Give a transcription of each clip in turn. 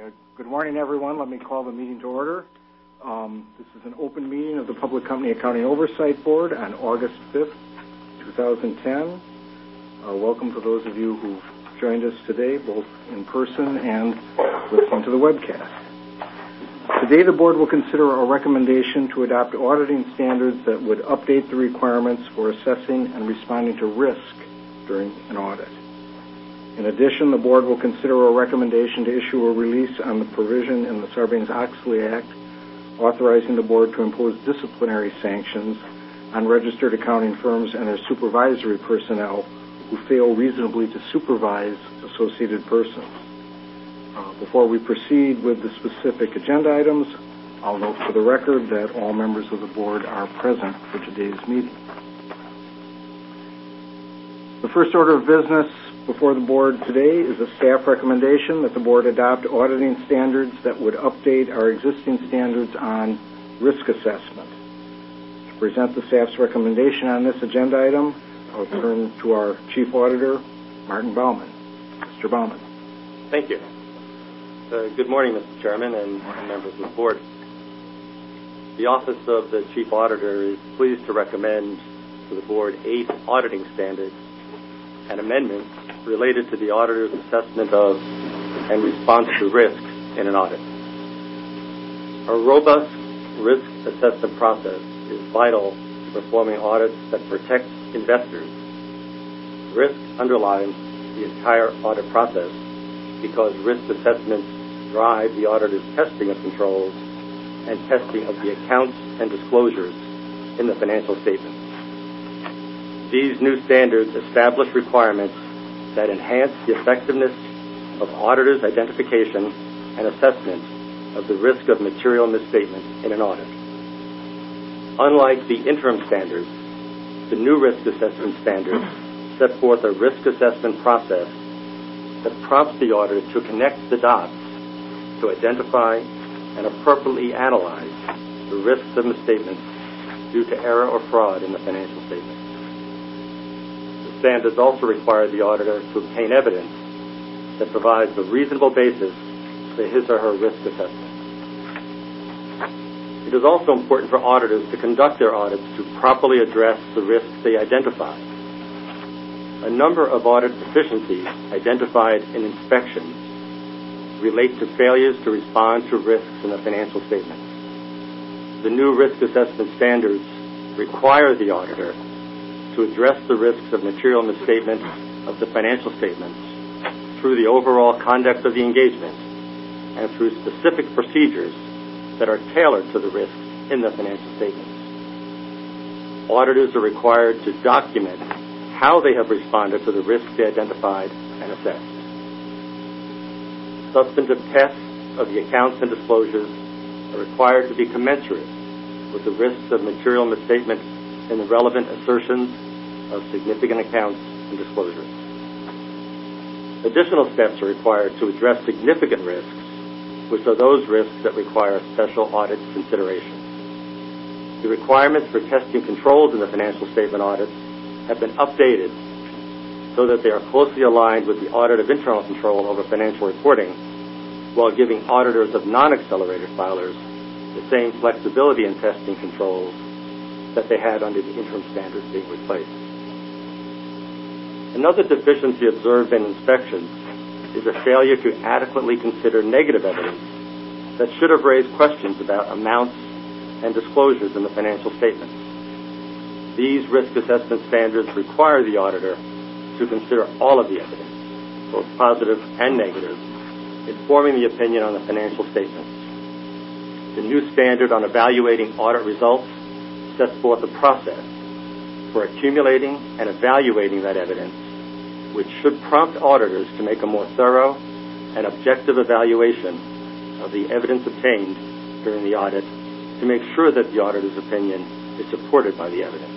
Good morning, everyone. Let me call the meeting to order. This is an open meeting of the Public Company Accounting Oversight Board on August 5th, 2010. Welcome to those of you who've joined us today, both in person and listening to the webcast. Today, the Board will consider a recommendation to adopt auditing standards that would update the requirements for assessing and responding to risk during an audit. In addition, the Board will consider a recommendation to issue a release on the provision in the Sarbanes-Oxley Act authorizing the Board to impose disciplinary sanctions on registered accounting firms and their supervisory personnel who fail reasonably to supervise associated persons. Before we proceed with the specific agenda items, I'll note for the record that all members of the Board are present for today's meeting. The first order of business before the Board today is a staff recommendation that the Board adopt auditing standards that would update our existing standards on risk assessment. To present the staff's recommendation on this agenda item, I'll turn to our Chief Auditor, Martin Baumann. Mr. Baumann. Thank you. Good morning, Mr. Chairman and members of the Board. The Office of the Chief Auditor is pleased to recommend to the Board 8 auditing standards and amendments related to the auditor's assessment of and response to risk in an audit. A robust risk assessment process is vital to performing audits that protect investors. Risk underlies the entire audit process because risk assessments drive the auditor's testing of controls and testing of the accounts and disclosures in the financial statements. These new standards establish requirements that enhance the effectiveness of auditors' identification and assessment of the risk of material misstatement in an audit. Unlike the interim standards, the new risk assessment standards set forth a risk assessment process that prompts the auditor to connect the dots to identify and appropriately analyze the risks of misstatements due to error or fraud in the financial statements. The standards also require the auditor to obtain evidence that provides a reasonable basis for his or her risk assessment. It is also important for auditors to conduct their audits to properly address the risks they identify. A number of audit deficiencies identified in inspections relate to failures to respond to risks in the financial statements. The new risk assessment standards require the auditor to address the risks of material misstatement of the financial statements through the overall conduct of the engagement and through specific procedures that are tailored to the risks in the financial statements. Auditors are required to document how they have responded to the risks they identified and assessed. Substantive tests of the accounts and disclosures are required to be commensurate with the risks of material misstatement in the relevant assertions of significant accounts and disclosures. Additional steps are required to address significant risks, which are those risks that require special audit consideration. The requirements for testing controls in the financial statement audits have been updated so that they are closely aligned with the audit of internal control over financial reporting, while giving auditors of non-accelerated filers the same flexibility in testing controls that they had under the interim standards being replaced. Another deficiency observed in inspections is a failure to adequately consider negative evidence that should have raised questions about amounts and disclosures in the financial statements. These risk assessment standards require the auditor to consider all of the evidence, both positive and negative, informing the opinion on the financial statements. The new standard on evaluating audit results sets forth a process for accumulating and evaluating that evidence, which should prompt auditors to make a more thorough and objective evaluation of the evidence obtained during the audit to make sure that the auditor's opinion is supported by the evidence.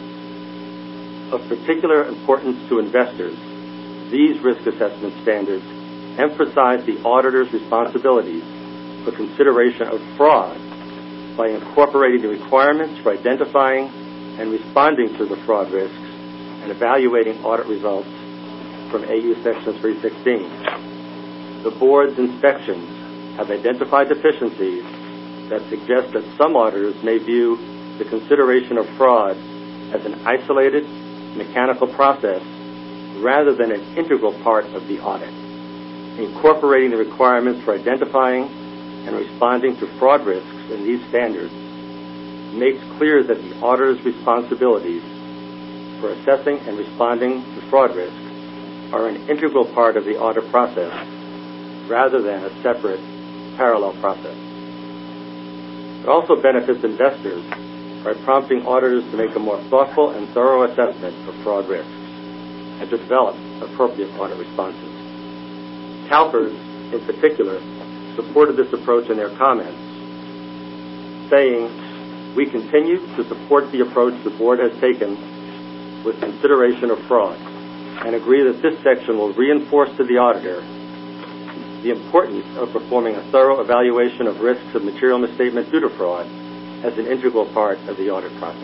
Of particular importance to investors, these risk assessment standards emphasize the auditor's responsibilities for consideration of fraud by incorporating the requirements for identifying and responding to the fraud risks and evaluating audit results from AU Section 316. The Board's inspections have identified deficiencies that suggest that some auditors may view the consideration of fraud as an isolated, mechanical process rather than an integral part of the audit. Incorporating the requirements for identifying and responding to fraud risks in these standards makes clear that the auditor's responsibilities for assessing and responding to fraud risks are an integral part of the audit process rather than a separate, parallel process. It also benefits investors by prompting auditors to make a more thoughtful and thorough assessment of fraud risks and to develop appropriate audit responses. CalPERS, in particular, supported this approach in their comments, saying, "We continue to support the approach the board has taken with consideration of fraud and agree that this section will reinforce to the auditor the importance of performing a thorough evaluation of risks of material misstatement due to fraud as an integral part of the audit process."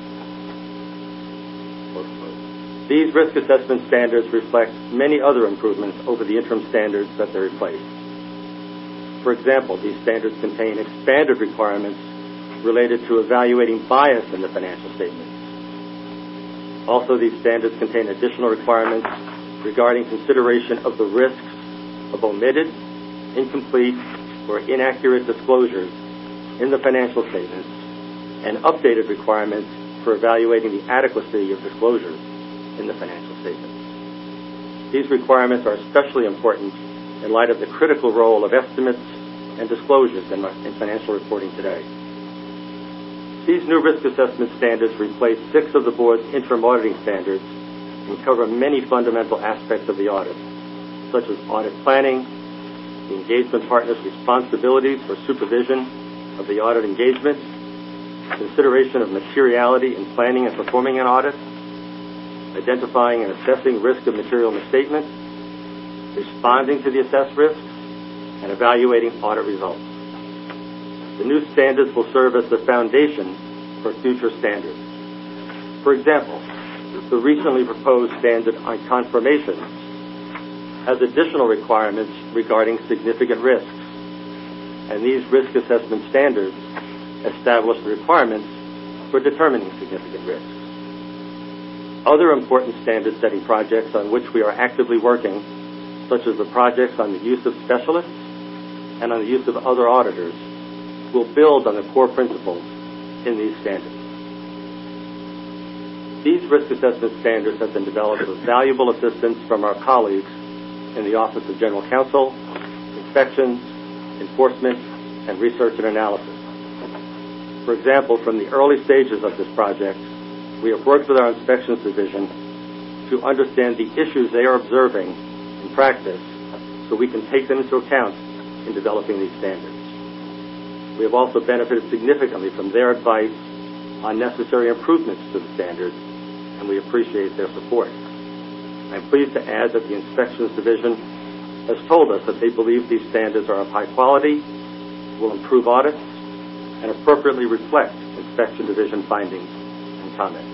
These risk assessment standards reflect many other improvements over the interim standards that they replace. For example, these standards contain expanded requirements related to evaluating bias in the financial statements. Also, these standards contain additional requirements regarding consideration of the risks of omitted, incomplete, or inaccurate disclosures in the financial statements and updated requirements for evaluating the adequacy of disclosures in the financial statements. These requirements are especially important in light of the critical role of estimates and disclosures in financial reporting today. These new risk assessment standards replace 6 of the board's interim auditing standards and cover many fundamental aspects of the audit, such as audit planning, the engagement partner's responsibilities for supervision of the audit engagement, consideration of materiality in planning and performing an audit, identifying and assessing risk of material misstatement, responding to the assessed risks, and evaluating audit results. The new standards will serve as the foundation for future standards. For example, the recently proposed standard on confirmations has additional requirements regarding significant risks, and these risk assessment standards establish the requirements for determining significant risks. Other important standard-setting projects on which we are actively working, such as the projects on the use of specialists and on the use of other auditors, will build on the core principles in these standards. These risk assessment standards have been developed with valuable assistance from our colleagues in the Office of General Counsel, Inspections, Enforcement, and Research and Analysis. For example, from the early stages of this project, we have worked with our Inspections Division to understand the issues they are observing in practice so we can take them into account in developing these standards. We have also benefited significantly from their advice on necessary improvements to the standards, and we appreciate their support. I'm pleased to add that the Inspections Division has told us that they believe these standards are of high quality, will improve audits, and appropriately reflect Inspection Division findings and comments.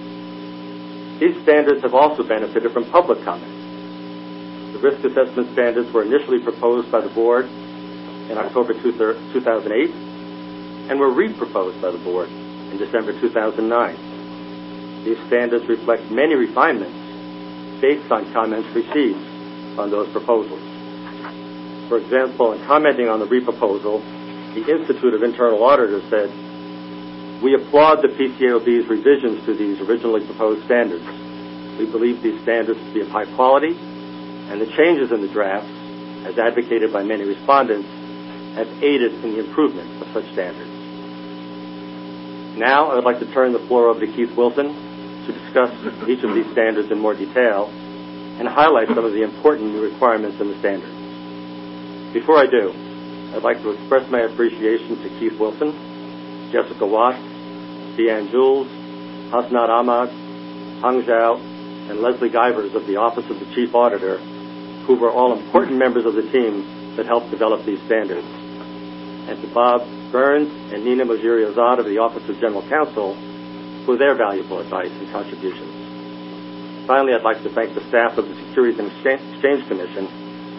These standards have also benefited from public comment. The risk assessment standards were initially proposed by the board in October 2008 and were re-proposed by the board in December 2009. These standards reflect many refinements based on comments received on those proposals. For example, in commenting on the re-proposal, the Institute of Internal Auditors said, "We applaud the PCAOB's revisions to these originally proposed standards. We believe these standards to be of high quality, and the changes in the drafts, as advocated by many respondents, have aided in the improvement of such standards." Now, I would like to turn the floor over to Keith Wilson to discuss each of these standards in more detail and highlight some of the important new requirements in the standards. Before I do, I'd like to express my appreciation to Keith Wilson, Jessica Watt, Deanne Jules, Hasnat Ahmad, Hang Zhao, and Leslie Guyvers of the Office of the Chief Auditor, who were all important members of the team that helped develop these standards, and to Bob Burns and Nina Mojiri-Azad of the Office of General Counsel for their valuable advice and contributions. Finally, I'd like to thank the staff of the Securities and Exchange Commission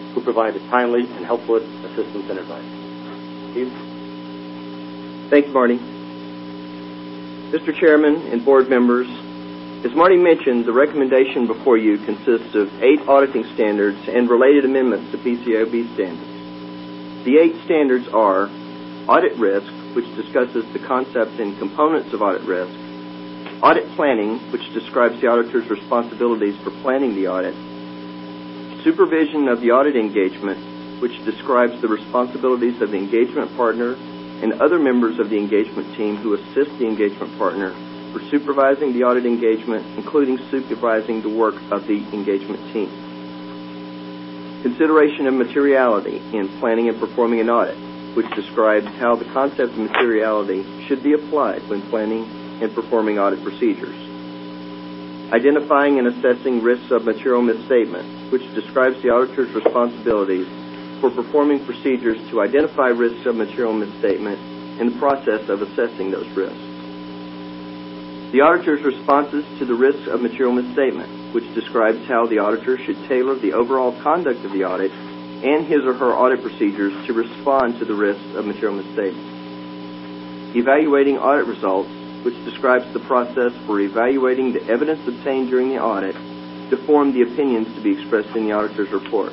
who provide a timely and helpful assistance and advice. Steve? Thank you, Marty. Mr. Chairman and board members, as Marty mentioned, the recommendation before you consists of 8 auditing standards and related amendments to PCAOB standards. The 8 standards are audit risk, which discusses the concepts and components of audit risk, audit planning, which describes the auditor's responsibilities for planning the audit, supervision of the audit engagement, which describes the responsibilities of the engagement partner and other members of the engagement team who assist the engagement partner for supervising the audit engagement, including supervising the work of the engagement team. Consideration of materiality in planning and performing an audit, which describes how the concept of materiality should be applied when planning and performing audit procedures. Identifying and assessing risks of material misstatement, which describes the auditor's responsibilities for performing procedures to identify risks of material misstatement and the process of assessing those risks. The auditor's responses to the risks of material misstatement, which describes how the auditor should tailor the overall conduct of the audit and his or her audit procedures to respond to the risks of material misstatement. Evaluating audit results, which describes the process for evaluating the evidence obtained during the audit to form the opinions to be expressed in the auditor's report.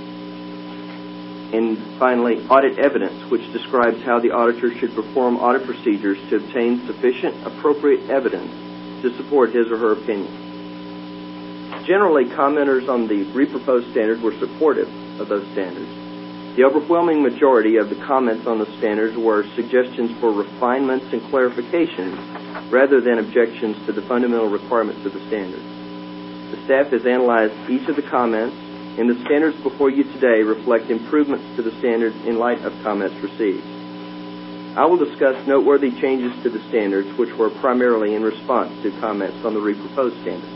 And finally, audit evidence, which describes how the auditor should perform audit procedures to obtain sufficient appropriate evidence to support his or her opinion. Generally, commenters on the reproposed standard were supportive of those standards. The overwhelming majority of the comments on the standards were suggestions for refinements and clarifications rather than objections to the fundamental requirements of the standard. The staff has analyzed each of the comments, and the standards before you today reflect improvements to the standards in light of comments received. I will discuss noteworthy changes to the standards, which were primarily in response to comments on the reproposed standards.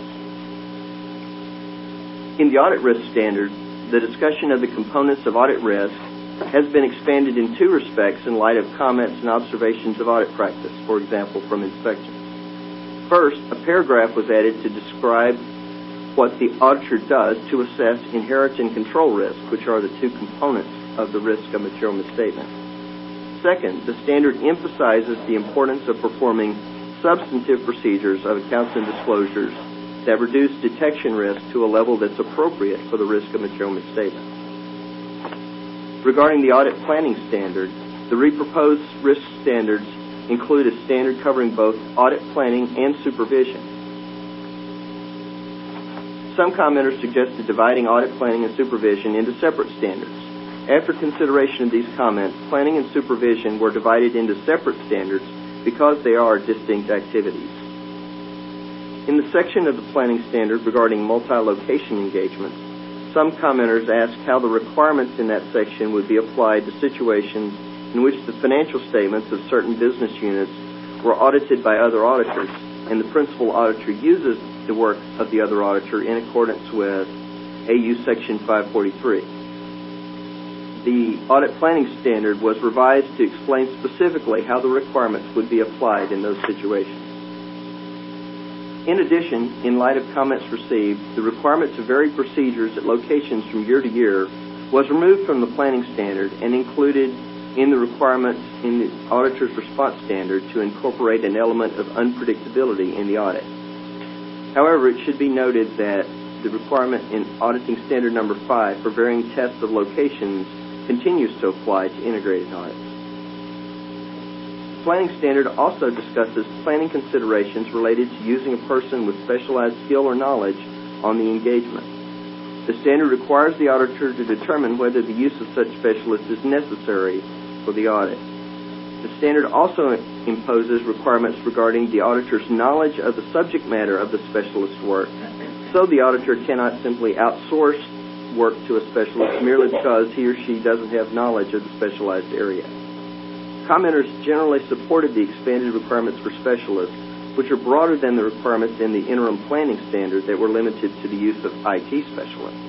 In the audit risk standard, the discussion of the components of audit risk has been expanded in 2 respects in light of comments and observations of audit practice, for example, from inspections. First, a paragraph was added to describe what the auditor does to assess inherent and control risk, which are the 2 components of the risk of material misstatement. Second, the standard emphasizes the importance of performing substantive procedures of accounts and disclosures that reduce detection risk to a level that's appropriate for the risk of material misstatement. Regarding the audit planning standard, the reproposed risk standards include a standard covering both audit planning and supervision. Some commenters suggested dividing audit planning and supervision into separate standards. After consideration of these comments, planning and supervision were divided into separate standards because they are distinct activities. In the section of the planning standard regarding multi-location engagements, some commenters asked how the requirements in that section would be applied to situations in which the financial statements of certain business units were audited by other auditors, and the principal auditor uses the work of the other auditor in accordance with AU Section 543. The audit planning standard was revised to explain specifically how the requirements would be applied in those situations. In addition, in light of comments received, the requirement to vary procedures at locations from year to year was removed from the planning standard and included in the requirements in the auditor's response standard to incorporate an element of unpredictability in the audit. However, it should be noted that the requirement in auditing standard number 5 for varying tests of locations continues to apply to integrated audits. The planning standard also discusses planning considerations related to using a person with specialized skill or knowledge on the engagement. The standard requires the auditor to determine whether the use of such specialists is necessary for the audit. The standard also imposes requirements regarding the auditor's knowledge of the subject matter of the specialist's work, so the auditor cannot simply outsource work to a specialist merely because he or she doesn't have knowledge of the specialized area. Commenters generally supported the expanded requirements for specialists, which are broader than the requirements in the interim planning standard that were limited to the use of IT specialists.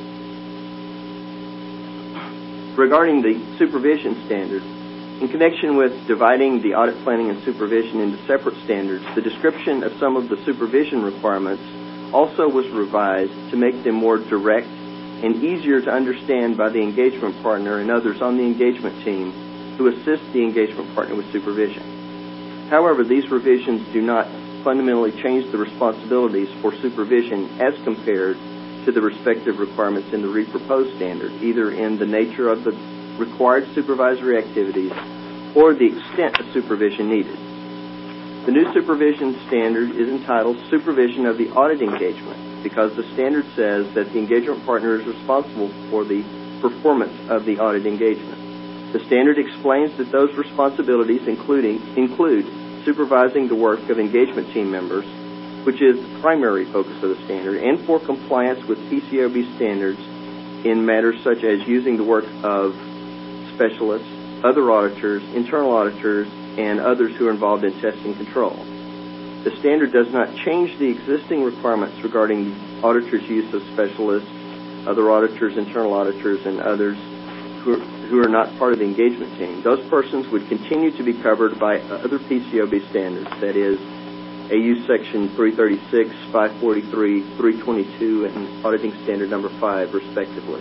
Regarding the supervision standard, in connection with dividing the audit planning and supervision into separate standards, the description of some of the supervision requirements also was revised to make them more direct and easier to understand by the engagement partner and others on the engagement team who assist the engagement partner with supervision. However, these revisions do not fundamentally change the responsibilities for supervision as compared to the respective requirements in the reproposed standard, either in the nature of the required supervisory activities or the extent of supervision needed. The new supervision standard is entitled Supervision of the Audit Engagement because the standard says that the engagement partner is responsible for the performance of the audit engagement. The standard explains that those responsibilities include supervising the work of engagement team members, which is the primary focus of the standard, and for compliance with PCAOB standards in matters such as using the work of specialists, other auditors, internal auditors, and others who are involved in testing control. The standard does not change the existing requirements regarding the auditor's use of specialists, other auditors, internal auditors, and others who are not part of the engagement team. Those persons would continue to be covered by other PCAOB standards, that is, AU Section 336, 543, 322, and Auditing Standard Number 5, respectively.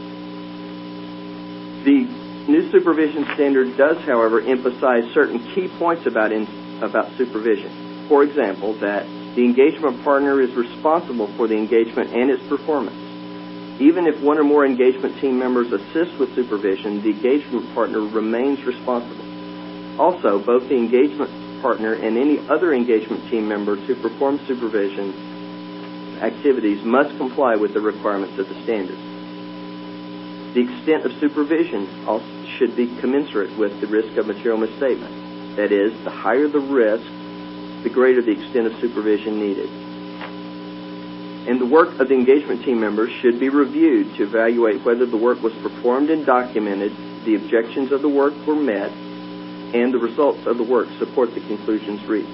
The new supervision standard does, however, emphasize certain key points about supervision. For example, that the engagement partner is responsible for the engagement and its performance. Even if one or more engagement team members assist with supervision, the engagement partner remains responsible. Also, both the engagement partner and any other engagement team members who perform supervision activities must comply with the requirements of the standard. The extent of supervision also should be commensurate with the risk of material misstatement. That is, the higher the risk, the greater the extent of supervision needed. And the work of the engagement team members should be reviewed to evaluate whether the work was performed and documented, the objections of the work were met, and the results of the work support the conclusions reached.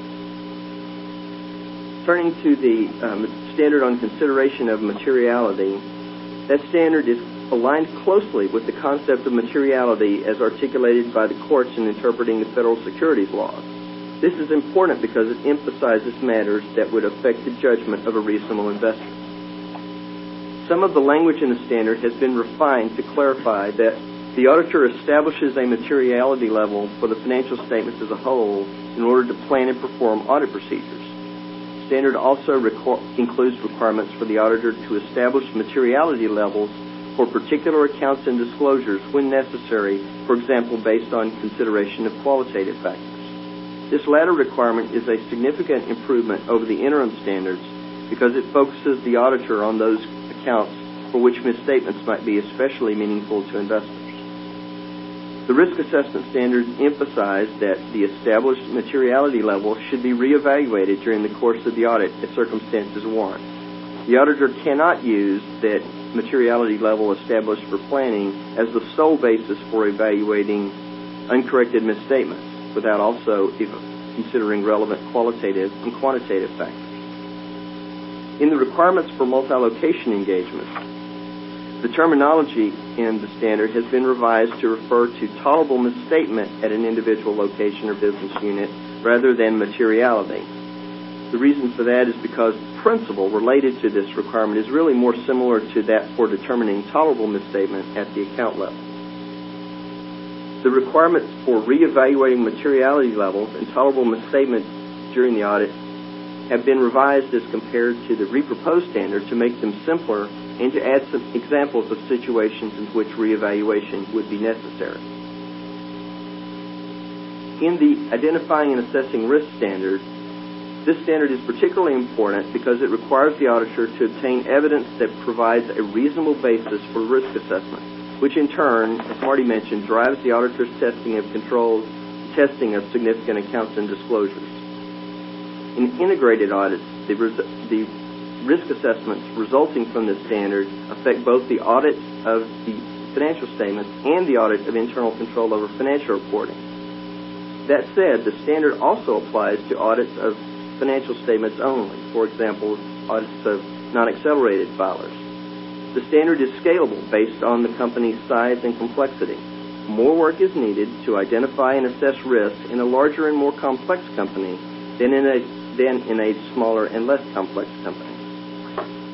Turning to the standard on consideration of materiality, that standard is aligned closely with the concept of materiality as articulated by the courts in interpreting the federal securities laws. This is important because it emphasizes matters that would affect the judgment of a reasonable investor. Some of the language in the standard has been refined to clarify that the auditor establishes a materiality level for the financial statements as a whole in order to plan and perform audit procedures. The standard also includes requirements for the auditor to establish materiality levels for particular accounts and disclosures when necessary, for example, based on consideration of qualitative factors. This latter requirement is a significant improvement over the interim standards because it focuses the auditor on those accounts for which misstatements might be especially meaningful to investors. The risk assessment standards emphasize that the established materiality level should be reevaluated during the course of the audit if circumstances warrant. The auditor cannot use that materiality level established for planning as the sole basis for evaluating uncorrected misstatements, without also considering relevant qualitative and quantitative factors. In the requirements for multi-location engagements, the terminology in the standard has been revised to refer to tolerable misstatement at an individual location or business unit rather than materiality. The reason for that is because the principle related to this requirement is really more similar to that for determining tolerable misstatement at the account level. The requirements for reevaluating materiality levels and tolerable misstatement during the audit have been revised as compared to the reproposed standard to make them simpler and to add some examples of situations in which reevaluation would be necessary. In the identifying and assessing risk standard, this standard is particularly important because it requires the auditor to obtain evidence that provides a reasonable basis for risk assessment, which in turn, as Marty mentioned, drives the auditor's testing of controls, testing of significant accounts and disclosures. In integrated audits, the risk assessments resulting from this standard affect both the audit of the financial statements and the audit of internal control over financial reporting. That said, the standard also applies to audits of financial statements only, for example, audits of non-accelerated filers. The standard is scalable based on the company's size and complexity. More work is needed to identify and assess risk in a larger and more complex company than in a smaller and less complex company.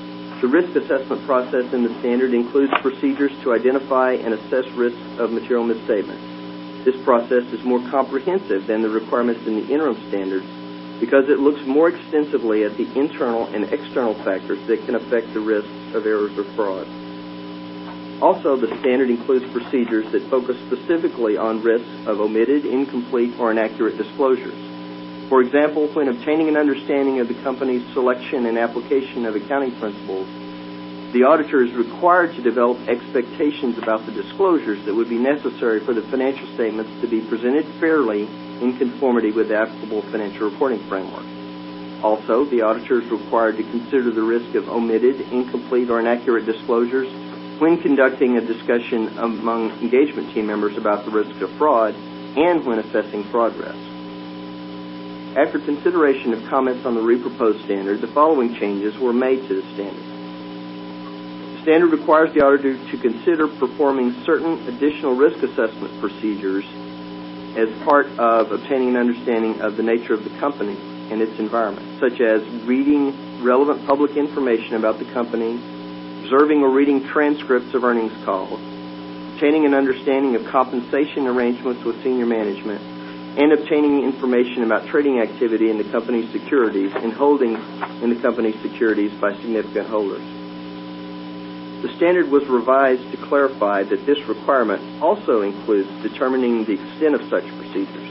The risk assessment process in the standard includes procedures to identify and assess risks of material misstatements. This process is more comprehensive than the requirements in the interim standards because it looks more extensively at the internal and external factors that can affect the risks of errors or fraud. Also, the standard includes procedures that focus specifically on risks of omitted, incomplete, or inaccurate disclosures. For example, when obtaining an understanding of the company's selection and application of accounting principles, the auditor is required to develop expectations about the disclosures that would be necessary for the financial statements to be presented fairly in conformity with the applicable financial reporting framework. Also, the auditor is required to consider the risk of omitted, incomplete, or inaccurate disclosures when conducting a discussion among engagement team members about the risk of fraud and when assessing fraud risk. After consideration of comments on the reproposed standard, the following changes were made to the standard. The standard requires the auditor to consider performing certain additional risk assessment procedures as part of obtaining an understanding of the nature of the company and its environment, such as reading relevant public information about the company, observing or reading transcripts of earnings calls, obtaining an understanding of compensation arrangements with senior management, and obtaining information about trading activity in the company's securities and holdings in the company's securities by significant holders. The standard was revised to clarify that this requirement also includes determining the extent of such procedures.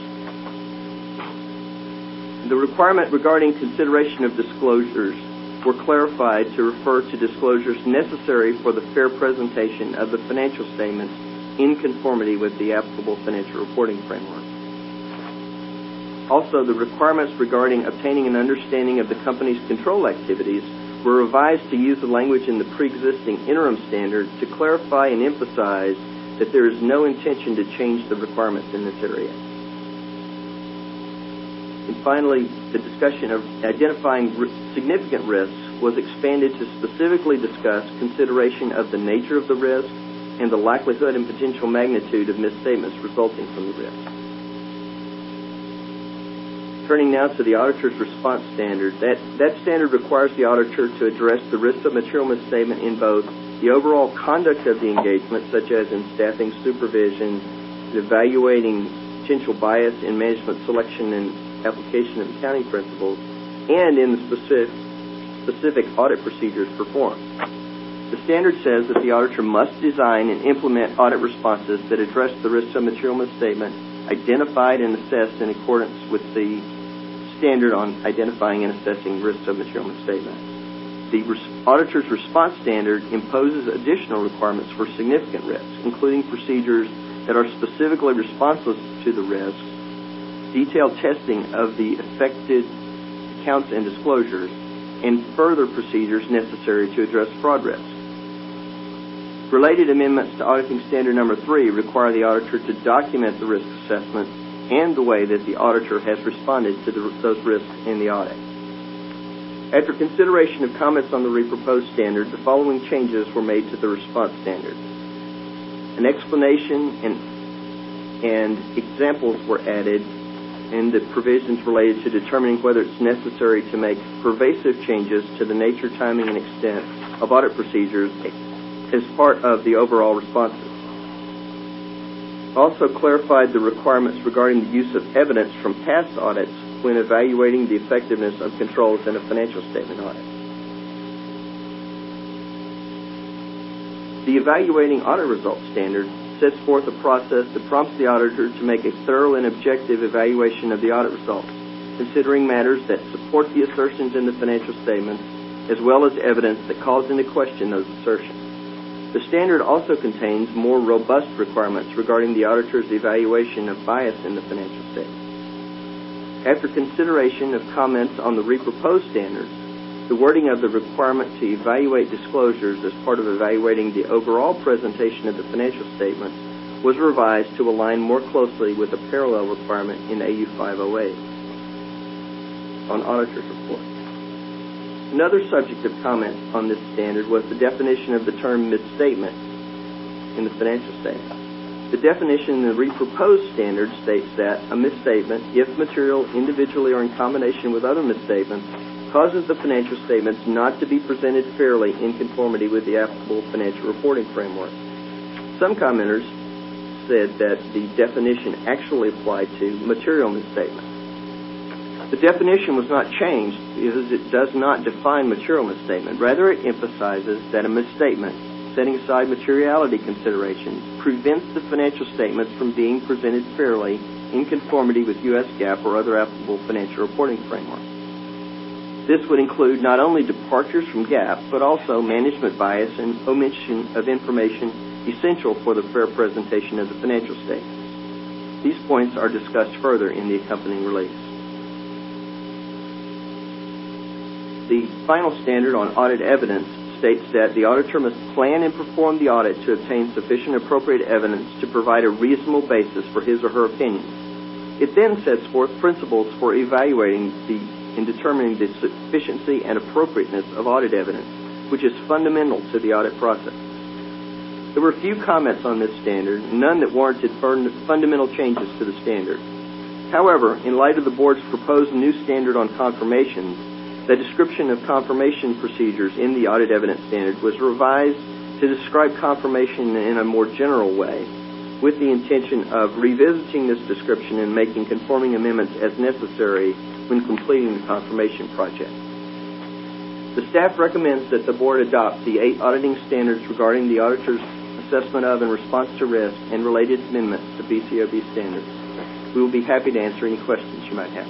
The requirement regarding consideration of disclosures were clarified to refer to disclosures necessary for the fair presentation of the financial statements in conformity with the applicable financial reporting framework. Also, the requirements regarding obtaining an understanding of the company's control activities were revised to use the language in the pre-existing interim standard to clarify and emphasize that there is no intention to change the requirements in this area. And finally, the discussion of identifying significant risks was expanded to specifically discuss consideration of the nature of the risk and the likelihood and potential magnitude of misstatements resulting from the risk. Turning now to the auditor's response standard, that standard requires the auditor to address the risk of material misstatement in both the overall conduct of the engagement, such as in staffing supervision, evaluating potential bias in management selection and application of accounting principles, and in the specific audit procedures performed. The standard says that the auditor must design and implement audit responses that address the risks of material misstatement identified and assessed in accordance with the standard on identifying and assessing risks of material misstatement. The auditor's response standard imposes additional requirements for significant risks, including procedures that are specifically responsive to the risks, detailed testing of the affected accounts and disclosures, and further procedures necessary to address fraud risk. Related amendments to Auditing Standard Number 3 require the auditor to document the risk assessment and the way that the auditor has responded to those risks in the audit. After consideration of comments on the reproposed standard, the following changes were made to the response standard. An explanation and examples were added in the provisions related to determining whether it's necessary to make pervasive changes to the nature, timing, and extent of audit procedures as part of the overall responses. Also clarified the requirements regarding the use of evidence from past audits when evaluating the effectiveness of controls in a financial statement audit. The Evaluating Audit Results Standard sets forth a process that prompts the auditor to make a thorough and objective evaluation of the audit results, considering matters that support the assertions in the financial statements, as well as evidence that calls into question those assertions. The standard also contains more robust requirements regarding the auditor's evaluation of bias in the financial statement. After consideration of comments on the reproposed standards, the wording of the requirement to evaluate disclosures as part of evaluating the overall presentation of the financial statements was revised to align more closely with a parallel requirement in AU 508 on auditor's report. Another subject of comment on this standard was the definition of the term misstatement in the financial statement. The definition in the reproposed standard states that a misstatement, if material individually or in combination with other misstatements, causes the financial statements not to be presented fairly in conformity with the applicable financial reporting framework. Some commenters said that the definition actually applied to material misstatements. The definition was not changed because it does not define material misstatement. Rather, it emphasizes that a misstatement, setting aside materiality considerations, prevents the financial statements from being presented fairly in conformity with U.S. GAAP or other applicable financial reporting frameworks. This would include not only departures from GAAP, but also management bias and omission of information essential for the fair presentation of the financial statements. These points are discussed further in the accompanying release. The final standard on audit evidence states that the auditor must plan and perform the audit to obtain sufficient appropriate evidence to provide a reasonable basis for his or her opinions. It then sets forth principles for evaluating and determining the sufficiency and appropriateness of audit evidence, which is fundamental to the audit process. There were a few comments on this standard, none that warranted fundamental changes to the standard. However, in light of the Board's proposed new standard on confirmations, the description of confirmation procedures in the audit evidence standard was revised to describe confirmation in a more general way, with the intention of revisiting this description and making conforming amendments as necessary when completing the confirmation project. The staff recommends that the Board adopt the 8 auditing standards regarding the auditor's assessment of and response to risk and related amendments to BCOB standards. We will be happy to answer any questions you might have.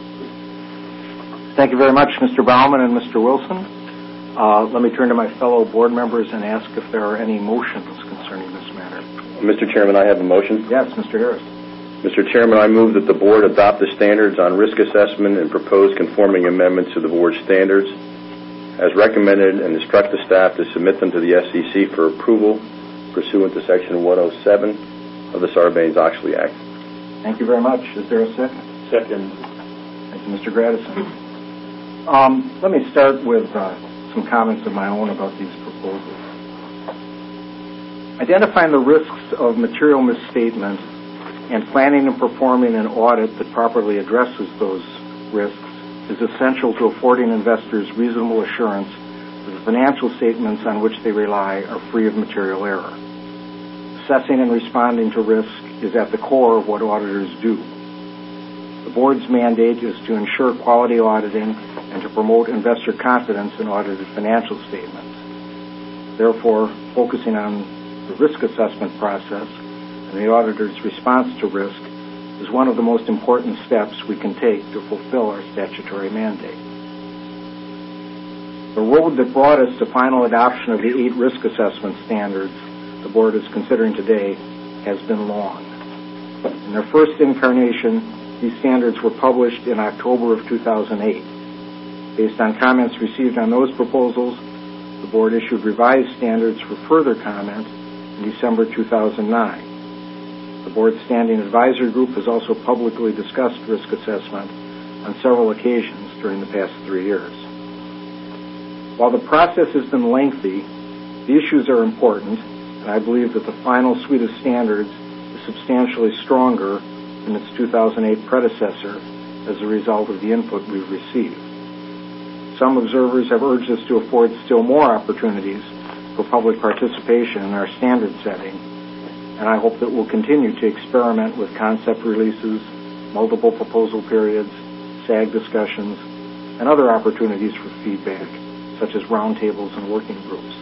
Thank you very much, Mr. Baumann and Mr. Wilson. Let me turn to my fellow board members and ask if there are any motions concerning this matter. Mr. Chairman, I have a motion. Yes, Mr. Harris. Mr. Chairman, I move that the Board adopt the standards on risk assessment and propose conforming amendments to the Board's standards as recommended, and instruct the staff to submit them to the SEC for approval pursuant to Section 107 of the Sarbanes-Oxley Act. Thank you very much. Is there a second? Second. Thank you, Mr. Gradison. Let me start with some comments of my own about these proposals. Identifying the risks of material misstatement and planning and performing an audit that properly addresses those risks is essential to affording investors reasonable assurance that the financial statements on which they rely are free of material error. Assessing and responding to risk is at the core of what auditors do. The Board's mandate is to ensure quality auditing and to promote investor confidence in audited financial statements. Therefore, focusing on the risk assessment process and the auditor's response to risk is one of the most important steps we can take to fulfill our statutory mandate. The road that brought us to final adoption of the 8 risk assessment standards the Board is considering today has been long. In their first incarnation, these standards were published in October of 2008. Based on comments received on those proposals, the Board issued revised standards for further comment in December 2009. The Board's Standing Advisory Group has also publicly discussed risk assessment on several occasions during the past 3 years. While the process has been lengthy, the issues are important, and I believe that the final suite of standards is substantially stronger than its 2008 predecessor as a result of the input we've received. Some observers have urged us to afford still more opportunities for public participation in our standard setting, and I hope that we'll continue to experiment with concept releases, multiple proposal periods, SAG discussions, and other opportunities for feedback, such as roundtables and working groups.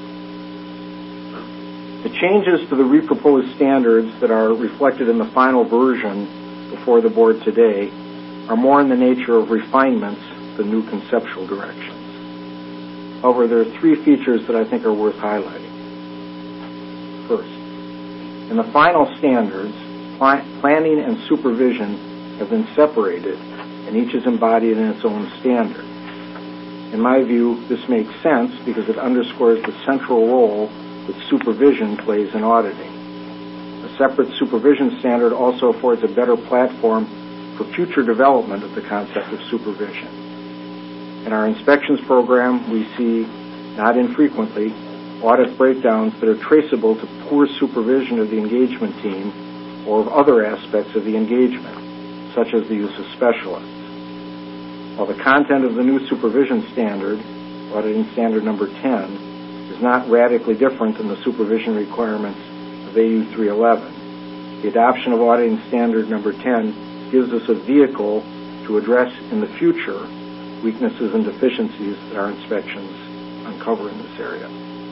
The changes to the reproposed standards that are reflected in the final version before the Board today are more in the nature of refinements than new conceptual directions. However, there are 3 features that I think are worth highlighting. First, in the final standards, planning and supervision have been separated, and each is embodied in its own standard. In my view, this makes sense because it underscores the central role that supervision plays in auditing. A separate supervision standard also affords a better platform for future development of the concept of supervision. In our inspections program, we see, not infrequently, audit breakdowns that are traceable to poor supervision of the engagement team or of other aspects of the engagement, such as the use of specialists. While the content of the new supervision standard, auditing standard number 10, is not radically different than the supervision requirements of AU 311, the adoption of auditing standard number 10 gives us a vehicle to address in the future weaknesses and deficiencies that our inspections uncover in this area.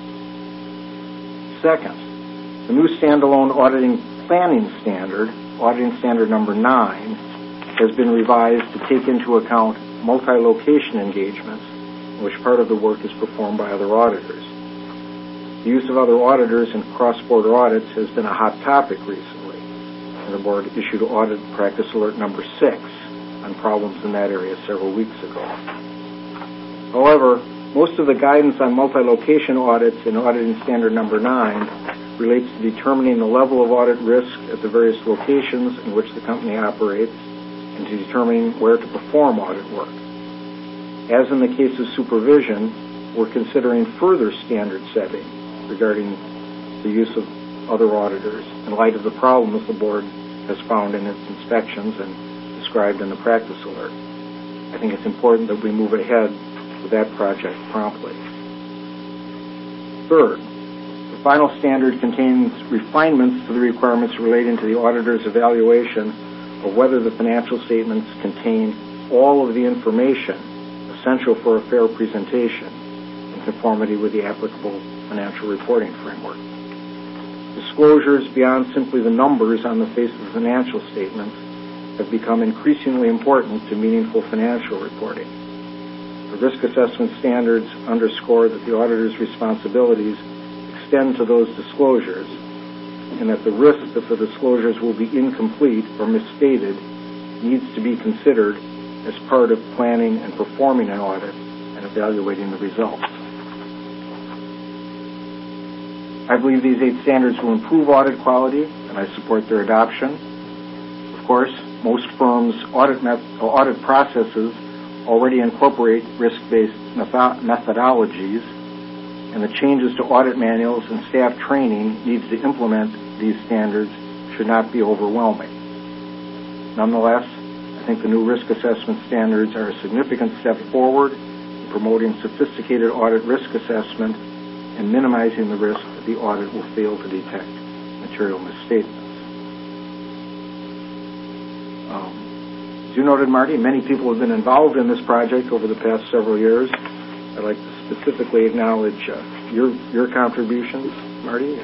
Second, the new standalone auditing planning standard, auditing standard number 9, has been revised to take into account multi-location engagements in which part of the work is performed by other auditors. The use of other auditors in cross-border audits has been a hot topic recently, and the board issued audit practice alert number 6 on problems in that area several weeks ago. However, most of the guidance on multi-location audits in auditing standard number 9 relates to determining the level of audit risk at the various locations in which the company operates and to determining where to perform audit work. As in the case of supervision, we're considering further standard setting regarding the use of other auditors in light of the problems the board has found in its inspections and described in the practice alert. I think it's important that we move ahead with that project promptly. Third, the final standard contains refinements to the requirements relating to the auditor's evaluation of whether the financial statements contain all of the information essential for a fair presentation in conformity with the applicable financial reporting framework. Disclosures beyond simply the numbers on the face of the financial statements have become increasingly important to meaningful financial reporting. The risk assessment standards underscore that the auditor's responsibilities extend to those disclosures and that the risk that the disclosures will be incomplete or misstated needs to be considered as part of planning and performing an audit and evaluating the results. I believe these 8 standards will improve audit quality, and I support their adoption. Of course, most firms' audit processes already incorporate risk-based methodologies, and the changes to audit manuals and staff training needs to implement these standards should not be overwhelming. Nonetheless, I think the new risk assessment standards are a significant step forward in promoting sophisticated audit risk assessment and minimizing the risk that the audit will fail to detect material misstatements. As you noted, Marty, many people have been involved in this project over the past several years. I'd like to specifically acknowledge your contributions, Marty,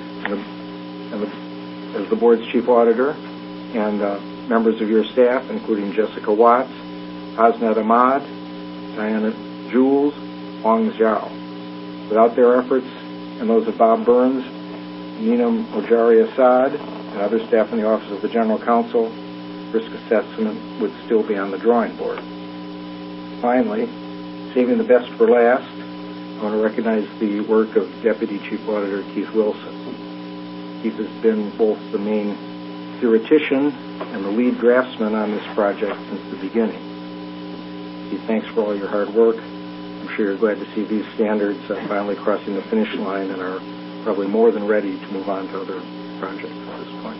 as the board's chief auditor, and members of your staff, including Jessica Watts, Hasnat Ahmad, Diana Jules, Huang Zhao. Without their efforts and those of Bob Burns, Nina Mojari Assad, and other staff in the Office of the General Counsel, risk assessment would still be on the drawing board. Finally, saving the best for last, I want to recognize the work of Deputy Chief Auditor Keith Wilson. Keith has been both the main theoretician and the lead draftsman on this project since the beginning. Keith, thanks for all your hard work. I'm sure you're glad to see these standards finally crossing the finish line and are probably more than ready to move on to other projects at this point.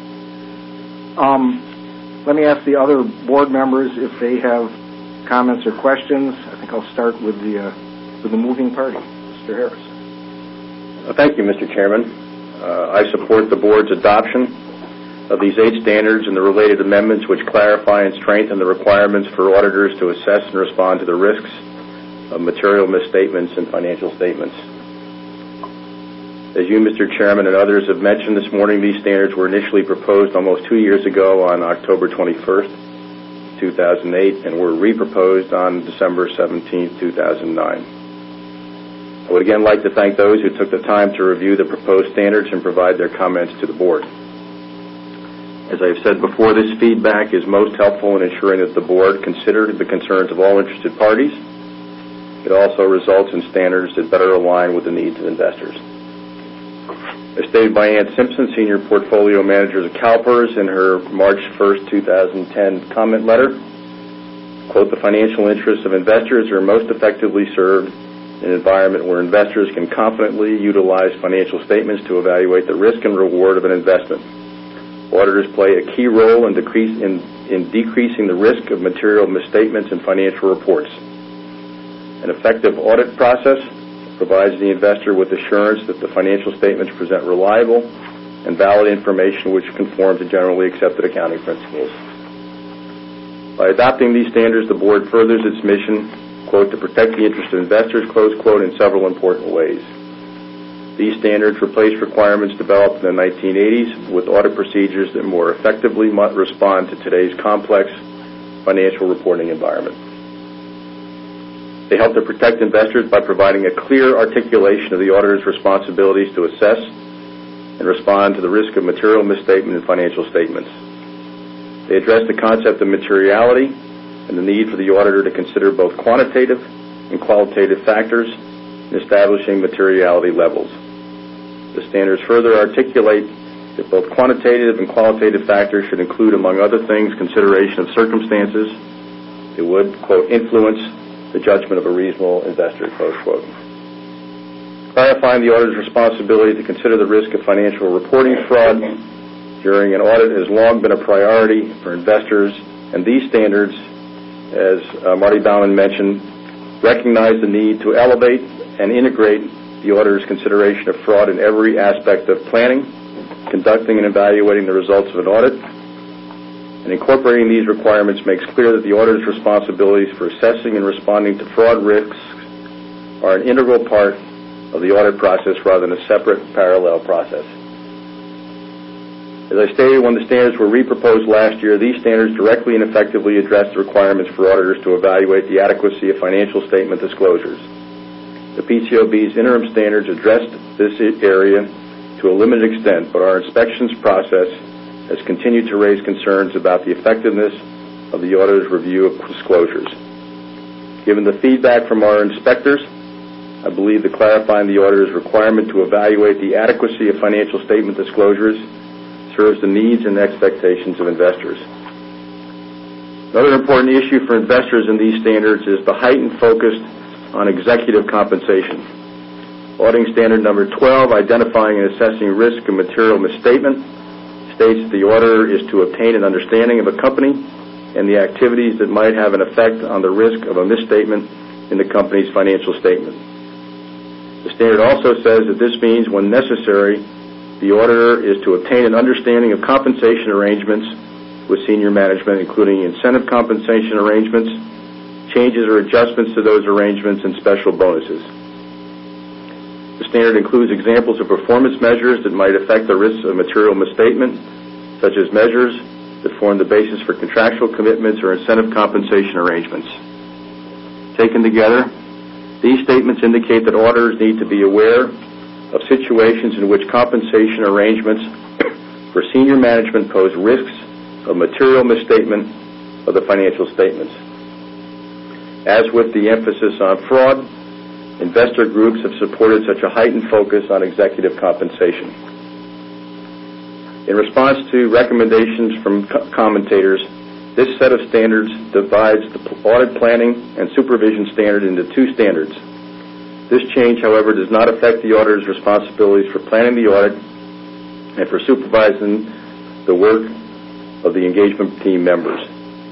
Let me ask the other board members if they have comments or questions. I think I'll start with the moving party, Mr. Harris. Thank you, Mr. Chairman. I support the board's adoption of these 8 standards and the related amendments which clarify and strengthen the requirements for auditors to assess and respond to the risks of material misstatements in financial statements. As you, Mr. Chairman, and others have mentioned this morning, these standards were initially proposed almost 2 years ago on October 21st, 2008, and were reproposed on December 17th, 2009. I would again like to thank those who took the time to review the proposed standards and provide their comments to the board. As I have said before, this feedback is most helpful in ensuring that the board considered the concerns of all interested parties. It also results in standards that better align with the needs of investors. As stated by Ann Simpson, Senior Portfolio Manager of CalPERS, in her March 1st, 2010 comment letter, quote, "The financial interests of investors are most effectively served in an environment where investors can confidently utilize financial statements to evaluate the risk and reward of an investment, Auditors play a key role in decreasing the risk of material misstatements in financial reports. An effective audit process provides the investor with assurance that the financial statements present reliable and valid information which conform to generally accepted accounting principles. By adopting these standards, the Board furthers its mission, quote, to protect the interest of investors, close quote, in several important ways. These standards replace requirements developed in the 1980s with audit procedures that more effectively respond to today's complex financial reporting environment. They help to protect investors by providing a clear articulation of the auditor's responsibilities to assess and respond to the risk of material misstatement in financial statements. They address the concept of materiality and the need for the auditor to consider both quantitative and qualitative factors in establishing materiality levels. The standards further articulate that both quantitative and qualitative factors should include, among other things, consideration of circumstances that would, quote, influence the judgment of a reasonable investor, close quote. Clarifying the auditor's responsibility to consider the risk of financial reporting fraud during an audit has long been a priority for investors, and these standards, as Marty Baumann mentioned, recognize the need to elevate and integrate the auditor's consideration of fraud in every aspect of planning, conducting and evaluating the results of an audit, and incorporating these requirements makes clear that the auditor's responsibilities for assessing and responding to fraud risks are an integral part of the audit process rather than a separate parallel process. As I stated, when the standards were reproposed last year, these standards directly and effectively address the requirements for auditors to evaluate the adequacy of financial statement disclosures. The PCAOB's interim standards addressed this area to a limited extent, but our inspections process has continued to raise concerns about the effectiveness of the auditor's review of disclosures. Given the feedback from our inspectors, I believe that clarifying the auditor's requirement to evaluate the adequacy of financial statement disclosures serves the needs and expectations of investors. Another important issue for investors in these standards is the heightened focus on executive compensation. Auditing standard number 12, identifying and assessing risk of material misstatement, states that the auditor is to obtain an understanding of a company and the activities that might have an effect on the risk of a misstatement in the company's financial statement. The standard also says that this means, when necessary, the auditor is to obtain an understanding of compensation arrangements with senior management, including incentive compensation arrangements, changes or adjustments to those arrangements, and special bonuses. The standard includes examples of performance measures that might affect the risks of material misstatement, such as measures that form the basis for contractual commitments or incentive compensation arrangements. Taken together, these statements indicate that auditors need to be aware of situations in which compensation arrangements for senior management pose risks of material misstatement of the financial statements. As with the emphasis on fraud, investor groups have supported such a heightened focus on executive compensation. In response to recommendations from commentators, this set of standards divides the audit planning and supervision standard into two standards. This change, however, does not affect the auditor's responsibilities for planning the audit and for supervising the work of the engagement team members.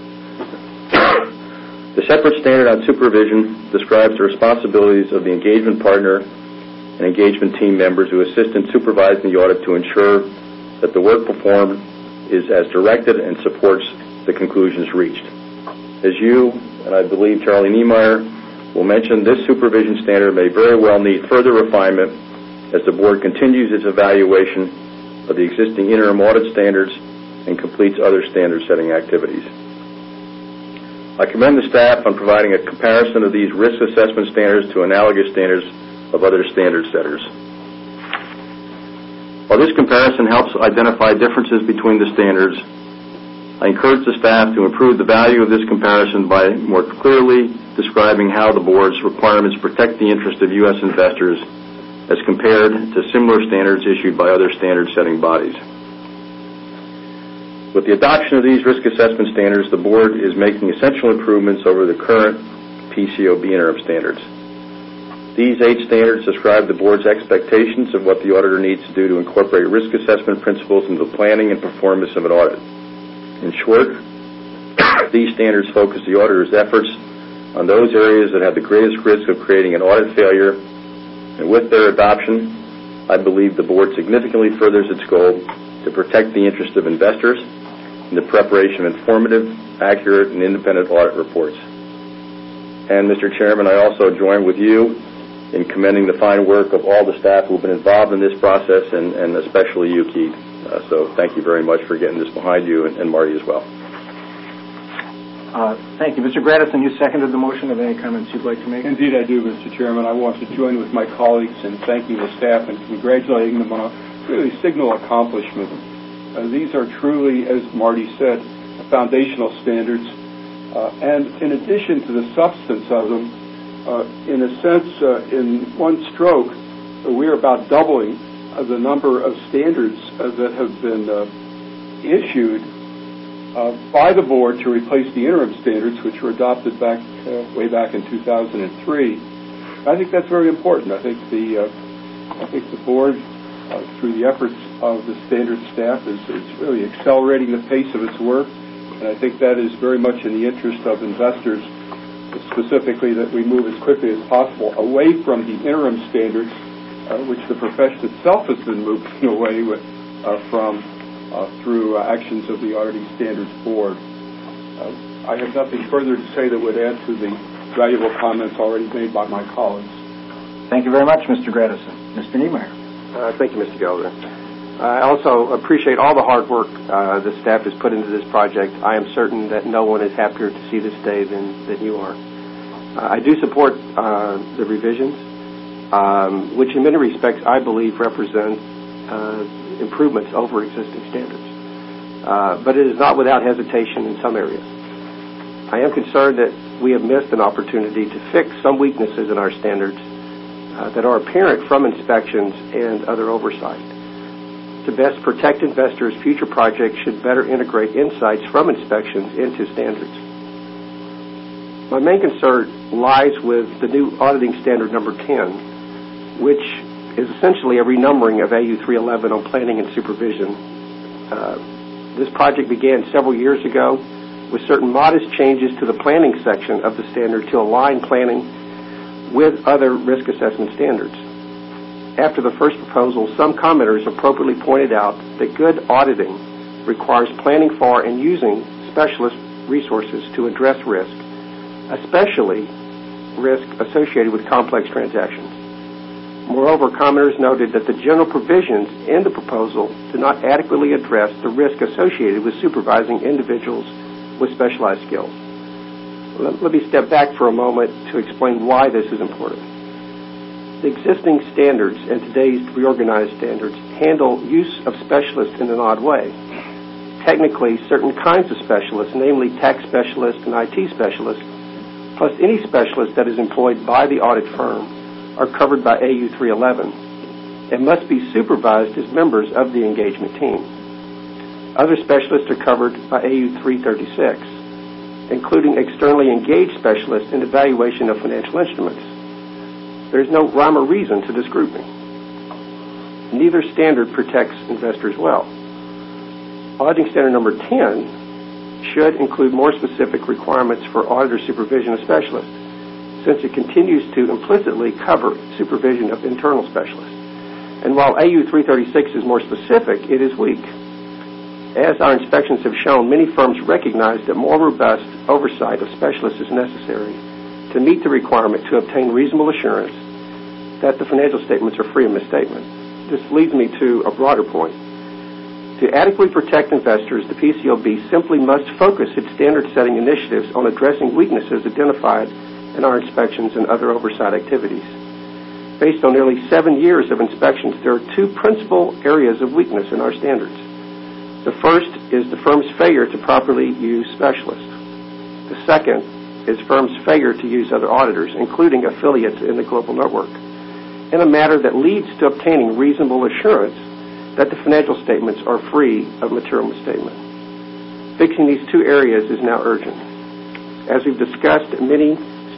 The separate standard on supervision describes the responsibilities of the engagement partner and engagement team members who assist in supervising the audit to ensure that the work performed is as directed and supports the conclusions reached. As you, and I believe Charlie Niemeyer, will mention, this supervision standard may very well need further refinement as the Board continues its evaluation of the existing interim audit standards and completes other standard-setting activities. I commend the staff on providing a comparison of these risk assessment standards to analogous standards of other standard setters. While this comparison helps identify differences between the standards, I encourage the staff to improve the value of this comparison by more clearly describing how the Board's requirements protect the interest of U.S. investors as compared to similar standards issued by other standard-setting bodies. With the adoption of these risk assessment standards, the Board is making essential improvements over the current PCAOB interim standards. These 8 standards describe the board's expectations of what the auditor needs to do to incorporate risk assessment principles into the planning and performance of an audit. In short, these standards focus the auditor's efforts on those areas that have the greatest risk of creating an audit failure, and with their adoption, I believe the board significantly furthers its goal to protect the interest of investors in the preparation of informative, accurate, and independent audit reports. And, Mr. Chairman, I also join with you in commending the fine work of all the staff who have been involved in this process, and especially you, Keith. So thank you very much for getting this behind you, and Marty as well. Thank you. Mr. Gradison, you seconded the motion. Have any comments you'd like to make? Indeed, I do, Mr. Chairman. I want to join with my colleagues in thanking the staff and congratulating them on a really signal accomplishment. These are truly, as Marty said, foundational standards. And in addition to the substance of them, in a sense, in one stroke, we're about doubling the number of standards that have been issued by the board to replace the interim standards, which were adopted way back in 2003. I think that's very important. I think the board, through the efforts of the standards staff, is really accelerating the pace of its work, and I think that is very much in the interest of investors, specifically that we move as quickly as possible away from the interim standards, which the profession itself has been moving away from through actions of the Auditing Standards Board. I have nothing further to say that would add to the valuable comments already made by my colleagues. Thank you very much, Mr. Gradison. Mr. Niemeyer. Thank you, Mr. Gelder. I also appreciate all the hard work the staff has put into this project. I am certain that no one is happier to see this day than you are. I do support the revisions, which in many respects I believe represent improvements over existing standards. But it is not without hesitation in some areas. I am concerned that we have missed an opportunity to fix some weaknesses in our standards that are apparent from inspections and other oversight. To best protect investors, future projects should better integrate insights from inspections into standards. My main concern lies with the new auditing standard number 10, which is essentially a renumbering of AU 311 on planning and supervision. This project began several years ago with certain modest changes to the planning section of the standard to align planning with other risk assessment standards. After the first proposal, some commenters appropriately pointed out that good auditing requires planning for and using specialist resources to address risk, especially risk associated with complex transactions. Moreover, commenters noted that the general provisions in the proposal do not adequately address the risk associated with supervising individuals with specialized skills. Let me step back for a moment to explain why this is important. The existing standards and today's reorganized standards handle use of specialists in an odd way. Technically, certain kinds of specialists, namely tax specialists and IT specialists, plus any specialist that is employed by the audit firm, are covered by AU 311 and must be supervised as members of the engagement team. Other specialists are covered by AU 336, including externally engaged specialists in evaluation of financial instruments. There's no rhyme or reason to this grouping. Neither standard protects investors well. Auditing standard number 10 should include more specific requirements for auditor supervision of specialists, since it continues to implicitly cover supervision of internal specialists. And while AU 336 is more specific, it is weak. As our inspections have shown, many firms recognize that more robust oversight of specialists is necessary to meet the requirement to obtain reasonable assurance that the financial statements are free of misstatement. This leads me to a broader point. To adequately protect investors, the PCAOB simply must focus its standard-setting initiatives on addressing weaknesses identified in our inspections and other oversight activities. Based on nearly 7 years of inspections, there are 2 principal areas of weakness in our standards. The first is the firm's failure to properly use specialists. The second is firms' failure to use other auditors, including affiliates in the global network, in a manner that leads to obtaining reasonable assurance that the financial statements are free of material misstatement. Fixing these 2 areas is now urgent. As we've discussed, many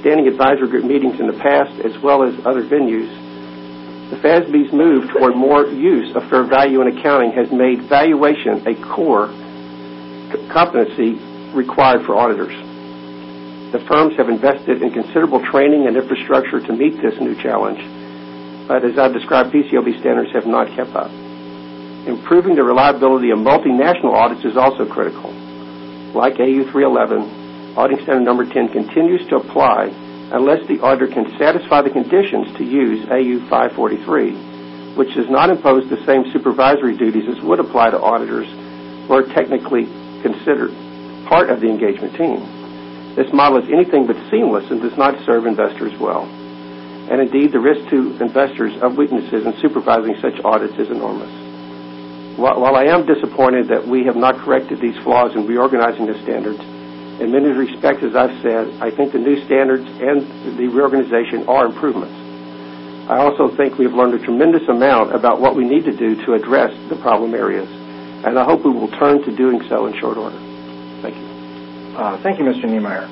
standing advisory group meetings in the past as well as other venues, the FASB's move toward more use of fair value in accounting has made valuation a core competency required for auditors. The firms have invested in considerable training and infrastructure to meet this new challenge, but as I've described, PCAOB standards have not kept up. Improving the reliability of multinational audits is also critical. Like AU 311, Auditing Standard Number 10 continues to apply unless the auditor can satisfy the conditions to use AU 543, which does not impose the same supervisory duties as would apply to auditors who are technically considered part of the engagement team. This model is anything but seamless and does not serve investors well. And indeed, the risk to investors of weaknesses in supervising such audits is enormous. While I am disappointed that we have not corrected these flaws in reorganizing the standards, in many respects, as I've said, I think the new standards and the reorganization are improvements. I also think we have learned a tremendous amount about what we need to do to address the problem areas, and I hope we will turn to doing so in short order. Thank you. Thank you, Mr. Niemeyer.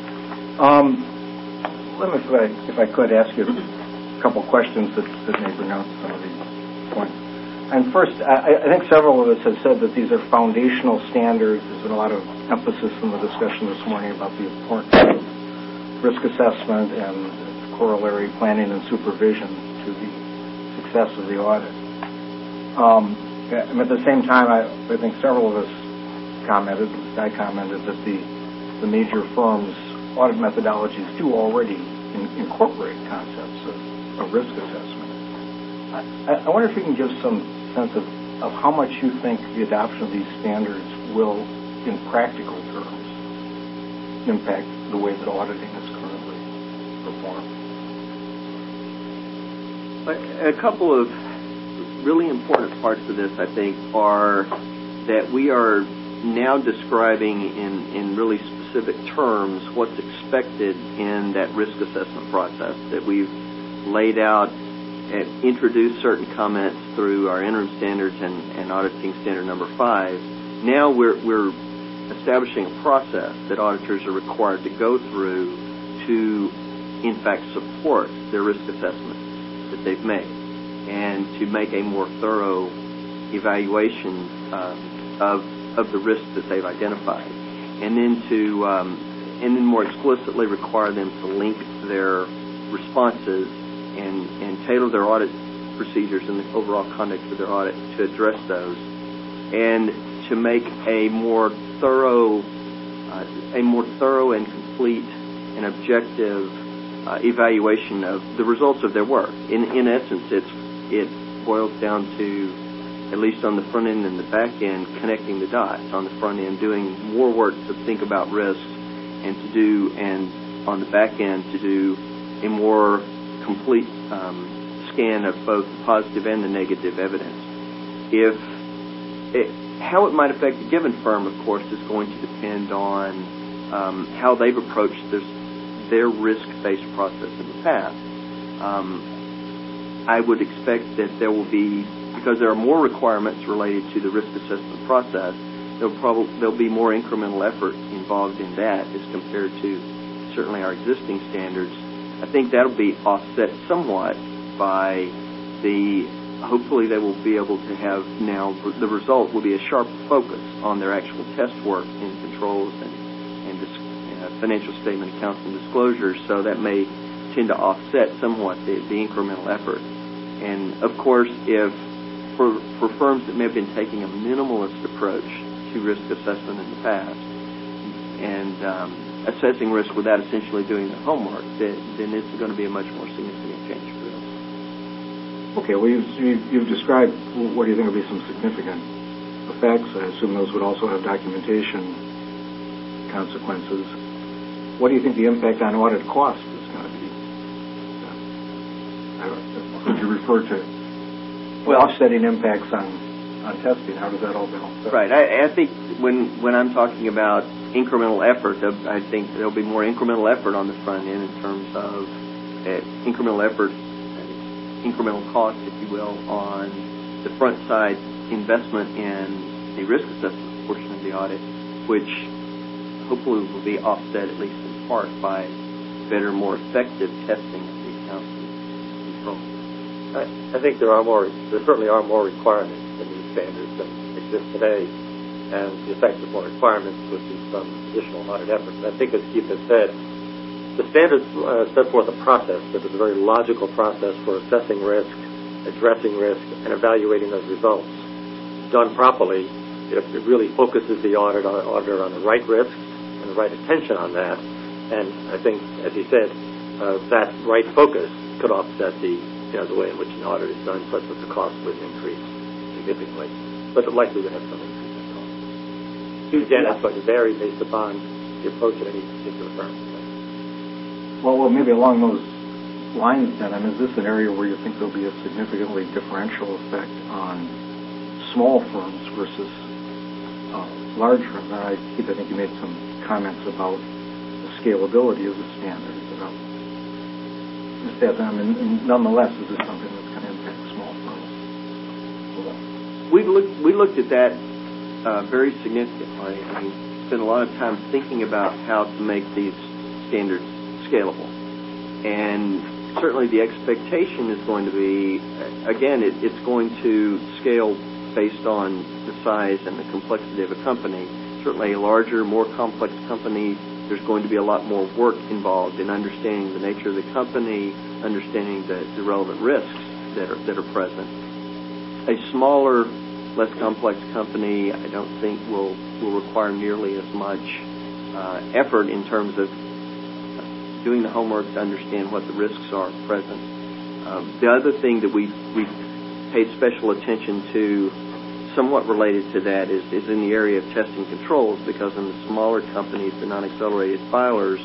Let me, if I could, ask you a couple questions that may bring out some of these points. And first, I think several of us have said that these are foundational standards. There's been a lot of emphasis in the discussion this morning about the importance of risk assessment and corollary planning and supervision to the success of the audit. And at the same time, I think several of us commented, I commented that the major firms' audit methodologies do already incorporate concepts of risk assessment. I wonder if you can give some sense of how much you think the adoption of these standards will, in practical terms, impact the way that auditing is currently performed. A couple of really important parts of this, I think, are that we are now describing in really specific terms what's expected in that risk assessment process, that we've laid out and introduced certain comments through our interim standards and auditing standard number 5. Now we're establishing a process that auditors are required to go through to, in fact, support their risk assessment that they've made and to make a more thorough evaluation of the risks that they've identified, and then more explicitly require them to link their responses and tailor their audit procedures and the overall conduct of their audit to address those, and to make a more thorough and complete and objective evaluation of the results of their work. In essence, it boils down to, at least on the front end and the back end, connecting the dots. On the front end, doing more work to think about risks, and on the back end to do a more complete scan of both the positive and the negative evidence. How it might affect a given firm, of course, is going to depend on how they've approached their risk-based process in the past. I would expect that there will be, because there are more requirements related to the risk assessment process, there'll be more incremental effort involved in that as compared to certainly our existing standards. I think that'll be offset somewhat by hopefully they will be able to have now, the result will be a sharp focus on their actual test work in controls and financial statement accounts and disclosures, so that may tend to offset somewhat the incremental effort. And of course, if for firms that may have been taking a minimalist approach to risk assessment in the past and assessing risk without essentially doing the homework, then it's going to be a much more significant change for them. Okay, well, you've described what do you think will be some significant effects. I assume those would also have documentation consequences. What do you think the impact on audit costs is going to be? Could you refer to offsetting impacts on testing? How does that all balance? Right. I think when I'm talking about incremental effort, I think there'll be more incremental effort on the front end in terms of incremental cost, if you will, on the front side investment in the risk assessment portion of the audit, which hopefully will be offset at least in part by better, more effective testing of the accounts control? I think there certainly are more requirements in these standards than exist today, and the effect of more requirements would be some additional audit effort. But I think, as Keith has said, the standards set forth a process that is a very logical process for assessing risk, addressing risk, and evaluating those results. Done properly, it really focuses the auditor on the right risks and the right attention on that. And I think, as he said, that right focus could offset the way in which an audit is done, such that the cost would increase significantly. But it likely would have some increase in cost. Again, that's going to vary based upon the approach of any particular firm. Well, maybe along those lines then, is this an area where you think there'll be a significantly differential effect on small firms versus large firms? And Keith, I think you made some comments about the scalability of the standards. Nonetheless, is this something that's going to impact small firms? We looked at that very significantly. Spent a lot of time thinking about how to make these standards scalable. And certainly the expectation is going to be, again, it's going to scale based on the size and the complexity of a company. Certainly a larger, more complex company, there's going to be a lot more work involved in understanding the nature of the company, understanding the relevant risks that are present. A smaller, less complex company, I don't think will require nearly as much effort in terms of doing the homework to understand what the risks are present. The other thing that we've paid special attention to, somewhat related to that, is in the area of testing controls, because in the smaller companies, the non-accelerated filers,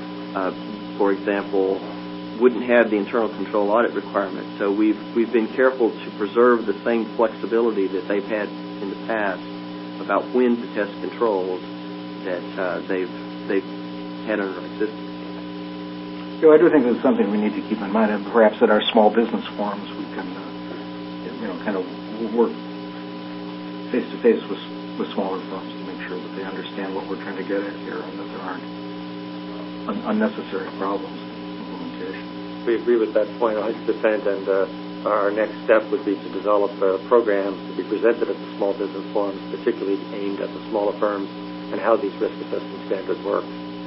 for example, wouldn't have the internal control audit requirement. So we've been careful to preserve the same flexibility that they've had in the past about when to test controls that they've had under existing. I do think that's something we need to keep in mind, and perhaps at our small business forums we can, kind of work face to face with smaller firms to make sure that they understand what we're trying to get at here, and that there aren't unnecessary problems in implementation. We agree with that point 100%, and our next step would be to develop programs to be presented at the small business forums, particularly aimed at the smaller firms, and how these risk assessment standards work.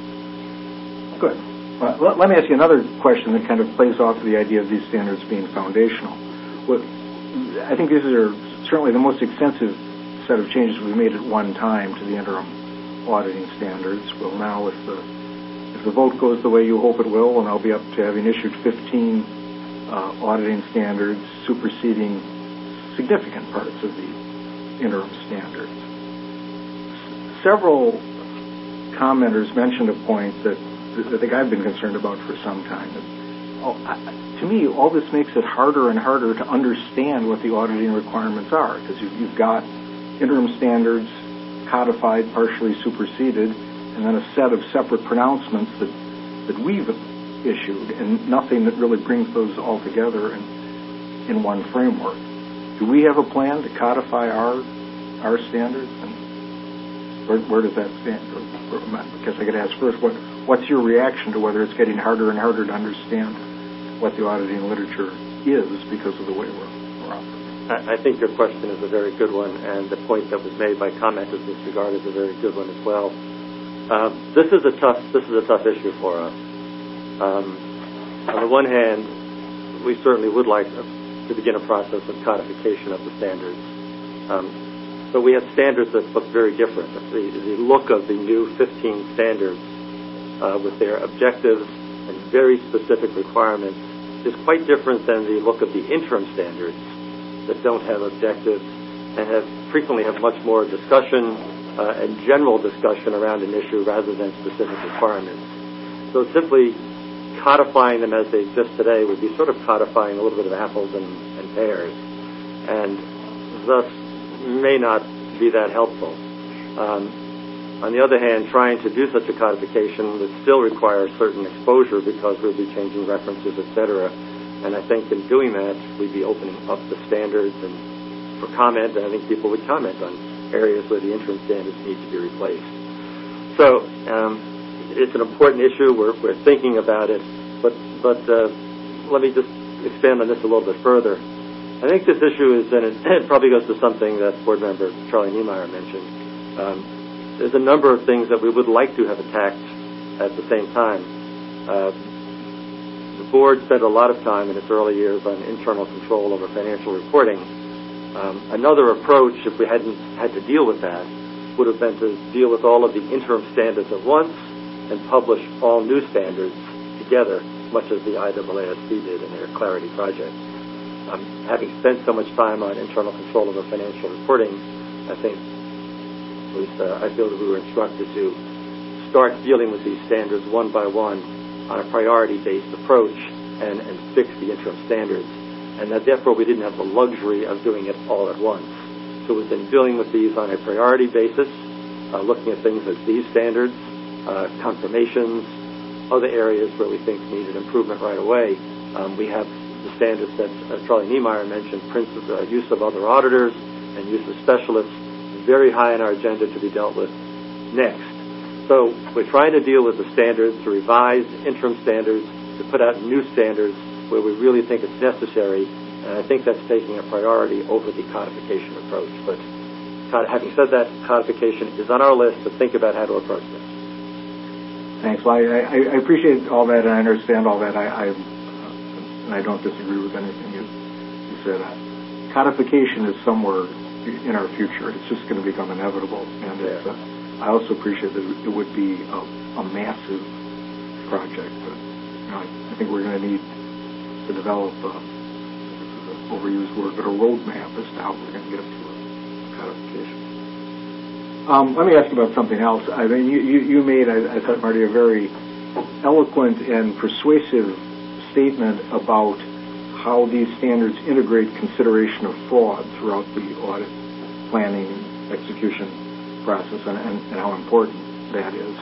Good. Well, let me ask you another question that kind of plays off the idea of these standards being foundational. I think these are certainly the most extensive set of changes we've made at one time to the interim auditing standards. Well, now if the vote goes the way you hope it will, we'll now be up to having issued 15 auditing standards superseding significant parts of the interim standards. Several commenters mentioned a point that I think I've been concerned about for some time. To me, all this makes it harder and harder to understand what the auditing requirements are, because you've got interim standards codified, partially superseded, and then a set of separate pronouncements that we've issued, and nothing that really brings those all together in one framework. Do we have a plan to codify our standards, and where does that stand? I guess I could ask first, what's your reaction to whether it's getting harder and harder to understand what the auditing literature is because of the way we're operating? I think your question is a very good one, and the point that was made by commenters in this regard is a very good one as well. This is a tough issue for us. On the one hand, we certainly would like to begin a process of codification of the standards. But we have standards that look very different. The look of the new 15 standards with their objectives and very specific requirements is quite different than the look of the interim standards that don't have objectives and frequently have much more discussion and general discussion around an issue rather than specific requirements. So simply codifying them as they exist today would be sort of codifying a little bit of apples and pears, and thus may not be that helpful. On the other hand, trying to do such a codification would still require certain exposure because we'd be changing references, etc. And I think in doing that, we'd be opening up the standards and for comment, and I think people would comment on areas where the interim standards need to be replaced. So it's an important issue. We're thinking about it, but let me just expand on this a little bit further. I think this issue is, and it probably goes to something that Board Member Charlie Niemeyer mentioned. There's a number of things that we would like to have attacked at the same time. The board spent a lot of time in its early years on internal control over financial reporting. Another approach, if we hadn't had to deal with that, would have been to deal with all of the interim standards at once and publish all new standards together, much as the IAASB did in their Clarity project. Having spent so much time on internal control over financial reporting, I think, at least I feel that we were instructed to start dealing with these standards one by one on a priority-based approach and fix the interim standards. And that therefore we didn't have the luxury of doing it all at once. So we've been dealing with these on a priority basis, looking at things as these standards, confirmations, other areas where we think needed improvement right away. We have the standards that Charlie Niemeyer mentioned, use of other auditors and use of specialists, very high on our agenda to be dealt with next. So we're trying to deal with the standards, to revise interim standards, to put out new standards where we really think it's necessary, and I think that's taking a priority over the codification approach. But having said that, codification is on our list to think about how to approach this. Thanks. Well, I appreciate all that, and I understand all that. And I don't disagree with anything you said. Codification is somewhere in our future. It's just going to become inevitable. And I also appreciate that it would be a massive project. But I think we're going to need to develop, this is an overused word, but a roadmap as to how we're going to get to a codification. Let me ask you about something else. I mean, you made, I thought, Marty, a very eloquent and persuasive statement about how these standards integrate consideration of fraud throughout the audit, planning, and execution process, and how important that is.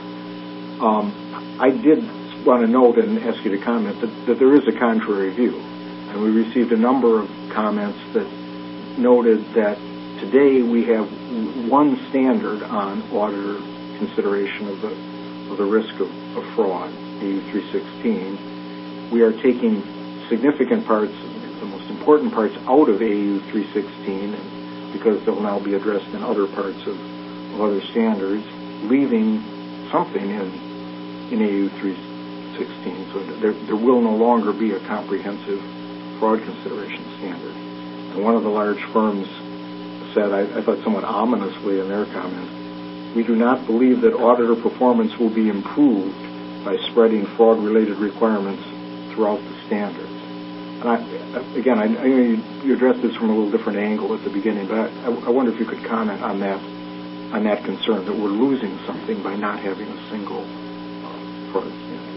I did want to note and ask you to comment that there is a contrary view, and we received a number of comments that noted that today we have one standard on auditor consideration of the risk of fraud, AU 316. We are taking significant parts, the most important parts, out of AU 316 because they'll now be addressed in other parts of other standards, leaving something in AU 316. So there will no longer be a comprehensive fraud consideration standard. And one of the large firms said, I thought somewhat ominously in their comment, we do not believe that auditor performance will be improved by spreading fraud-related requirements throughout the standards. And I know you addressed this from a little different angle at the beginning, but I wonder if you could comment on that concern that we're losing something by not having a single fraud standard.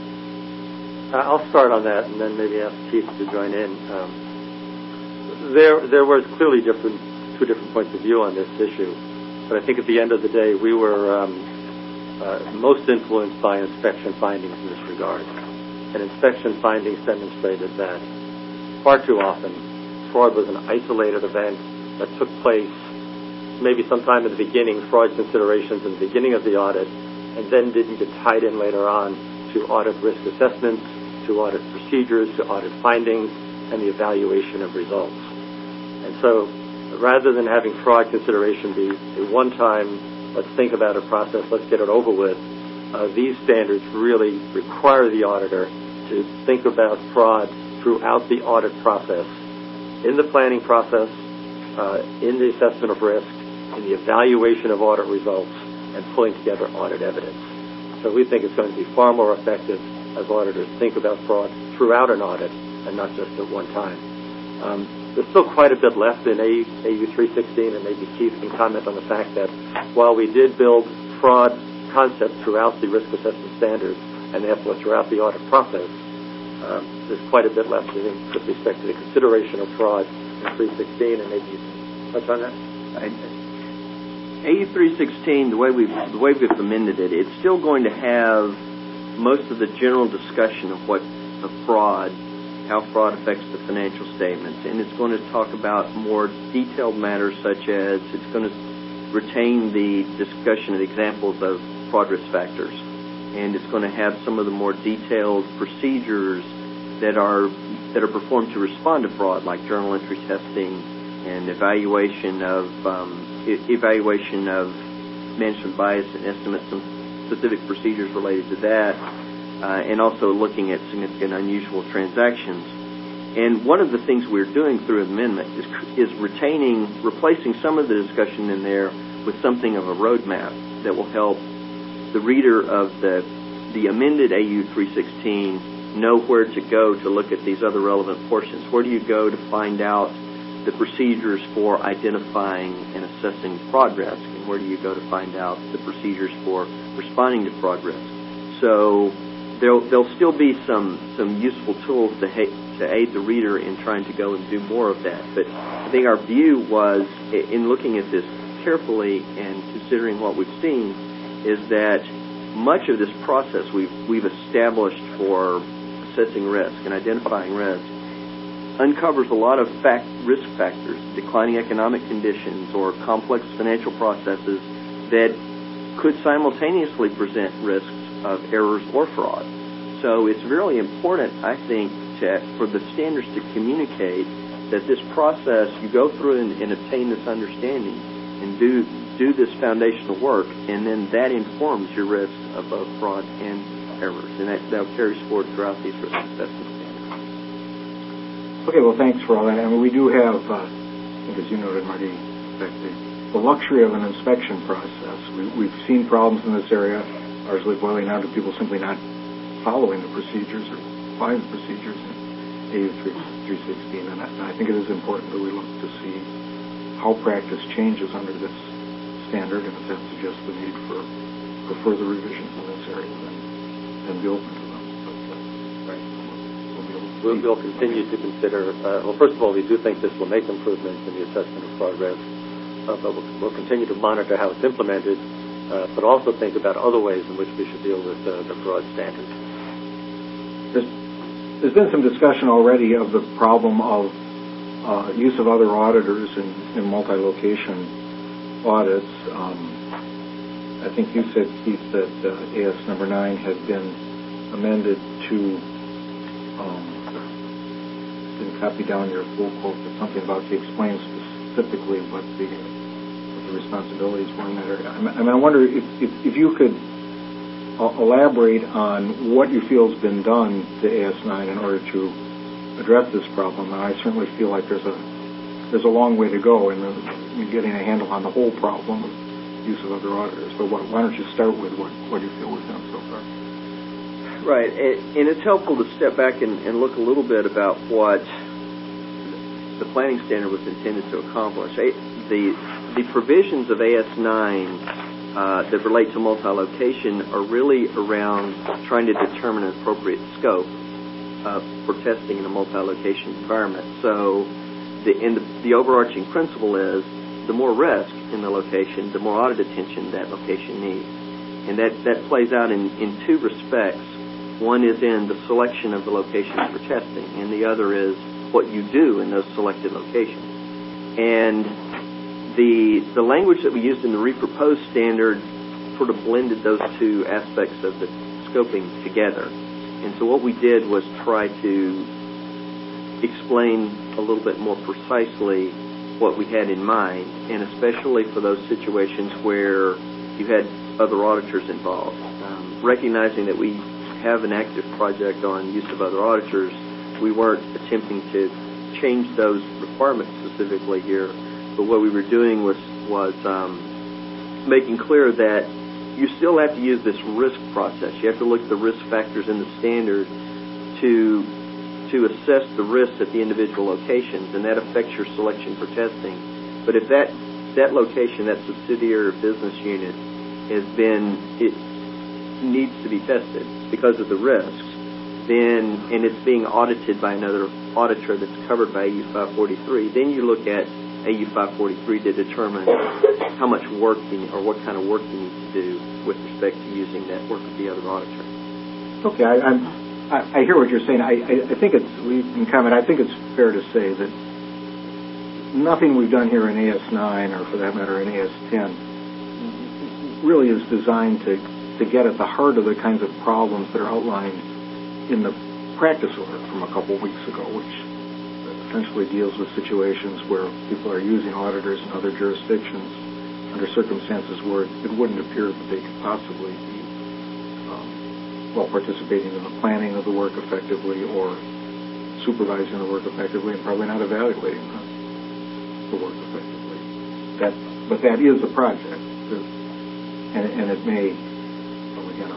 I'll start on that, and then maybe ask Keith to join in. There was clearly two different points of view on this issue, but I think at the end of the day, we were most influenced by inspection findings in this regard. And inspection findings demonstrated that far too often fraud was an isolated event that took place maybe sometime in the beginning, fraud considerations in the beginning of the audit, and then didn't get tied in later on to audit risk assessments, to audit procedures, to audit findings, and the evaluation of results. And so rather than having fraud consideration be a one-time, let's think about a process, let's get it over with, these standards really require the auditor to think about fraud throughout the audit process, in the planning process, in the assessment of risk, in the evaluation of audit results, and pulling together audit evidence. So we think it's going to be far more effective as auditors think about fraud throughout an audit and not just at one time. There's still quite a bit left in AU 316, and maybe Keith can comment on the fact that while we did build fraud concepts throughout the risk assessment standards and therefore throughout the audit process, there's quite a bit left with respect to the consideration of fraud in 316, and maybe you can touch on that. AU 316, the way we've amended it, it's still going to have most of the general discussion of how fraud affects the financial statements, and it's going to talk about more detailed matters such as it's going to retain the discussion of examples of fraud risk factors and it's going to have some of the more detailed procedures that are performed to respond to fraud, like journal entry testing and evaluation of management bias and estimate some specific procedures related to that, and also looking at significant unusual transactions. And one of the things we're doing through amendment is replacing some of the discussion in there with something of a roadmap that will help the reader of the amended AU 316 know where to go to look at these other relevant portions. Where do you go to find out the procedures for identifying and assessing fraud risk, and where do you go to find out the procedures for responding to fraud risk? So there'll still be some useful tools to aid the reader in trying to go and do more of that. But I think our view was, in looking at this carefully and considering what we've seen, is that much of this process we've established for assessing risk and identifying risk uncovers a lot of risk factors, declining economic conditions or complex financial processes that could simultaneously present risks of errors or fraud. So it's really important, I think, for the standards to communicate that this process, you go through and obtain this understanding and do this foundational work, and then that informs your risk of both fraud and errors, and that carries forward throughout these risk assessment standards. Okay, well, thanks for all that. I mean, we do have, I think as you noted, Marty, the luxury of an inspection process. We've seen problems in this area, largely boiling down to people simply not following the procedures or applying the procedures in AU 316, and I think it is important that we look to see how practice changes under this standard, and if that suggests the need for further revisions in this area, then be open to them. But, We'll continue to consider, well, first of all, we do think this will make improvements in the assessment of fraud risk, but we'll continue to monitor how it's implemented, but also think about other ways in which we should deal with the fraud standards. There's been some discussion already of the problem of use of other auditors in multi-location audits. I think you said, Keith, that AS number 9 had been amended to, didn't copy down your full quote, but something about to explain specifically what the responsibilities were in that area. I mean, I wonder if you could elaborate on what you feel has been done to AS9 in order to address this problem. And I certainly feel like there's a long way to go in getting a handle on the whole problem of use of other auditors. But why don't you start with what you feel we've done so far? Right, and it's helpful to step back and look a little bit about what the planning standard was intended to accomplish. The provisions of AS9 that relate to multi-location are really around trying to determine an appropriate scope for testing in a multi-location environment. So the overarching principle is the more risk in the location, the more audit attention that location needs. And that plays out in two respects. One is in the selection of the locations for testing, and the other is what you do in those selected locations. And the language that we used in the reproposed standard sort of blended those two aspects of the scoping together. And so what we did was try to explain a little bit more precisely what we had in mind, and especially for those situations where you had other auditors involved. Recognizing that we have an active project on use of other auditors, we weren't attempting to change those requirements specifically here, but what we were doing was making clear that you still have to use this risk process. You have to look at the risk factors in the standard to assess the risks at the individual locations, and that affects your selection for testing. But if that location, that subsidiary or business unit, it needs to be tested because of the risks, and it's being audited by another auditor that's covered by AU 543, then you look at AU 543 to determine how much work or what kind of work you need to do with respect to using that work of the other auditor. Okay, I hear what you're saying. I think I think it's fair to say that nothing we've done here in AS9, or for that matter in AS10, really is designed to to get at the heart of the kinds of problems that are outlined in the practice order from a couple of weeks ago, which essentially deals with situations where people are using auditors in other jurisdictions under circumstances where it wouldn't appear that they could possibly be participating in the planning of the work effectively or supervising the work effectively and probably not evaluating the work effectively. But that is a project, and it may. Well, again,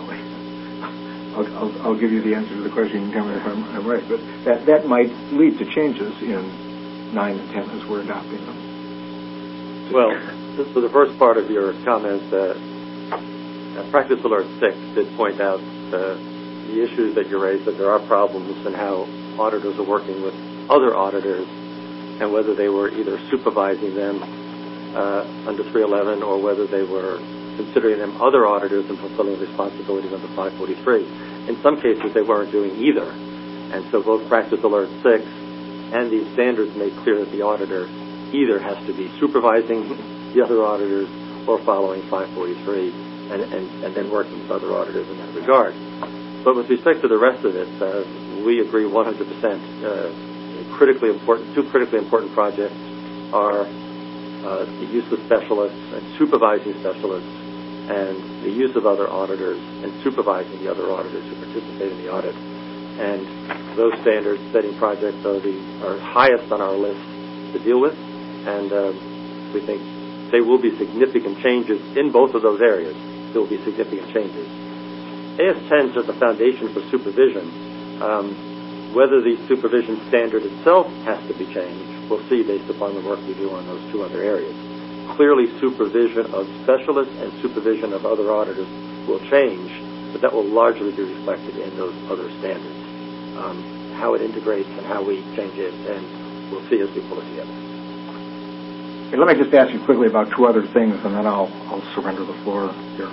I'll give you the answer to the question. You can tell me if I'm right. But that might lead to changes in 9 and 10 as we're adopting them. Well, for the first part of your comment, Practice Alert 6 did point out the issues that you raised, that there are problems in how auditors are working with other auditors and whether they were either supervising them under 311 or whether they were considering them other auditors and fulfilling responsibilities under 543. In some cases, they weren't doing either. And so both Practice Alert 6 and these standards make clear that the auditor either has to be supervising the other auditors or following 543 and then working with other auditors in that regard. But with respect to the rest of it, we agree 100%. Two critically important projects are the use of specialists and supervising specialists and the use of other auditors and supervising the other auditors who participate in the audit. And those standard-setting projects are highest on our list to deal with, and we think there will be significant changes in both of those areas. There will be significant changes. AS10 is the foundation for supervision. Whether the supervision standard itself has to be changed, we'll see based upon the work we do on those two other areas. Clearly, supervision of specialists and supervision of other auditors will change, but that will largely be reflected in those other standards. How it integrates and how we change it, and we'll see as we pull it together. Okay, let me just ask you quickly about two other things, and then I'll surrender the floor here.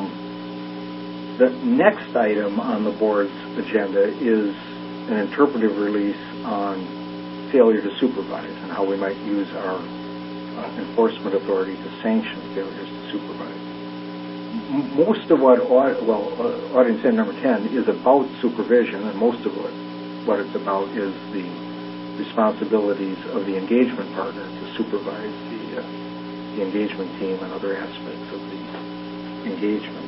The next item on the board's agenda is an interpretive release on failure to supervise and how we might use our enforcement authority to sanction failures to supervise. Most of what Audience End number 10 is about supervision, and most of what it's about is the responsibilities of the engagement partner to supervise the engagement team and other aspects of the engagement.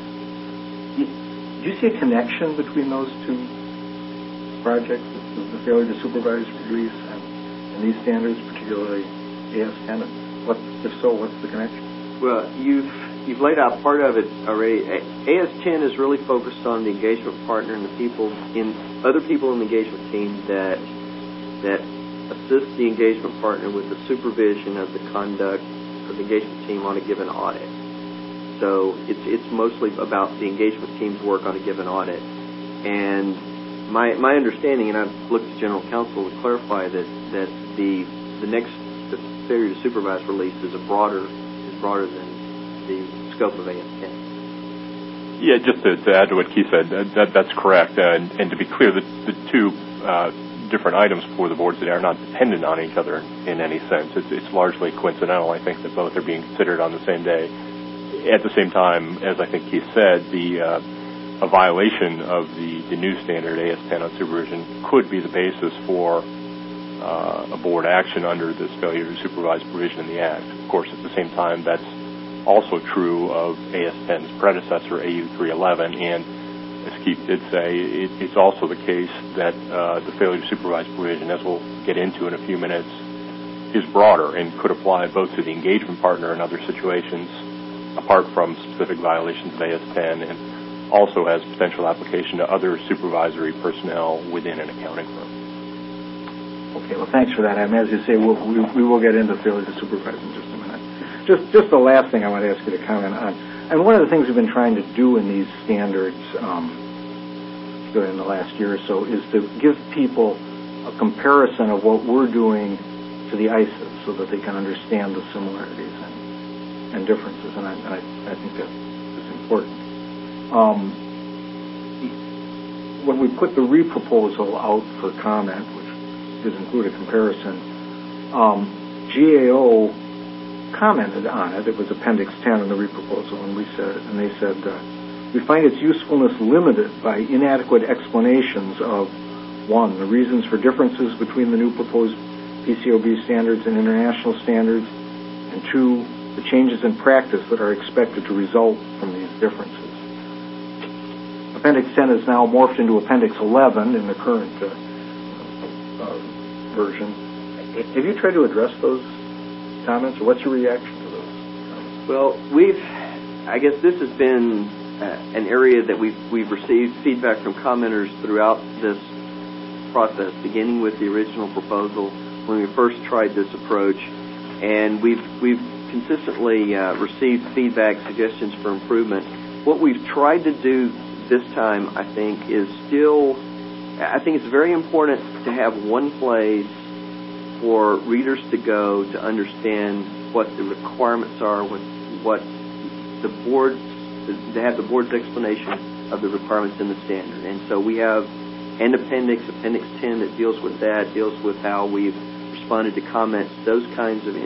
Do you see a connection between those two projects, the failure to supervise release and these standards, particularly AS10? If so, what's the connection? Well, you've laid out part of it already. AS10 is really focused on the engagement partner and other people in the engagement team that assist the engagement partner with the supervision of the conduct of the engagement team on a given audit. So it's mostly about the engagement team's work on a given audit. And my understanding, and I've looked to General Counsel to clarify that the failure to supervise release is broader than the scope of AS10. Yeah, just to add to what Keith said, that's correct. And to be clear, the two different items for the board today are not dependent on each other in any sense. It's largely coincidental. I think that both are being considered on the same day. At the same time, as I think Keith said, a violation of the new standard AS10 on supervision could be the basis for a board action under this failure to supervise provision in the Act. Of course, at the same time, that's also true of AS10's predecessor, AU 311, and as Keith did say, it's also the case that the failure to supervise provision, as we'll get into in a few minutes, is broader and could apply both to the engagement partner in other situations, apart from specific violations of AS10, and also has potential application to other supervisory personnel within an accounting firm. Okay, well, thanks for that. I mean, as you say, we will get into failure to supervise in just a minute. Just the last thing I want to ask you to comment on. And one of the things we've been trying to do in these standards during the last year or so is to give people a comparison of what we're doing to the ISIS so that they can understand the similarities and differences, and I think that is important. When we put the re-proposal out for comment, which does include a comparison, GAO commented on it. It was Appendix 10 in the re-proposal, and they said, we find its usefulness limited by inadequate explanations of, 1, the reasons for differences between the new proposed PCAOB standards and international standards, and 2, the changes in practice that are expected to result from these differences. Appendix 10 is now morphed into Appendix 11 in the current version. Have you tried to address those comments, or what's your reaction to those comments? Well, I guess this has been an area that we've received feedback from commenters throughout this process, beginning with the original proposal when we first tried this approach, and we've consistently received feedback, suggestions for improvement. What we've tried to do this time, I think it's very important to have one place for readers to go to understand what the requirements are, what the board, to have the board's explanation of the requirements in the standard. And so we have an Appendix 10 that deals with that, deals with how we've responded to comments, those kinds of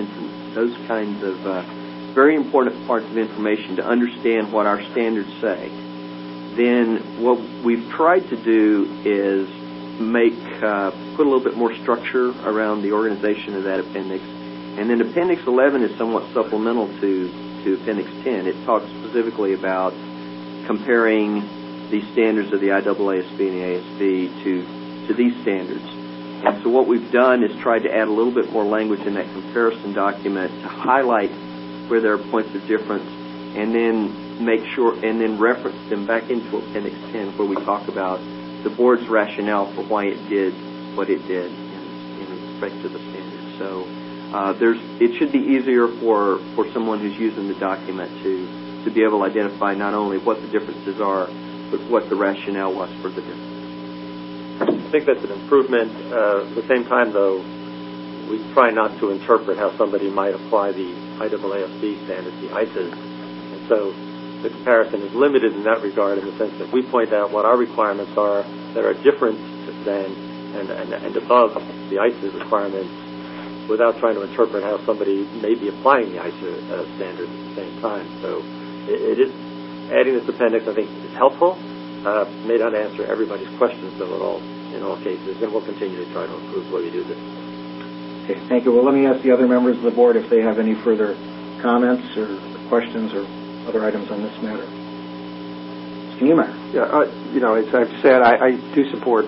very important parts of information to understand what our standards say. Then what we've tried to do is put a little bit more structure around the organization of that appendix. And then Appendix 11 is somewhat supplemental to Appendix 10. It talks specifically about comparing the standards of the IAASB and the ASB to these standards. And so what we've done is tried to add a little bit more language in that comparison document to highlight where there are points of difference, and then reference them back into Appendix 10, where we talk about the board's rationale for why it did what it did in respect to the standards. So it should be easier for someone who's using the document to be able to identify not only what the differences are, but what the rationale was for the difference. I think that's an improvement. At the same time, though, we try not to interpret how somebody might apply the IAASB standards, the ICES. And so the comparison is limited in that regard, in the sense that we point out what our requirements are that are different than and above the ICES requirements, without trying to interpret how somebody may be applying the ICES standards at the same time. So it is adding this appendix, I think, is helpful. May not answer everybody's questions, though, in all cases, and we'll continue to try to improve the way we do this. Okay, thank you. Well, let me ask the other members of the board if they have any further comments or questions or other items on this matter. Mr. Niemeyer. Yeah, as I've said, I do support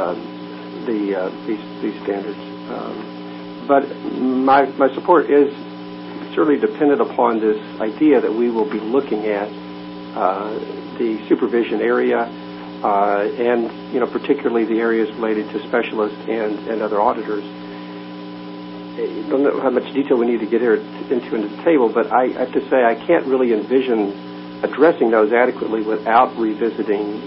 these standards, but my support is certainly dependent upon this idea that we will be looking at the supervision area, and particularly the areas related to specialists and other auditors. I don't know how much detail we need to get into the table, but I have to say I can't really envision addressing those adequately without revisiting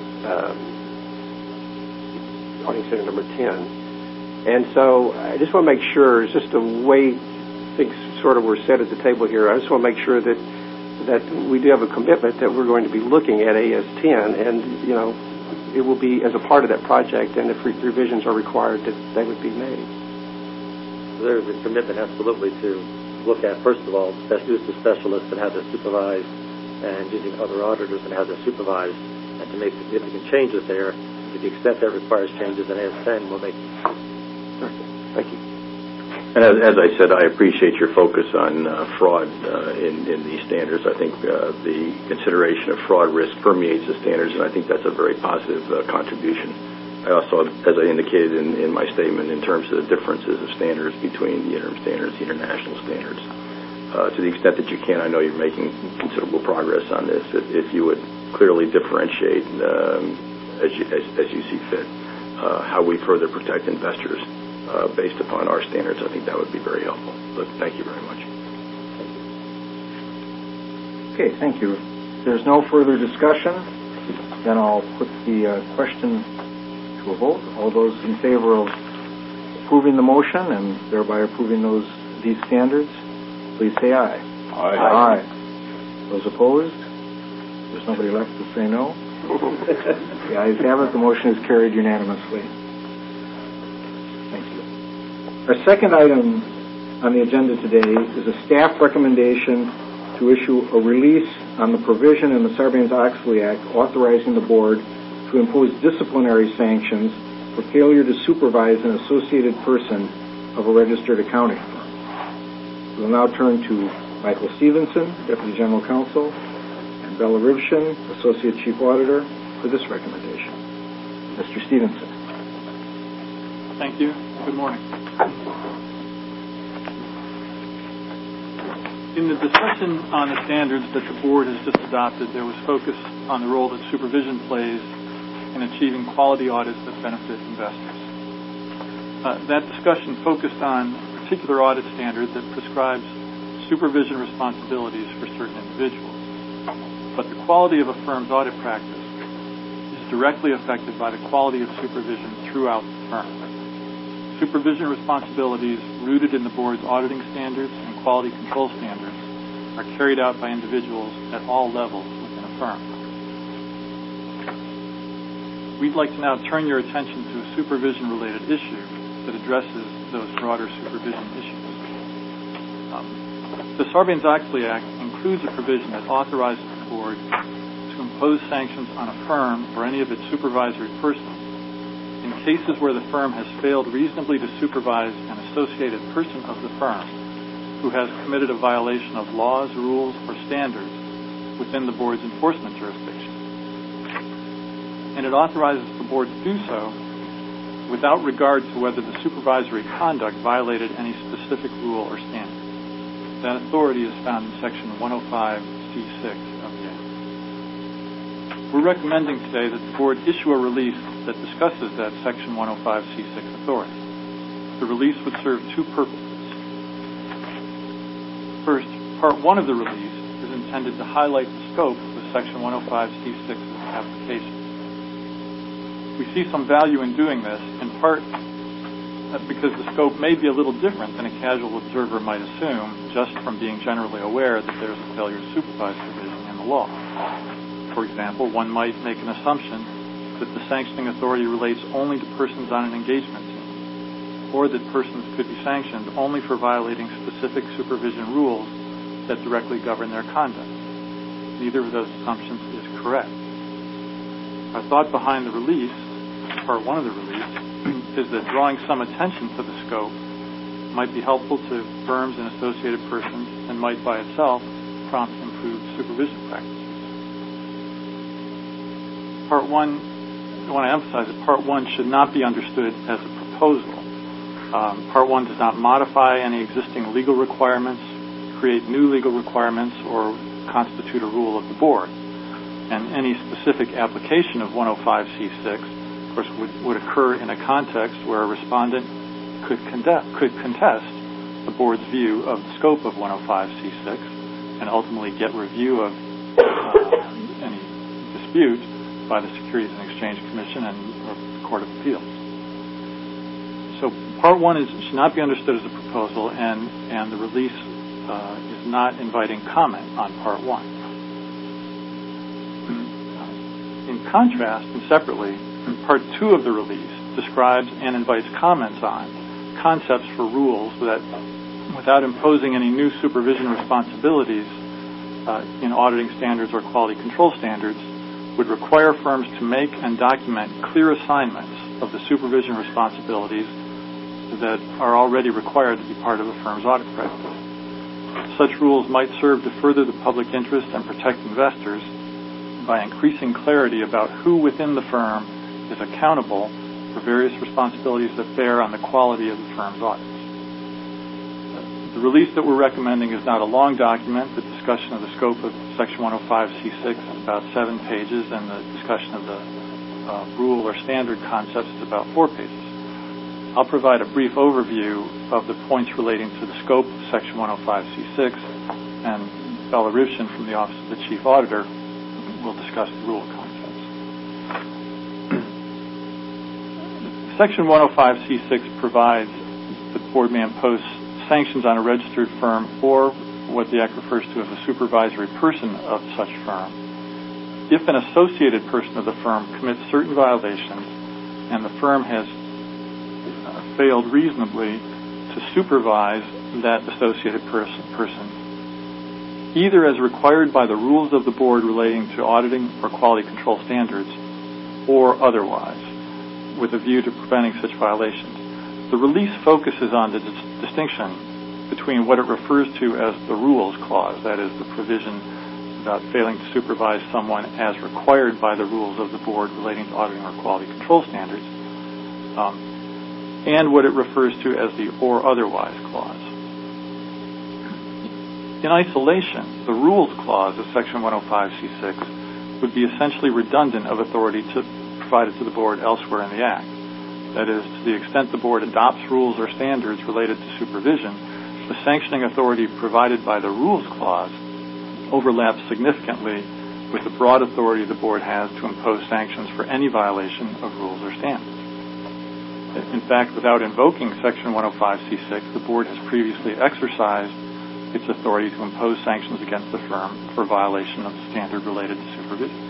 Auditing Center number 10. And so I just want to make sure, it's just the way things sort of were set at the table here, I just want to make sure that we do have a commitment that we're going to be looking at AS10, and it will be as a part of that project, and if revisions are required, that they would be made. There's a commitment, absolutely, to look at, first of all, best use of specialists and how they're supervised, and using other auditors and how they're supervised, and to make significant changes there. To the extent that requires changes in AS10, we'll make them. Thank you. And as I said, I appreciate your focus on fraud in these standards. I think the consideration of fraud risk permeates the standards, and I think that's a very positive contribution. I also, as I indicated in my statement, in terms of the differences of standards between the interim standards, the international standards, to the extent that you can, I know you're making considerable progress on this. If you would clearly differentiate, as you see fit, how we further protect investors based upon our standards, I think that would be very helpful. But thank you very much. Okay, thank you. If there's no further discussion, then I'll put the question to a vote. All those in favor of approving the motion and thereby approving these standards, please say aye. Aye. Aye. Those opposed? There's nobody left to say no. The ayes have it. The motion is carried unanimously. Thank you. Our second item on the agenda today is a staff recommendation to issue a release on the provision in the Sarbanes-Oxley Act authorizing the board to impose disciplinary sanctions for failure to supervise an associated person of a registered accounting firm. We'll now turn to Michael Stevenson, Deputy General Counsel, and Bella Rivshin, Associate Chief Auditor, for this recommendation. Mr. Stevenson. Thank you. Good morning. In the discussion on the standards that the board has just adopted, there was focus on the role that supervision plays in achieving quality audits that benefit investors. That discussion focused on a particular audit standard that prescribes supervision responsibilities for certain individuals. But the quality of a firm's audit practice is directly affected by the quality of supervision throughout the firm. Supervision responsibilities rooted in the board's auditing standards and quality control standards are carried out by individuals at all levels within a firm. We'd like to now turn your attention to a supervision-related issue that addresses those broader supervision issues. The Sarbanes-Oxley Act includes a provision that authorizes the board to impose sanctions on a firm or any of its supervisory persons in cases where the firm has failed reasonably to supervise an associated person of the firm who has committed a violation of laws, rules, or standards within the board's enforcement jurisdiction. And it authorizes the board to do so without regard to whether the supervisory conduct violated any specific rule or standard. That authority is found in Section 105C6 of the Act. We're recommending today that the board issue a release that discusses that Section 105C6 authority. The release would serve two purposes. First, Part 1 of the release is intended to highlight the scope of Section 105C6's application. We see some value in doing this, in part because the scope may be a little different than a casual observer might assume just from being generally aware that there's a failure to supervise provision in the law. For example, one might make an assumption that the sanctioning authority relates only to persons on an engagement team, or that persons could be sanctioned only for violating specific supervision rules that directly govern their conduct. Neither of those assumptions is correct. Our thought behind the release, Part 1 of the release, is that drawing some attention to the scope might be helpful to firms and associated persons and might by itself prompt improved supervision practices. Part 1, I want to emphasize that Part 1 should not be understood as a proposal. Part 1 does not modify any existing legal requirements, create new legal requirements, or constitute a rule of the board. And any specific application of 105C6, of course, would occur in a context where a respondent could contest the board's view of the scope of 105C6 and ultimately get review of any dispute by the Securities and Exchange Commission and or the Court of Appeals. So Part 1 should not be understood as a proposal, and the release is not inviting comment on Part 1. In contrast, and separately, Part 2 of the release describes and invites comments on concepts for rules that, without imposing any new supervision responsibilities in auditing standards or quality control standards, would require firms to make and document clear assignments of the supervision responsibilities that are already required to be part of a firm's audit practice. Such rules might serve to further the public interest and protect investors by increasing clarity about who within the firm is accountable for various responsibilities that bear on the quality of the firm's audits. The release that we're recommending is not a long document. The discussion of the scope of Section 105C6 is about 7 pages, and the discussion of the rule or standard concepts is about 4 pages. I'll provide a brief overview of the points relating to the scope of Section 105C6, and Bella Rivshin from the Office of the Chief Auditor will discuss the rule concepts. Section 105C6 provides that the board may impose sanctions on a registered firm or what the Act refers to as a supervisory person of such firm if an associated person of the firm commits certain violations and the firm has failed reasonably to supervise that associated person either as required by the rules of the board relating to auditing or quality control standards, or otherwise, with a view to preventing such violations. The release focuses on the distinction between what it refers to as the rules clause, that is, the provision about failing to supervise someone as required by the rules of the board relating to auditing or quality control standards, and what it refers to as the or otherwise clause. In isolation, the rules clause of Section 105C6 would be essentially redundant of authority provided to the board elsewhere in the Act. That is, to the extent the board adopts rules or standards related to supervision, the sanctioning authority provided by the rules clause overlaps significantly with the broad authority the board has to impose sanctions for any violation of rules or standards. In fact, without invoking Section 105C6, the board has previously exercised its authority to impose sanctions against the firm for violation of the standard related to supervision.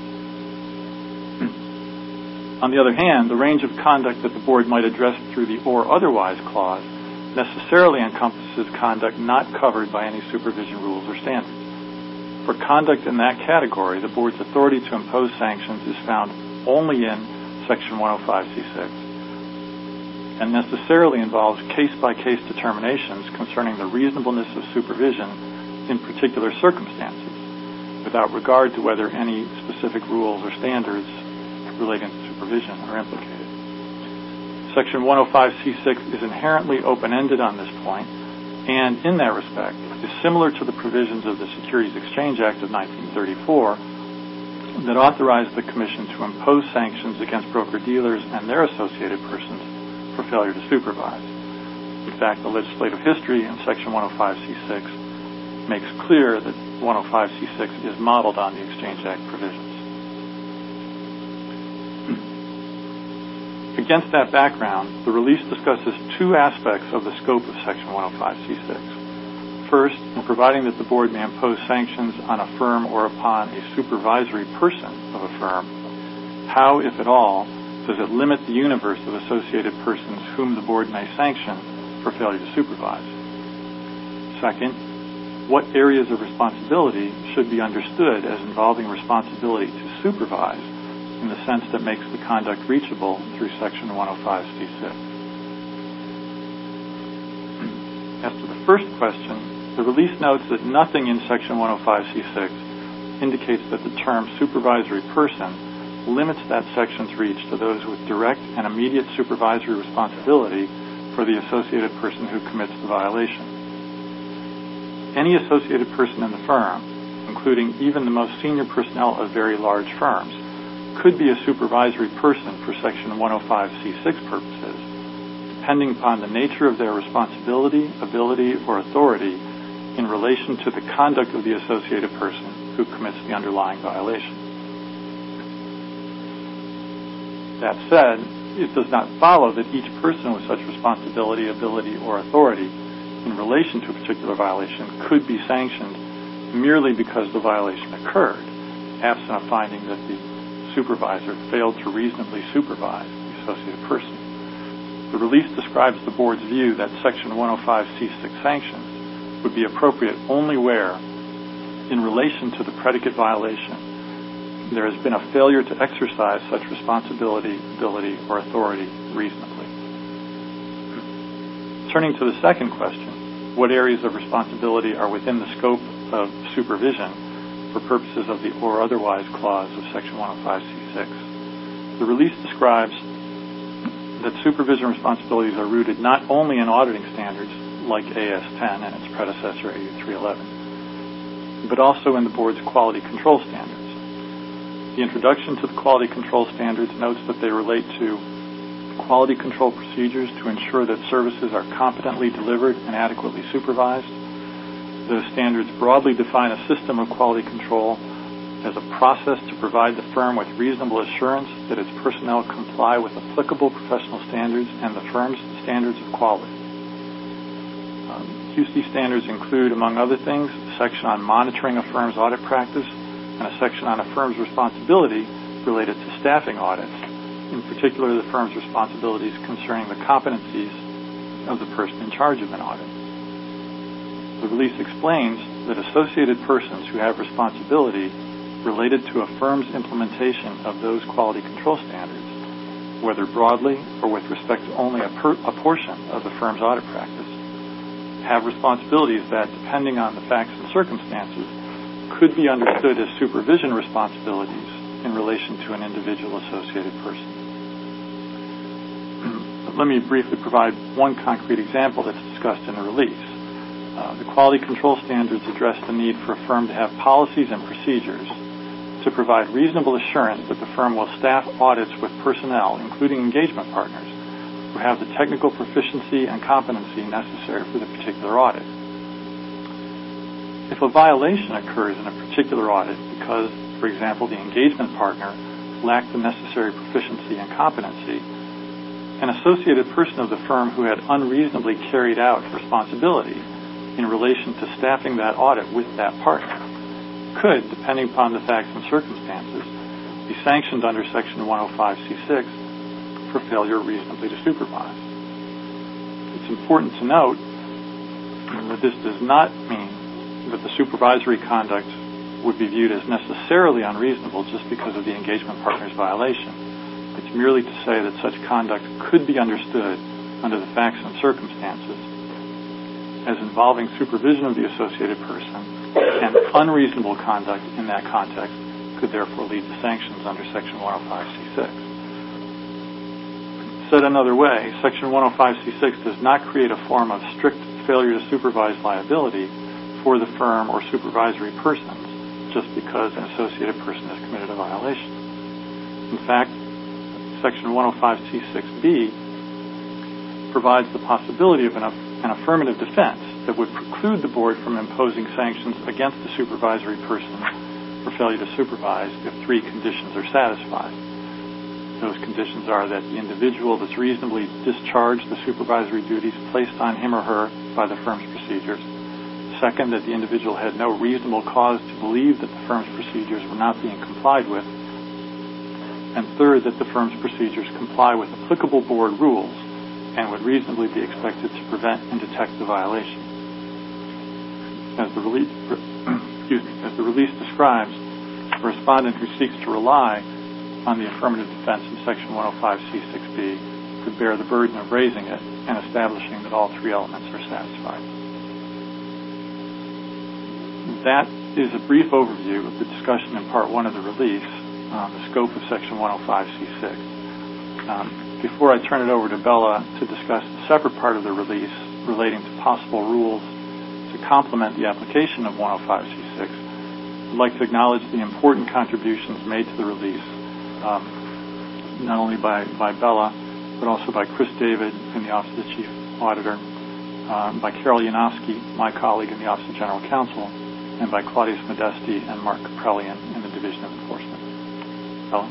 On the other hand, the range of conduct that the board might address through the or otherwise clause necessarily encompasses conduct not covered by any supervision rules or standards. For conduct in that category, the board's authority to impose sanctions is found only in Section 105C6 and necessarily involves case-by-case determinations concerning the reasonableness of supervision in particular circumstances, without regard to whether any specific rules or standards relating to supervision are implicated. Section 105C6 is inherently open-ended on this point, and in that respect is similar to the provisions of the Securities Exchange Act of 1934 that authorized the Commission to impose sanctions against broker-dealers and their associated persons for failure to supervise. In fact, the legislative history in Section 105C6 makes clear that 105C6 is modeled on the Exchange Act provisions. Against that background, the release discusses two aspects of the scope of Section 105C6. First, in providing that the board may impose sanctions on a firm or upon a supervisory person of a firm, how, if at all, does it limit the universe of associated persons whom the board may sanction for failure to supervise? Second, what areas of responsibility should be understood as involving responsibility to supervise in the sense that makes the conduct reachable through Section 105C6? As to the first question, the release notes that nothing in Section 105C6 indicates that the term supervisory person limits that section's reach to those with direct and immediate supervisory responsibility for the associated person who commits the violation. Any associated person in the firm, including even the most senior personnel of very large firms, could be a supervisory person for Section 105C6 purposes, depending upon the nature of their responsibility, ability, or authority in relation to the conduct of the associated person who commits the underlying violation. That said, it does not follow that each person with such responsibility, ability, or authority in relation to a particular violation could be sanctioned merely because the violation occurred, absent a finding that the supervisor failed to reasonably supervise the associated person. The release describes the board's view that Section 105C6 sanctions would be appropriate only where, in relation to the predicate violation, there has been a failure to exercise such responsibility, ability, or authority reasonably. Turning to the second question, what areas of responsibility are within the scope of supervision for purposes of the or otherwise clause of Section 105C6? The release describes that supervision responsibilities are rooted not only in auditing standards like AS10 and its predecessor AU311, but also in the board's quality control standards. The introduction to the quality control standards notes that they relate to quality control procedures to ensure that services are competently delivered and adequately supervised. Those standards broadly define a system of quality control as a process to provide the firm with reasonable assurance that its personnel comply with applicable professional standards and the firm's standards of quality. QC standards include, among other things, a section on monitoring a firm's audit practice and a section on a firm's responsibility related to staffing audits, in particular the firm's responsibilities concerning the competencies of the person in charge of an audit. The release explains that associated persons who have responsibility related to a firm's implementation of those quality control standards, whether broadly or with respect to only a portion of the firm's audit practice, have responsibilities that, depending on the facts and circumstances, could be understood as supervision responsibilities in relation to an individual associated person. Let me briefly provide one concrete example that's discussed in the release. The quality control standards address the need for a firm to have policies and procedures to provide reasonable assurance that the firm will staff audits with personnel, including engagement partners, who have the technical proficiency and competency necessary for the particular audit. If a violation occurs in a particular audit because, for example, the engagement partner lacked the necessary proficiency and competency, an associated person of the firm who had unreasonably carried out responsibility in relation to staffing that audit with that partner could, depending upon the facts and circumstances, be sanctioned under Section 105C6 for failure reasonably to supervise. It's important to note that this does not mean that the supervisory conduct would be viewed as necessarily unreasonable just because of the engagement partner's violation. It's merely to say that such conduct could be understood under the facts and circumstances as involving supervision of the associated person, and unreasonable conduct in that context could therefore lead to sanctions under Section 105C6. Said another way, Section 105C6 does not create a form of strict failure to supervise liability for the firm or supervisory persons just because an associated person has committed a violation. In fact, Section 105C6B provides the possibility of an affirmative defense that would preclude the board from imposing sanctions against the supervisory person for failure to supervise if three conditions are satisfied. Those conditions are that the individual that's reasonably discharged the supervisory duties placed on him or her by the firm's procedures. Second, that the individual had no reasonable cause to believe that the firm's procedures were not being complied with. And third, that the firm's procedures comply with applicable board rules and would reasonably be expected to prevent and detect the violation. As the release describes, a respondent who seeks to rely on the affirmative defense in Section 105C6B could bear the burden of raising it and establishing that all three elements are satisfied. That is a brief overview of the discussion in Part 1 of the release on the scope of Section 105C6. Before I turn it over to Bella to discuss the separate part of the release relating to possible rules to complement the application of 105C6, I'd like to acknowledge the important contributions made to the release, not only by Bella, but also by Chris David in the Office of the Chief Auditor, by Carol Yanofsky, my colleague in the Office of General Counsel, and by Claudius Modesti and Mark Caprellian in the Division of Enforcement. Bella?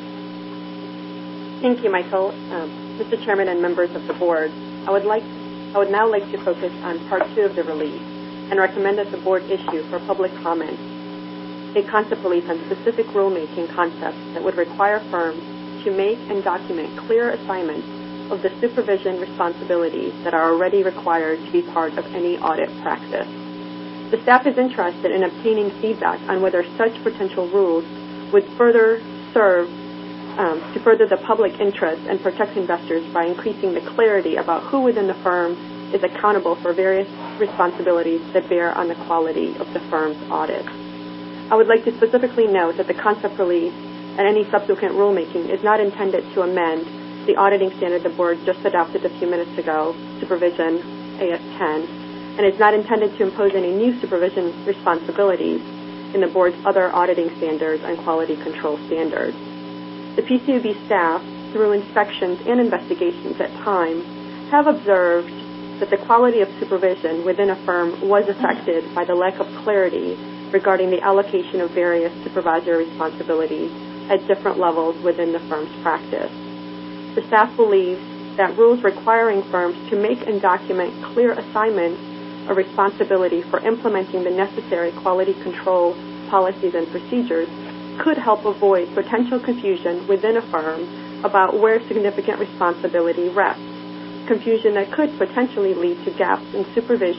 Thank you, Michael. Mr. Chairman and members of the board, I would now like to focus on Part 2 of the release and recommend that the board issue for public comment a concept release on specific rulemaking concepts that would require firms to make and document clear assignments of the supervision responsibilities that are already required to be part of any audit practice. The staff is interested in obtaining feedback on whether such potential rules would further serve to further the public interest and protect investors by increasing the clarity about who within the firm is accountable for various responsibilities that bear on the quality of the firm's audit. I would like to specifically note that the concept release and any subsequent rulemaking is not intended to amend the auditing standard the board just adopted a few minutes ago, Supervision AS10, and is not intended to impose any new supervision responsibilities in the board's other auditing standards and quality control standards. The PCAOB staff, through inspections and investigations at times, have observed that the quality of supervision within a firm was affected by the lack of clarity regarding the allocation of various supervisory responsibilities at different levels within the firm's practice. The staff believes that rules requiring firms to make and document clear assignments of responsibility for implementing the necessary quality control policies and procedures could help avoid potential confusion within a firm about where significant responsibility rests, confusion that could potentially lead to gaps in supervision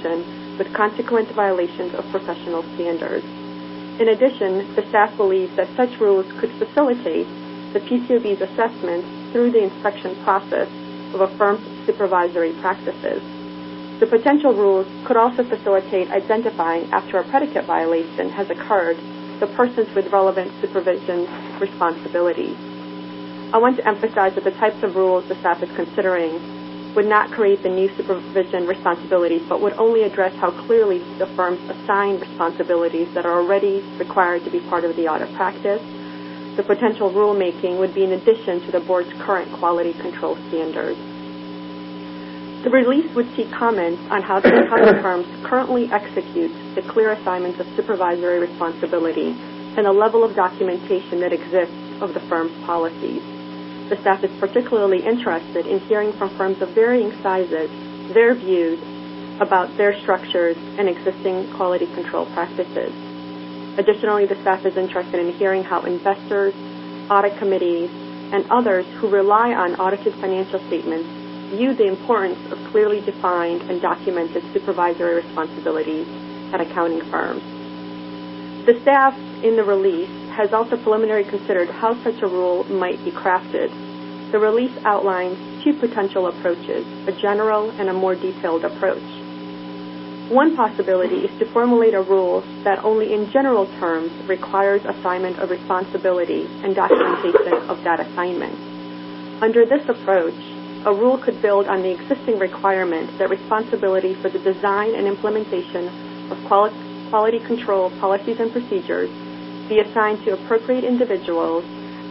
with consequent violations of professional standards. In addition, the staff believes that such rules could facilitate the PCAOB's assessment through the inspection process of a firm's supervisory practices. The potential rules could also facilitate identifying, after a predicate violation has occurred, the persons with relevant supervision responsibilities. I want to emphasize that the types of rules the staff is considering would not create the new supervision responsibilities, but would only address how clearly the firms assign responsibilities that are already required to be part of the audit practice. The potential rulemaking would be in addition to the board's current quality control standards. The release would seek comments on how the accounting firms currently execute the clear assignments of supervisory responsibility and the level of documentation that exists of the firm's policies. The staff is particularly interested in hearing from firms of varying sizes their views about their structures and existing quality control practices. Additionally, the staff is interested in hearing how investors, audit committees, and others who rely on audited financial statements view the importance of clearly defined and documented supervisory responsibilities at accounting firms. The staff in the release has also preliminarily considered how such a rule might be crafted. The release outlines two potential approaches, a general and a more detailed approach. One possibility is to formulate a rule that only in general terms requires assignment of responsibility and documentation of that assignment. Under this approach, a rule could build on the existing requirement that responsibility for the design and implementation of quality control policies and procedures be assigned to appropriate individuals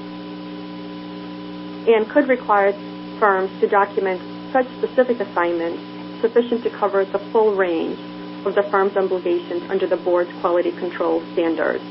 and could require firms to document such specific assignments sufficient to cover the full range of the firm's obligations under the board's quality control standards.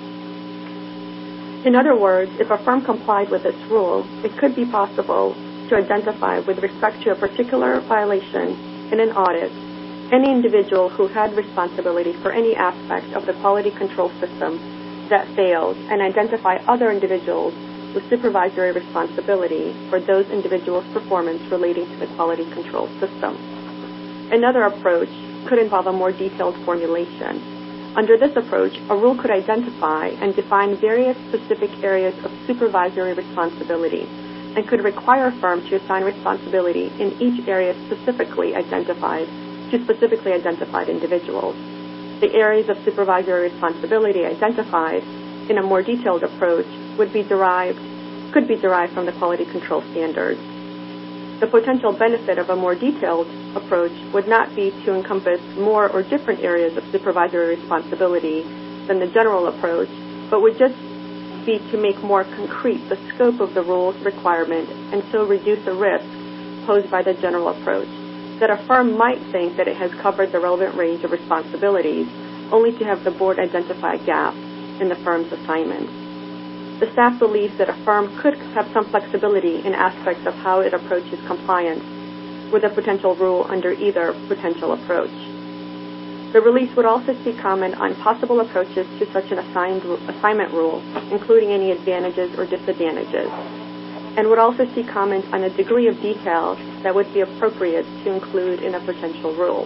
In other words, if a firm complied with this rule, it could be possible to identify with respect to a particular violation in an audit any individual who had responsibility for any aspect of the quality control system that failed and identify other individuals with supervisory responsibility for those individuals' performance relating to the quality control system. Another approach could involve a more detailed formulation. Under this approach, a rule could identify and define various specific areas of supervisory responsibility and could require a firm to assign responsibility in each area specifically identified to specifically identified individuals. The areas of supervisory responsibility identified in a more detailed approach could be derived from the quality control standards. The potential benefit of a more detailed approach would not be to encompass more or different areas of supervisory responsibility than the general approach, but would just be to make more concrete the scope of the rule's requirement and so reduce the risk posed by the general approach, that a firm might think that it has covered the relevant range of responsibilities, only to have the board identify a gap in the firm's assignment. The staff believes that a firm could have some flexibility in aspects of how it approaches compliance with a potential rule under either potential approach. The release would also seek comment on possible approaches to such an assignment rule, including any advantages or disadvantages, and would also seek comment on a degree of detail that would be appropriate to include in a potential rule.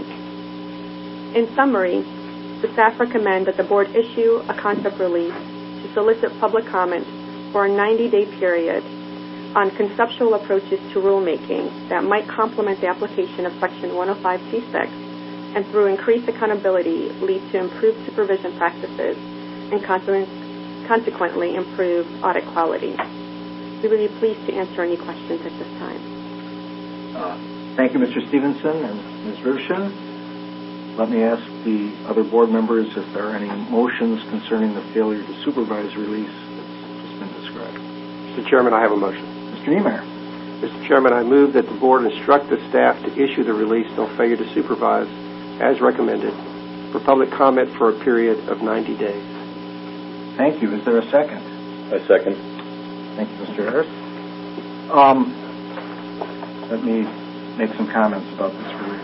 In summary, the staff recommend that the board issue a concept release to solicit public comment for a 90-day period on conceptual approaches to rulemaking that might complement the application of Section 105C6 and through increased accountability lead to improved supervision practices and consequently improved audit quality. We will be pleased to answer any questions at this time. Thank you, Mr. Stevenson and Ms. Rushin. Let me ask the other board members if there are any motions concerning the failure to supervise release that's just been described. Mr. Chairman, I have a motion. Mr. Niemeyer. Mr. Chairman, I move that the board instruct the staff to issue the release on failure to supervise as recommended for public comment for a period of 90 days. Thank you. Is there a second? I second. Thank you, Mr. Harris. Let me make some comments about this release.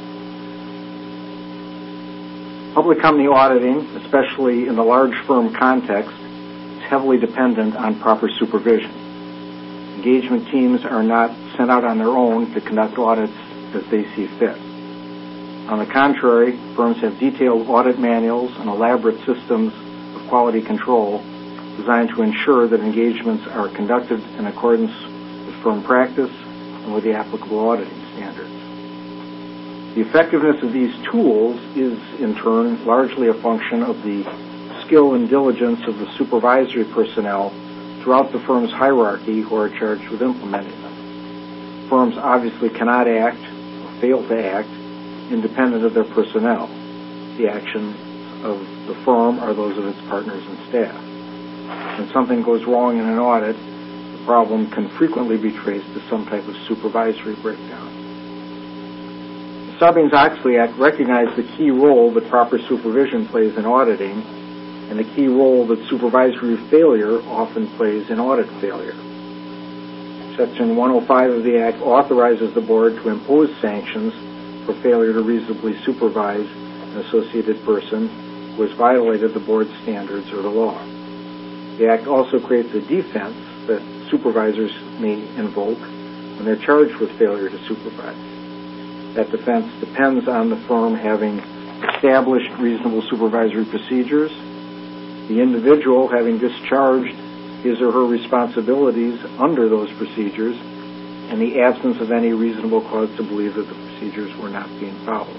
Public company auditing, especially in the large firm context, is heavily dependent on proper supervision. Engagement teams are not sent out on their own to conduct audits as they see fit. On the contrary, firms have detailed audit manuals and elaborate systems of quality control designed to ensure that engagements are conducted in accordance with firm practice and with the applicable auditing standards. The effectiveness of these tools is, in turn, largely a function of the skill and diligence of the supervisory personnel throughout the firm's hierarchy who are charged with implementing them. Firms obviously cannot act or fail to act independent of their personnel. The actions of the firm are those of its partners and staff. When something goes wrong in an audit, the problem can frequently be traced to some type of supervisory breakdown. The Sarbanes-Oxley Act recognized the key role that proper supervision plays in auditing and the key role that supervisory failure often plays in audit failure. Section 105 of the Act authorizes the board to impose sanctions for failure to reasonably supervise an associated person who has violated the board's standards or the law. The Act also creates a defense that supervisors may invoke when they're charged with failure to supervise. That defense depends on the firm having established reasonable supervisory procedures, the individual having discharged his or her responsibilities under those procedures, and the absence of any reasonable cause to believe that the procedures were not being followed.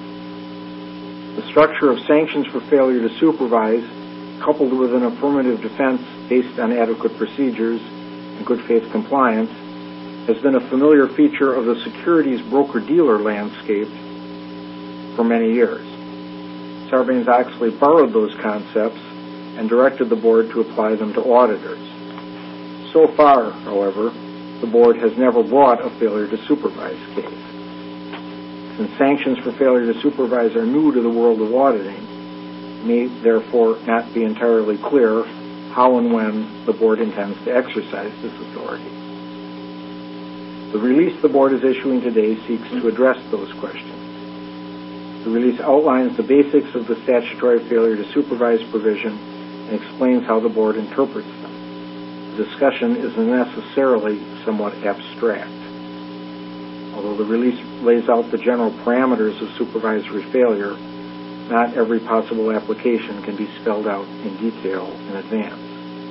The structure of sanctions for failure to supervise, coupled with an affirmative defense based on adequate procedures and good faith compliance, has been a familiar feature of the securities broker-dealer landscape for many years. Sarbanes-Oxley borrowed those concepts and directed the board to apply them to auditors. So far, however, the board has never brought a failure to supervise case. Since sanctions for failure to supervise are new to the world of auditing, it may therefore not be entirely clear how and when the board intends to exercise this authority. The release the board is issuing today seeks to address those questions. The release outlines the basics of the statutory failure to supervise provision and explains how the board interprets them. The discussion is necessarily somewhat abstract. Although the release lays out the general parameters of supervisory failure, not every possible application can be spelled out in detail in advance.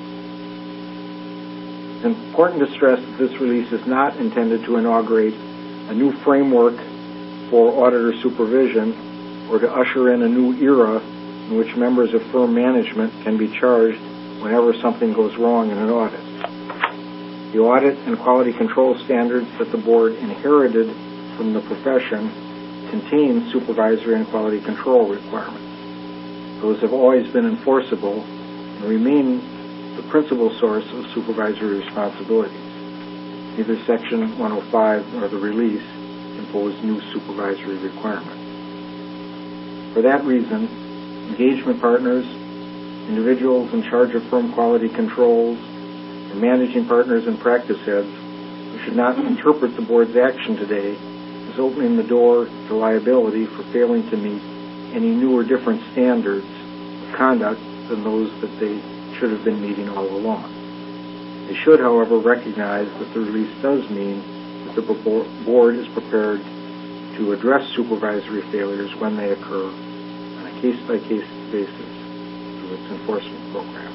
It's important to stress that this release is not intended to inaugurate a new framework for auditor supervision or to usher in a new era in which members of firm management can be charged whenever something goes wrong in an audit. The audit and quality control standards that the board inherited from the profession contain supervisory and quality control requirements. Those have always been enforceable and remain the principal source of supervisory responsibilities. Neither Section 105 nor the release impose new supervisory requirements. For that reason, engagement partners, individuals in charge of firm quality controls, and managing partners and practice heads who should not interpret the board's action today as opening the door to liability for failing to meet any new or different standards of conduct than those that they should have been meeting all along. They should, however, recognize that the release does mean that the board is prepared to address supervisory failures when they occur on a case-by-case basis through its enforcement program.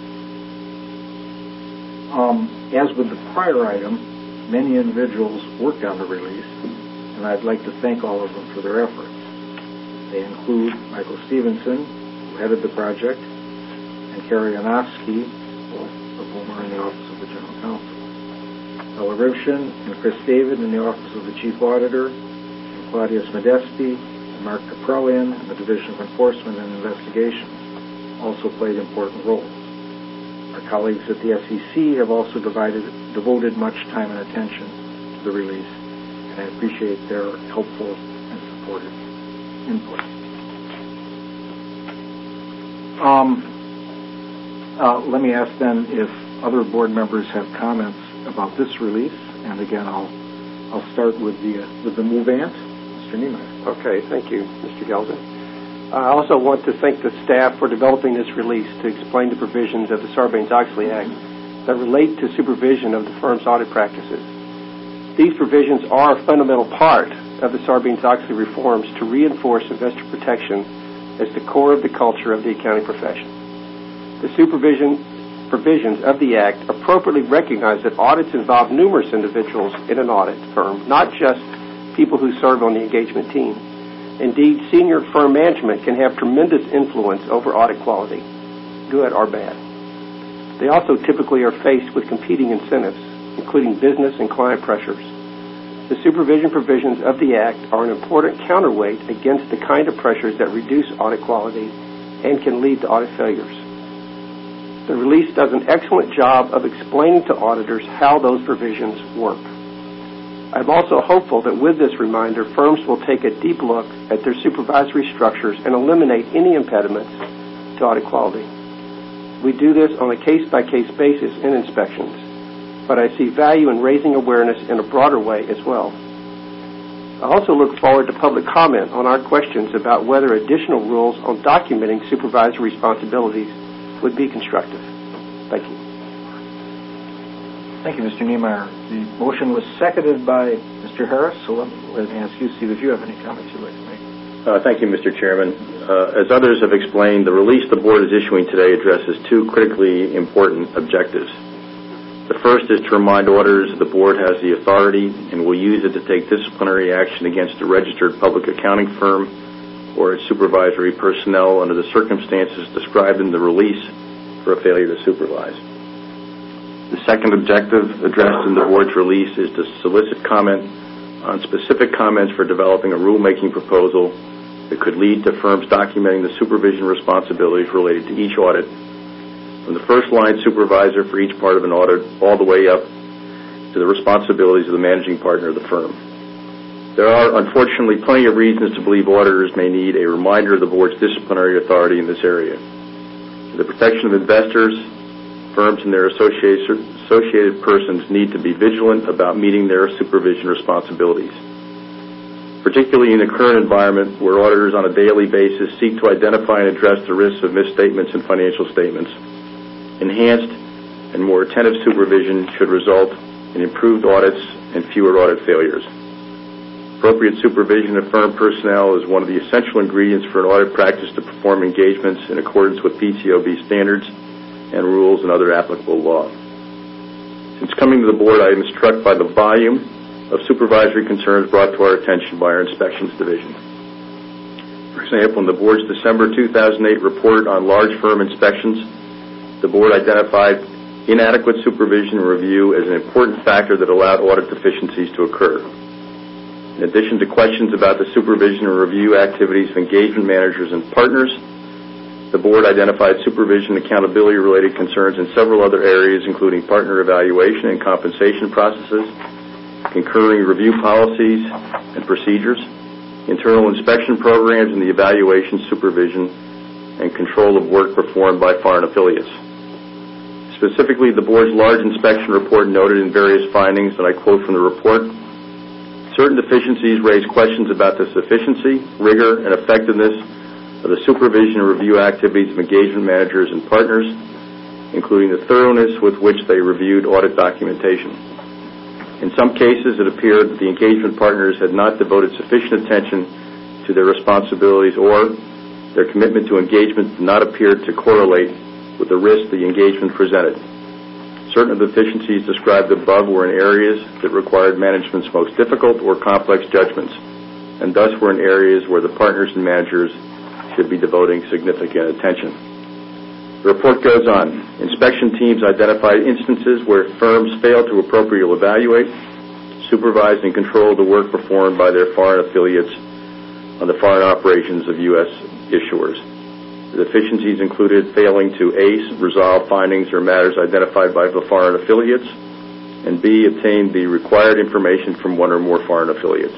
As with the prior item, many individuals worked on the release, and I'd like to thank all of them for their efforts. They include Michael Stevenson, who headed the project, and Carrie Anofsky, both of whom are in the Office of the General Counsel. Ella Rivshin and Chris David in the Office of the Chief Auditor, and Claudius Modesti and Mark Caprellian in the Division of Enforcement and Investigations also played important roles. Our colleagues at the SEC have also devoted much time and attention to the release, and I appreciate their helpful and supportive input. Let me ask then if other board members have comments about this release, and again, I'll start with the movant, Mr. Niemeyer. Okay, thank you, Mr. Gelden. I also want to thank the staff for developing this release to explain the provisions of the Sarbanes-Oxley Act that relate to supervision of the firm's audit practices. These provisions are a fundamental part of the Sarbanes-Oxley reforms to reinforce investor protection as the core of the culture of the accounting profession. The supervision provisions of the Act appropriately recognize that audits involve numerous individuals in an audit firm, not just people who serve on the engagement team. Indeed, senior firm management can have tremendous influence over audit quality, good or bad. They also typically are faced with competing incentives, including business and client pressures. The supervision provisions of the Act are an important counterweight against the kind of pressures that reduce audit quality and can lead to audit failures. The release does an excellent job of explaining to auditors how those provisions work. I'm also hopeful that with this reminder, firms will take a deep look at their supervisory structures and eliminate any impediments to audit quality. We do this on a case-by-case basis in inspections, but I see value in raising awareness in a broader way as well. I also look forward to public comment on our questions about whether additional rules on documenting supervisory responsibilities would be constructive. Thank you. Thank you, Mr. Niemeyer. The motion was seconded by Mr. Harris, so let me ask you, Steve, if you have any comments you'd like to make. Thank you, Mr. Chairman. As others have explained, the release the board is issuing today addresses two critically important objectives. The first is to remind auditors the board has the authority and will use it to take disciplinary action against a registered public accounting firm or its supervisory personnel under the circumstances described in the release for a failure to supervise. The second objective addressed in the board's release is to solicit comment on specific comments for developing a rulemaking proposal that could lead to firms documenting the supervision responsibilities related to each audit, from the first-line supervisor for each part of an audit all the way up to the responsibilities of the managing partner of the firm. There are, unfortunately, plenty of reasons to believe auditors may need a reminder of the board's disciplinary authority in this area. For the protection of investors, firms and their associated persons need to be vigilant about meeting their supervision responsibilities, particularly in the current environment where auditors on a daily basis seek to identify and address the risks of misstatements in financial statements. Enhanced and more attentive supervision should result in improved audits and fewer audit failures. Appropriate supervision of firm personnel is one of the essential ingredients for an audit practice to perform engagements in accordance with PCAOB standards and rules and other applicable law. Since coming to the board, I am struck by the volume of supervisory concerns brought to our attention by our inspections division. For example, in the board's December 2008 report on large firm inspections, the board identified inadequate supervision and review as an important factor that allowed audit deficiencies to occur. In addition to questions about the supervision and review activities of engagement managers and partners, the board identified supervision and accountability-related concerns in several other areas, including partner evaluation and compensation processes, concurring review policies and procedures, internal inspection programs, and the evaluation, supervision, and control of work performed by foreign affiliates. Specifically, the board's large inspection report noted in various findings, and I quote from the report, certain deficiencies raise questions about the sufficiency, rigor, and effectiveness of the supervision and review activities of engagement managers and partners, including the thoroughness with which they reviewed audit documentation. In some cases, it appeared that the engagement partners had not devoted sufficient attention to their responsibilities, or their commitment to engagement did not appear to correlate with the risk the engagement presented. Certain of the deficiencies described above were in areas that required management's most difficult or complex judgments, and thus were in areas where the partners and managers should be devoting significant attention. The report goes on. Inspection teams identified instances where firms failed to appropriately evaluate, supervise, and control the work performed by their foreign affiliates on the foreign operations of U.S. issuers. The deficiencies included failing to A, resolve findings or matters identified by the foreign affiliates, and B, obtain the required information from one or more foreign affiliates.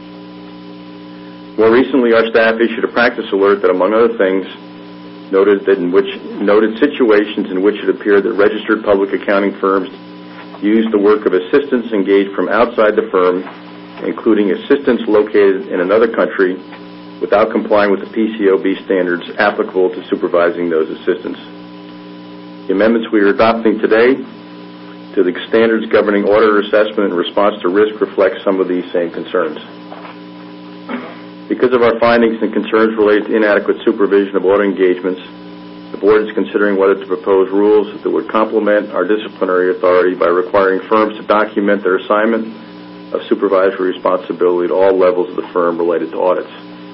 More recently, our staff issued a practice alert that, among other things, noted situations in which it appeared that registered public accounting firms used the work of assistants engaged from outside the firm, including assistants located in another country, without complying with the PCAOB standards applicable to supervising those assistants. The amendments we are adopting today to the standards governing auditor assessment in response to risk reflect some of these same concerns. Because of our findings and concerns related to inadequate supervision of audit engagements, the Board is considering whether to propose rules that would complement our disciplinary authority by requiring firms to document their assignment of supervisory responsibility to all levels of the firm related to audits.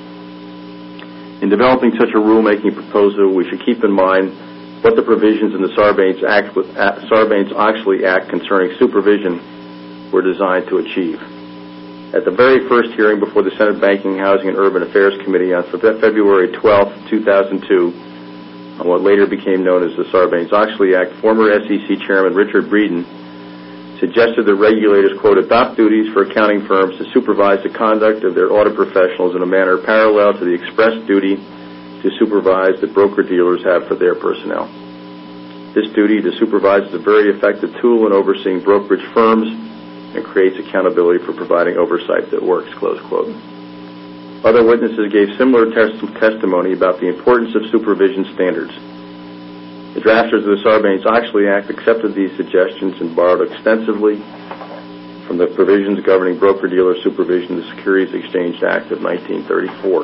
In developing such a rulemaking proposal, we should keep in mind what the provisions in the Sarbanes-Oxley Act concerning supervision were designed to achieve. At the very first hearing before the Senate Banking, Housing, and Urban Affairs Committee on February 12, 2002, on what later became known as the Sarbanes-Oxley Act, former SEC Chairman Richard Breeden suggested that regulators, quote, adopt duties for accounting firms to supervise the conduct of their audit professionals in a manner parallel to the express duty to supervise that broker-dealers have for their personnel. This duty to supervise is a very effective tool in overseeing brokerage firms and creates accountability for providing oversight that works, close quote. Other witnesses gave similar testimony about the importance of supervision standards. The drafters of the Sarbanes-Oxley Act accepted these suggestions and borrowed extensively from the provisions governing broker-dealer supervision of the Securities Exchange Act of 1934.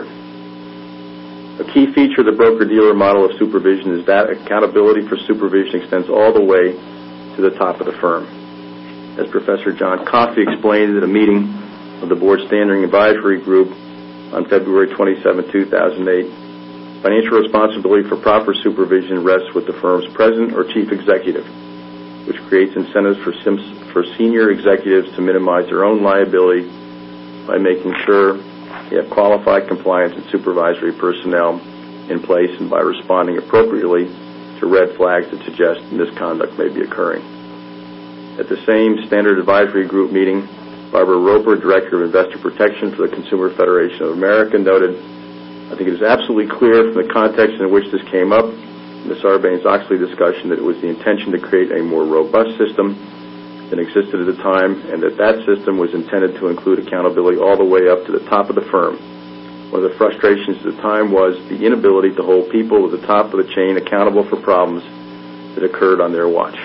A key feature of the broker-dealer model of supervision is that accountability for supervision extends all the way to the top of the firm. As Professor John Coffey explained at a meeting of the Board Standing Advisory Group on February 27, 2008, financial responsibility for proper supervision rests with the firm's president or chief executive, which creates incentives for senior executives to minimize their own liability by making sure they have qualified compliance and supervisory personnel in place and by responding appropriately to red flags that suggest misconduct may be occurring. At the same Standard Advisory Group meeting, Barbara Roper, Director of Investor Protection for the Consumer Federation of America, noted, I think it is absolutely clear from the context in which this came up in the Sarbanes-Oxley discussion that it was the intention to create a more robust system than existed at the time, and that system was intended to include accountability all the way up to the top of the firm. One of the frustrations at the time was the inability to hold people at the top of the chain accountable for problems that occurred on their watch.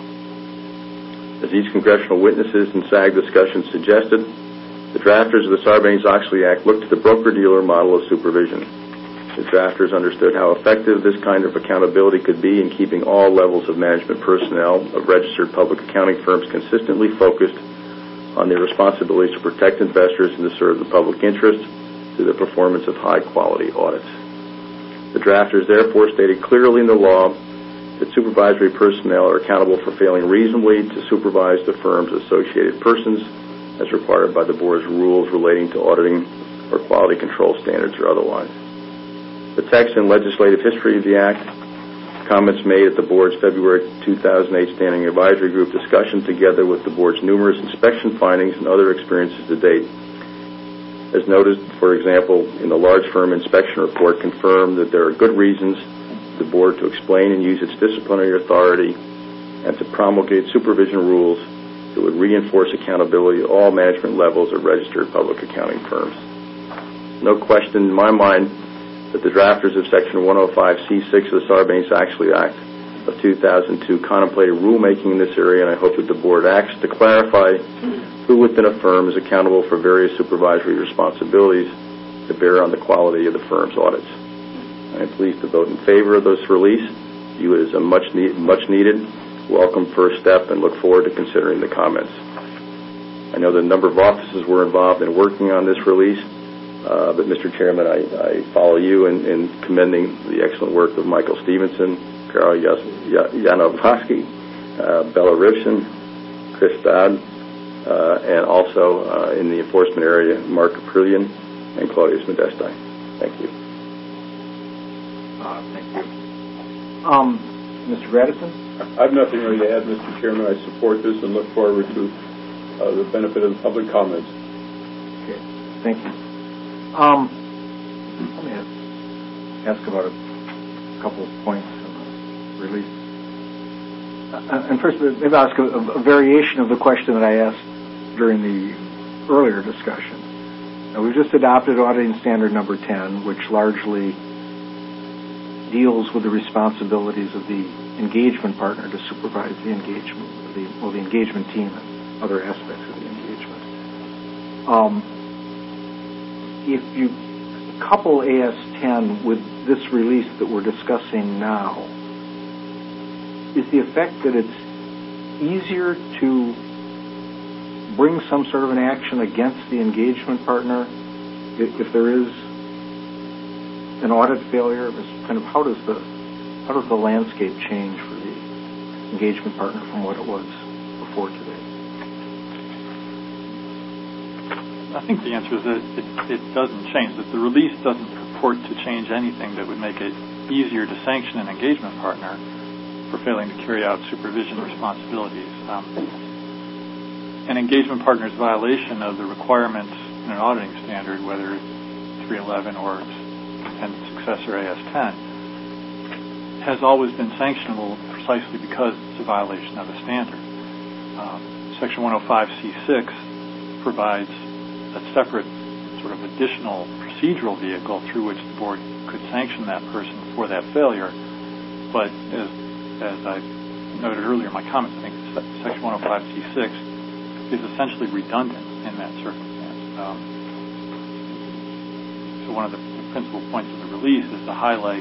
As these congressional witnesses and SAG discussions suggested, the drafters of the Sarbanes-Oxley Act looked to the broker-dealer model of supervision. The drafters understood how effective this kind of accountability could be in keeping all levels of management personnel of registered public accounting firms consistently focused on their responsibilities to protect investors and to serve the public interest through the performance of high-quality audits. The drafters therefore stated clearly in the law that supervisory personnel are accountable for failing reasonably to supervise the firm's associated persons as required by the Board's rules relating to auditing or quality control standards or otherwise. The text and legislative history of the Act, comments made at the Board's February 2008 Standing Advisory Group discussion together with the Board's numerous inspection findings and other experiences to date. As noted, for example, in the large firm inspection report confirmed that there are good reasons for the Board to explain and use its disciplinary authority and to promulgate supervision rules that would reinforce accountability at all management levels of registered public accounting firms. No question in my mind that the drafters of Section 105C6 of the Sarbanes-Oxley Act of 2002 contemplated rulemaking in this area, and I hope that the Board acts to clarify who within a firm is accountable for various supervisory responsibilities to bear on the quality of the firm's audits. I am pleased to vote in favor of this release, view it as a much needed, welcome first step, and look forward to considering the comments. I know that a number of offices were involved in working on this release, but Mr. Chairman, I follow you in commending the excellent work of Michael Stevenson, Karl Janovsky, Bella Rivson, Chris Dodd, and also in the enforcement area, Mark Aprillian and Claudius Modesti. Thank you. Thank you. Mr. Radisson? I have nothing really to add, Mr. Chairman. I support this and look forward to the benefit of the public comments. Okay. Thank you. Let me ask about a couple of points in the release. And first, maybe I'll ask a variation of the question that I asked during the earlier discussion. Now, we've just adopted auditing standard number 10, which largely deals with the responsibilities of the engagement partner to supervise the engagement, the engagement team and other aspects of the engagement. If you couple AS10 with this release that we're discussing now, is the effect that it's easier to bring some sort of an action against the engagement partner if there is an audit failure? Kind of how does the landscape change for the engagement partner from what it was before today? I think the answer is that it doesn't change, that the release doesn't purport to change anything that would make it easier to sanction an engagement partner for failing to carry out supervision responsibilities. An engagement partner's violation of the requirements in an auditing standard, whether it's 311 or its intended successor AS10, has always been sanctionable precisely because it's a violation of a standard. Section 105C6 provides a separate sort of additional procedural vehicle through which the board could sanction that person for that failure. But as I noted earlier in my comments, I think Section 105C6 is essentially redundant in that circumstance. So one of the principal points of the release is to highlight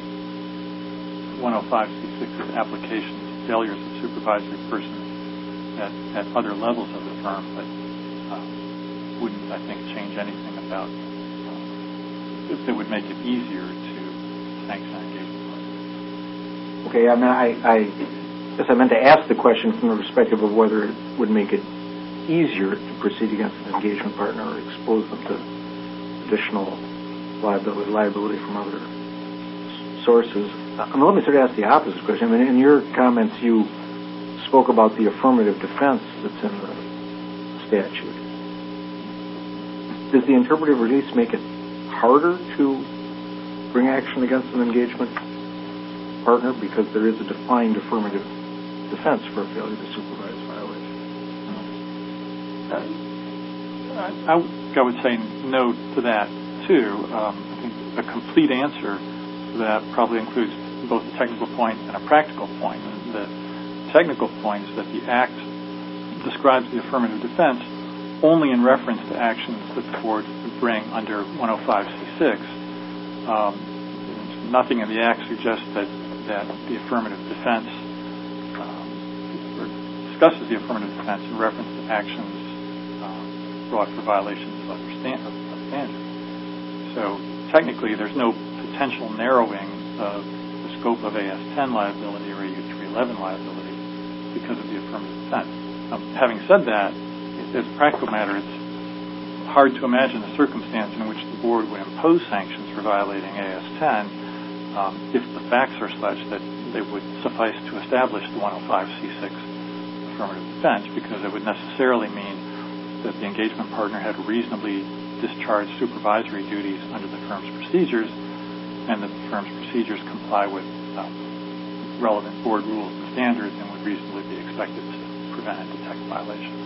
105C6's application to failures of supervisory persons at other levels of the firm, but wouldn't, I think, change anything about if it would make it easier to sanction engagement partners. Okay, I mean, I guess I meant to ask the question from the perspective of whether it would make it easier to proceed against an engagement partner or expose them to additional liability from other sources. Let me sort of ask the opposite question. I mean, in your comments, you spoke about the affirmative defense that's in the statute. Does the interpretive release make it harder to bring action against an engagement partner because there is a defined affirmative defense for a failure to supervise violation? I would say no to that, too. I think a complete answer to that probably includes both a technical point and a practical point. The technical point is that the Act describes the affirmative defense only in reference to actions that the board would bring under 105C6. Nothing in the Act suggests that the affirmative defense or discusses the affirmative defense in reference to actions brought for violations of standards. So technically, there's no potential narrowing of the scope of AS10 liability or AU311 liability because of the affirmative defense. Having said that, as a practical matter, it's hard to imagine a circumstance in which the board would impose sanctions for violating AS10 if the facts are such that they would suffice to establish the 105C6 affirmative defense, because it would necessarily mean that the engagement partner had reasonably discharged supervisory duties under the firm's procedures and that the firm's procedures comply with relevant board rules and standards and would reasonably be expected to prevent and detect violations.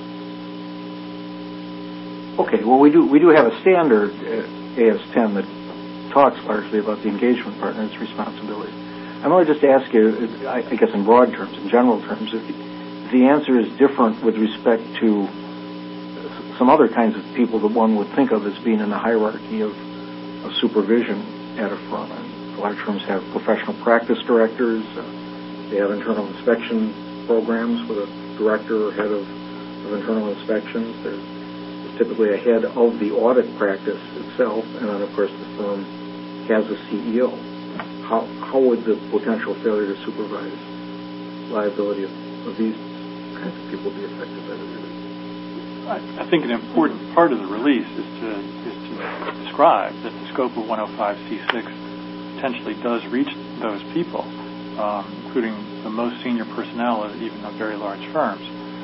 Okay, well, we do have a standard AS10 that talks largely about the engagement partner's responsibility. I want to just ask you, I guess in broad terms, in general terms, if the answer is different with respect to some other kinds of people that one would think of as being in the hierarchy of supervision at a firm. And large firms have professional practice directors. They have internal inspection programs with a director or head of internal inspections. There's typically a head of the audit practice itself, and then, of course, the firm has a CEO. How would the potential failure to supervise liability of these kinds of people be affected by the release? I think an important part of the release is to describe that the scope of 105C6 potentially does reach those people, including the most senior personnel of even of very large firms,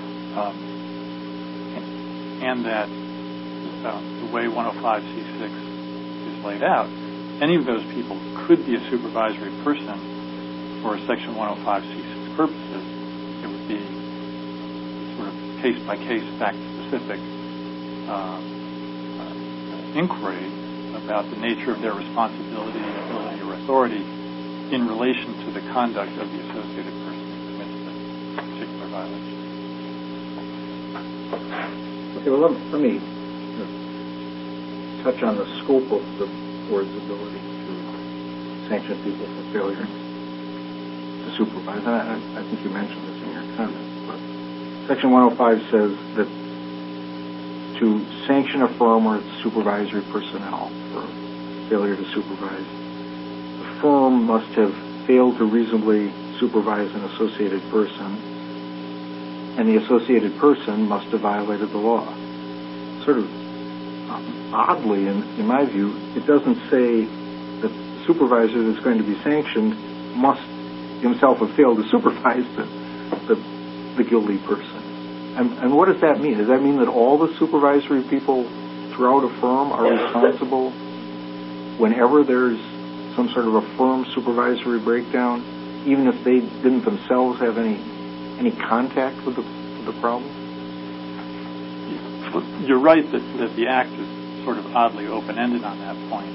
and that the way 105C6 is laid out, any of those people could be a supervisory person for Section 105C6 purposes. It would be sort of case-by-case, fact-specific inquiry about the nature of their responsibility, ability, or authority in relation to the conduct of the associated person who commits the particular violation. Okay, well, let me touch on the scope of the board's ability to sanction people for failure to supervise. And I think you mentioned this in your comments, but Section 105 says that to sanction a firm or its supervisory personnel for failure to supervise, the firm must have failed to reasonably supervise an associated person, and the associated person must have violated the law. Sort of oddly, in my view, it doesn't say that the supervisor that's going to be sanctioned must himself have failed to supervise the guilty person. And what does that mean? Does that mean that all the supervisory people throughout a firm are responsible whenever there's some sort of a firm supervisory breakdown, even if they didn't themselves have any contact with the problem? You're right that the Act is sort of oddly open-ended on that point.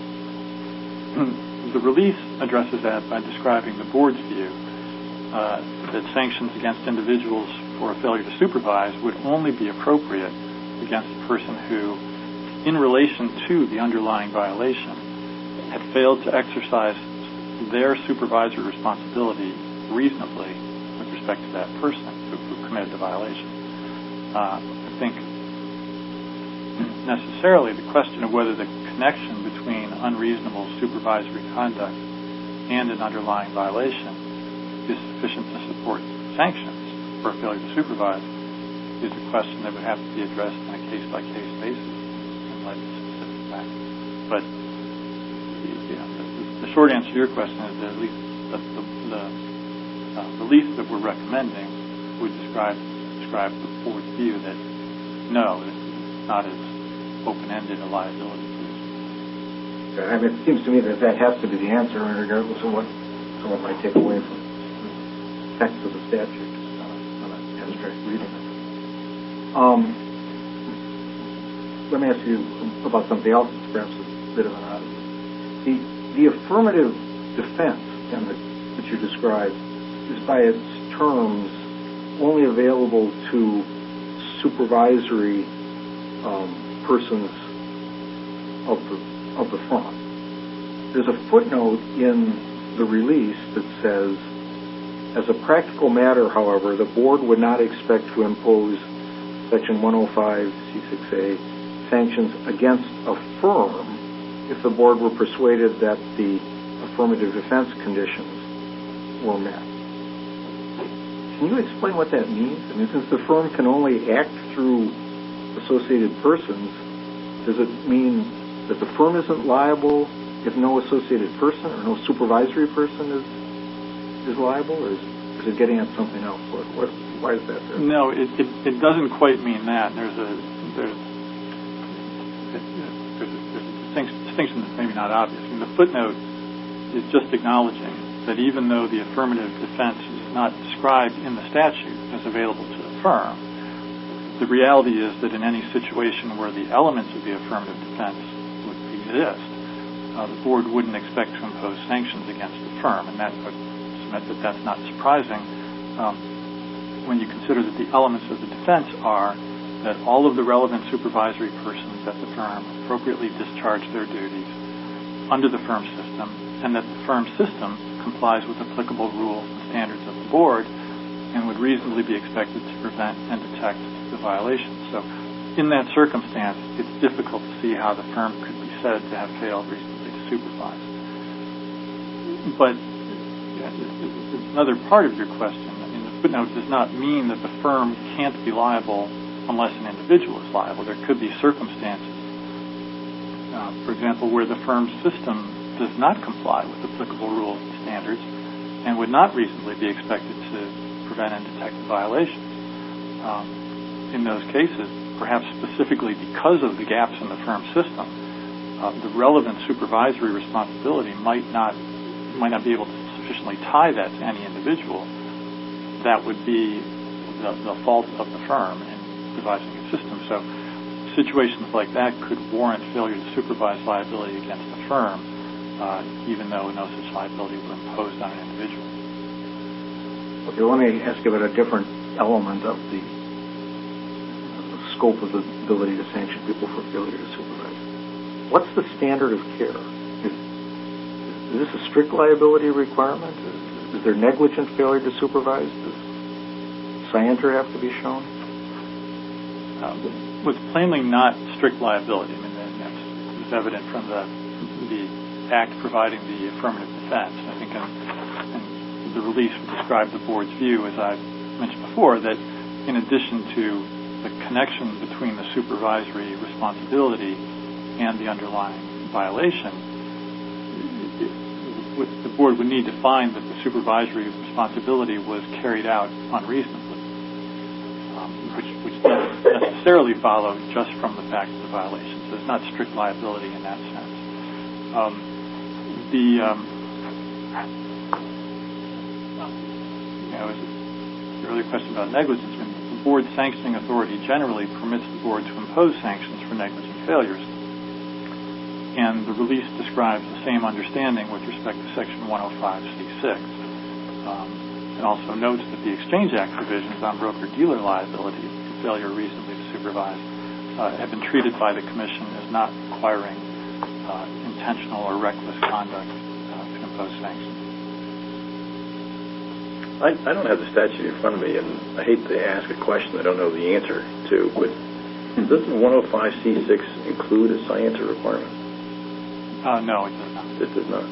The release addresses that by describing the board's view that sanctions against individuals for a failure to supervise would only be appropriate against a person who, in relation to the underlying violation, had failed to exercise their supervisory responsibility reasonably with respect to that person who committed the violation. I think necessarily the question of whether the connection between unreasonable supervisory conduct and an underlying violation is sufficient to support sanctions for a failure to supervise is a question that would have to be addressed on a case-by-case basis in light of specific facts. But the short answer to your question is that at least the release that we're recommending would describe the board's view that no, it's not as open-ended a liability. I mean, it seems to me that has to be the answer, regardless of what someone might take away from the text of the statute. Abstract reading. Let me ask you about something else that's perhaps a bit of an oddity. The affirmative defense that you described is by its terms only available to supervisory persons of the firm. There's a footnote in the release that says, as a practical matter, however, the board would not expect to impose Section 105 C6A sanctions against a firm if the board were persuaded that the affirmative defense conditions were met. Can you explain what that means? I mean, since the firm can only act through associated persons, does it mean that the firm isn't liable if no associated person or no supervisory person is liable, or is it getting at something else? Why is that there? No, it doesn't quite mean that. There's a distinction that's maybe not obvious. I mean, the footnote is just acknowledging that even though the affirmative defense is not described in the statute as available to the firm, the reality is that in any situation where the elements of the affirmative defense would exist, the board wouldn't expect to impose sanctions against the firm, and that would submit that that's not surprising when you consider that the elements of the defense are that all of the relevant supervisory persons at the firm appropriately discharge their duties under the firm system, and that the firm system complies with applicable rules and standards of the board and would reasonably be expected to prevent and detect the violation. So in that circumstance, it's difficult to see how the firm could be said to have failed reasonably to supervise. But another part of your question, I mean, the footnote does not mean that the firm can't be liable unless an individual is liable. There could be circumstances, for example, where the firm's system does not comply with applicable rules and standards and would not reasonably be expected to prevent and detect the violations. In those cases, perhaps specifically because of the gaps in the firm system, the relevant supervisory responsibility might not be able to sufficiently tie that to any individual. That would be the fault of the firm in devising a system. So situations like that could warrant failure to supervise liability against the firm, even though no such liability were imposed on an individual. Okay, let me ask you about a different element of the scope of the ability to sanction people for failure to supervise. what's the standard of care? Is this a strict liability requirement? Is there negligent failure to supervise? Does scienter have to be shown? Was plainly not strict liability. I mean, that's evident from the Act providing the affirmative defense. I think in the release we described the board's view, as I mentioned before, that in addition to the connection between the supervisory responsibility and the underlying violation, the board would need to find that the supervisory responsibility was carried out unreasonably, which doesn't necessarily follow just from the fact of the violation. So it's not strict liability in that sense. The earlier question about negligence, the board's sanctioning authority generally permits the board to impose sanctions for negligent failures. And the release describes the same understanding with respect to Section 105C6. It also notes that the Exchange Act provisions on broker-dealer liability for failure reasonably to supervise have been treated by the Commission as not requiring intentional or reckless conduct to impose sanctions. I don't have the statute in front of me, and I hate to ask a question I don't know the answer to, but doesn't 105C6 include a scienter requirement? No, it does not. It does not.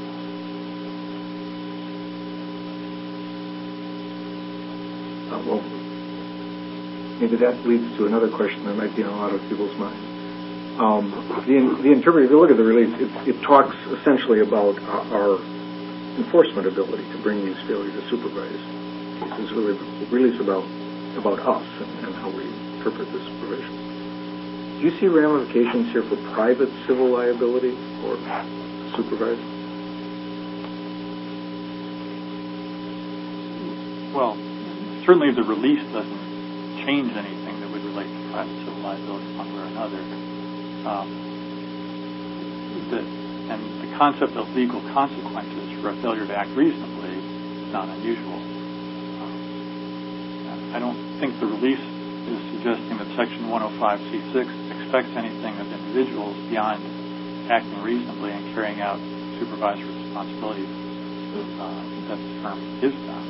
Well, maybe that leads to another question that might be in a lot of people's minds. The interpreter, if you look at the release, it talks essentially about our enforcement ability to bring these failure to supervise. This is really about us and how we interpret this provision. Do you see ramifications here for private civil liability or supervisor? Well, certainly the release doesn't change anything that would relate to private civil liability one way or another. And the concept of legal consequences for a failure to act reasonably is not unusual. I don't think the release is suggesting that Section 105C6 expects anything of individuals beyond acting reasonably and carrying out supervisory responsibilities that the firm gives them.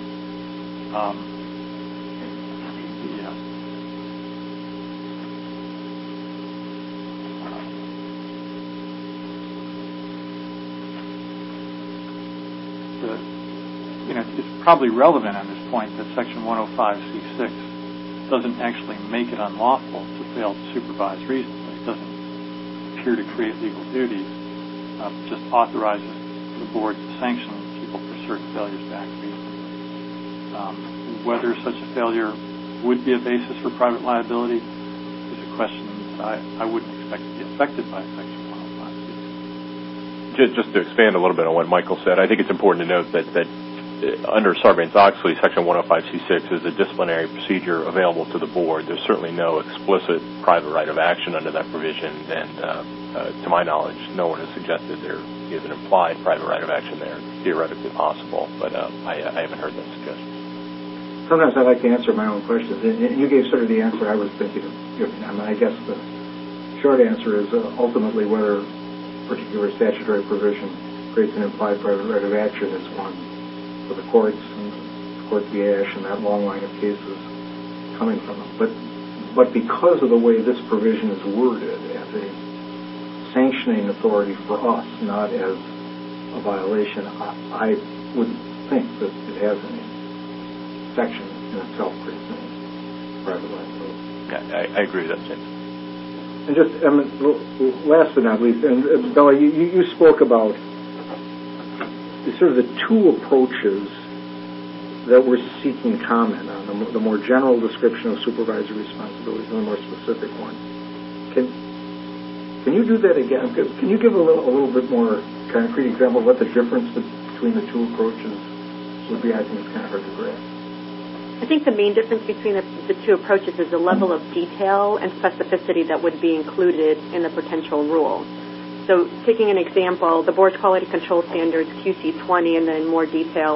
It's probably relevant at this point that Section 105C6 doesn't actually make it unlawful to fail to supervise reasonably. It doesn't appear to create legal duties. It just authorizes the board to sanction people for certain failures to act reasonably. Whether such a failure would be a basis for private liability is a question that I wouldn't expect to be affected by Section 105C6. Just to expand a little bit on what Michael said, I think it's important to note that under Sarbanes-Oxley, Section 105C6 is a disciplinary procedure available to the board. There's certainly no explicit private right of action under that provision, and to my knowledge, no one has suggested there is an implied private right of action there. It's theoretically possible, but I haven't heard that suggestion. Sometimes I like to answer my own questions, and you gave sort of the answer I was thinking of giving. I mean, I guess the short answer is ultimately whether a particular statutory provision creates an implied private right of action is one for the courts and Court v. Ash and that long line of cases coming from them. But because of the way this provision is worded as a sanctioning authority for us, not as a violation, I wouldn't think that it has any section in itself creates any private liability. Yeah, I agree with that, Jim. And just last but not least, and Bella, you spoke about sort of the two approaches that we're seeking comment on, the more general description of supervisory responsibilities and the more specific one. Can you do that again? Can you give a little bit more concrete example of what the difference between the two approaches would be? I think it's kind of hard to grasp. I think the main difference between the two approaches is the level of detail and specificity that would be included in the potential rule. So taking an example, the board's quality control standards, QC20, and then in more detail,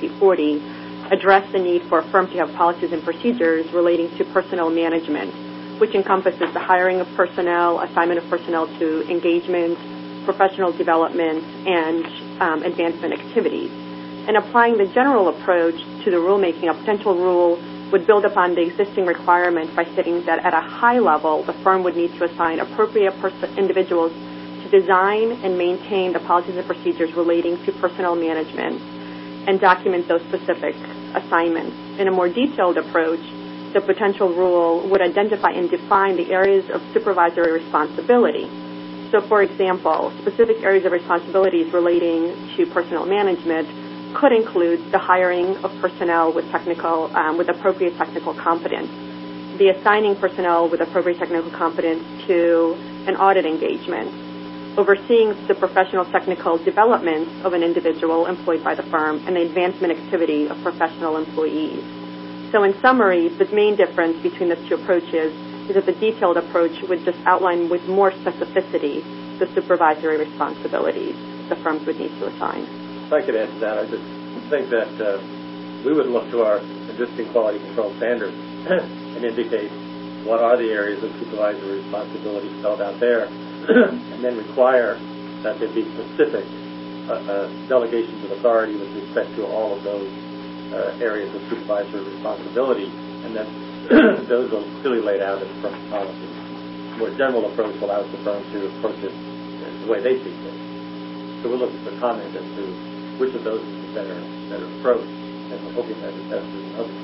QC40, address the need for a firm to have policies and procedures relating to personnel management, which encompasses the hiring of personnel, assignment of personnel to engagement, professional development, and advancement activities. And applying the general approach to the rulemaking, a potential rule would build upon the existing requirement by stating that at a high level, the firm would need to assign appropriate individuals to design and maintain the policies and procedures relating to personnel management and document those specific assignments. In a more detailed approach, the potential rule would identify and define the areas of supervisory responsibility. So, for example, specific areas of responsibilities relating to personnel management could include the hiring of personnel with appropriate technical competence, the assigning personnel with appropriate technical competence to an audit engagement, overseeing the professional technical development of an individual employed by the firm, and the advancement activity of professional employees. So in summary, the main difference between the two approaches is that the detailed approach would just outline with more specificity the supervisory responsibilities the firms would need to assign. If I could add to that, I just think that we would look to our existing quality control standards and indicate what are the areas of supervisory responsibility spelled out there, and then require that there be specific delegations of authority with respect to all of those areas of supervisory responsibility, and then those are clearly laid out in the firm's policy. A more general approach allows the firm to approach it the way they see fit. So we're looking for comment as to which of those is the better approach, and we're hoping that investors and others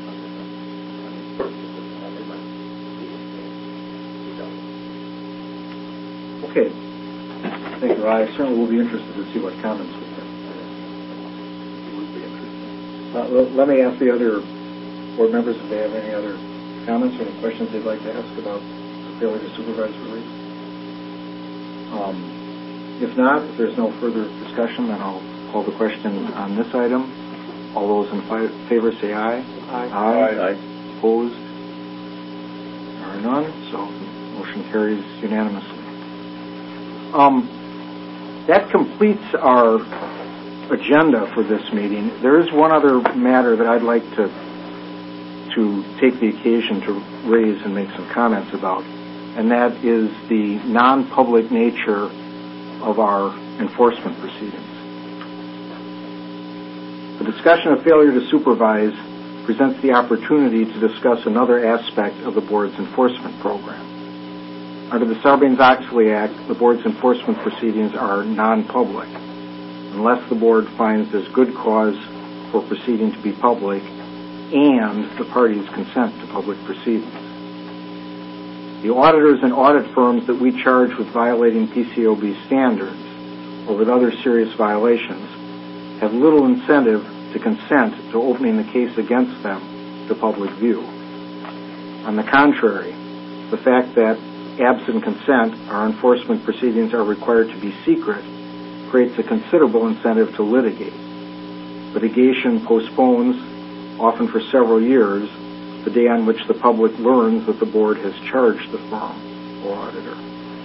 Okay. Thank you. I certainly will be interested to see what comments we have. Let me ask the other board members if they have any other comments or any questions they'd like to ask about the failure to supervise release. If not, if there's no further discussion, then I'll call the question on this item. All those in favor say aye. Aye. Aye. Opposed? There are none, so the motion carries unanimously. That completes our agenda for this meeting. There is one other matter that I'd like to take the occasion to raise and make some comments about, and that is the non-public nature of our enforcement proceedings. The discussion of failure to supervise presents the opportunity to discuss another aspect of the board's enforcement program. Under the Sarbanes-Oxley Act, the board's enforcement proceedings are non-public unless the board finds there's good cause for proceeding to be public and the parties consent to public proceedings. The auditors and audit firms that we charge with violating PCAOB standards or with other serious violations have little incentive to consent to opening the case against them to public view. On the contrary, the fact that absent consent, our enforcement proceedings are required to be secret creates a considerable incentive to litigate. Litigation postpones, often for several years, the day on which the public learns that the board has charged the firm or auditor.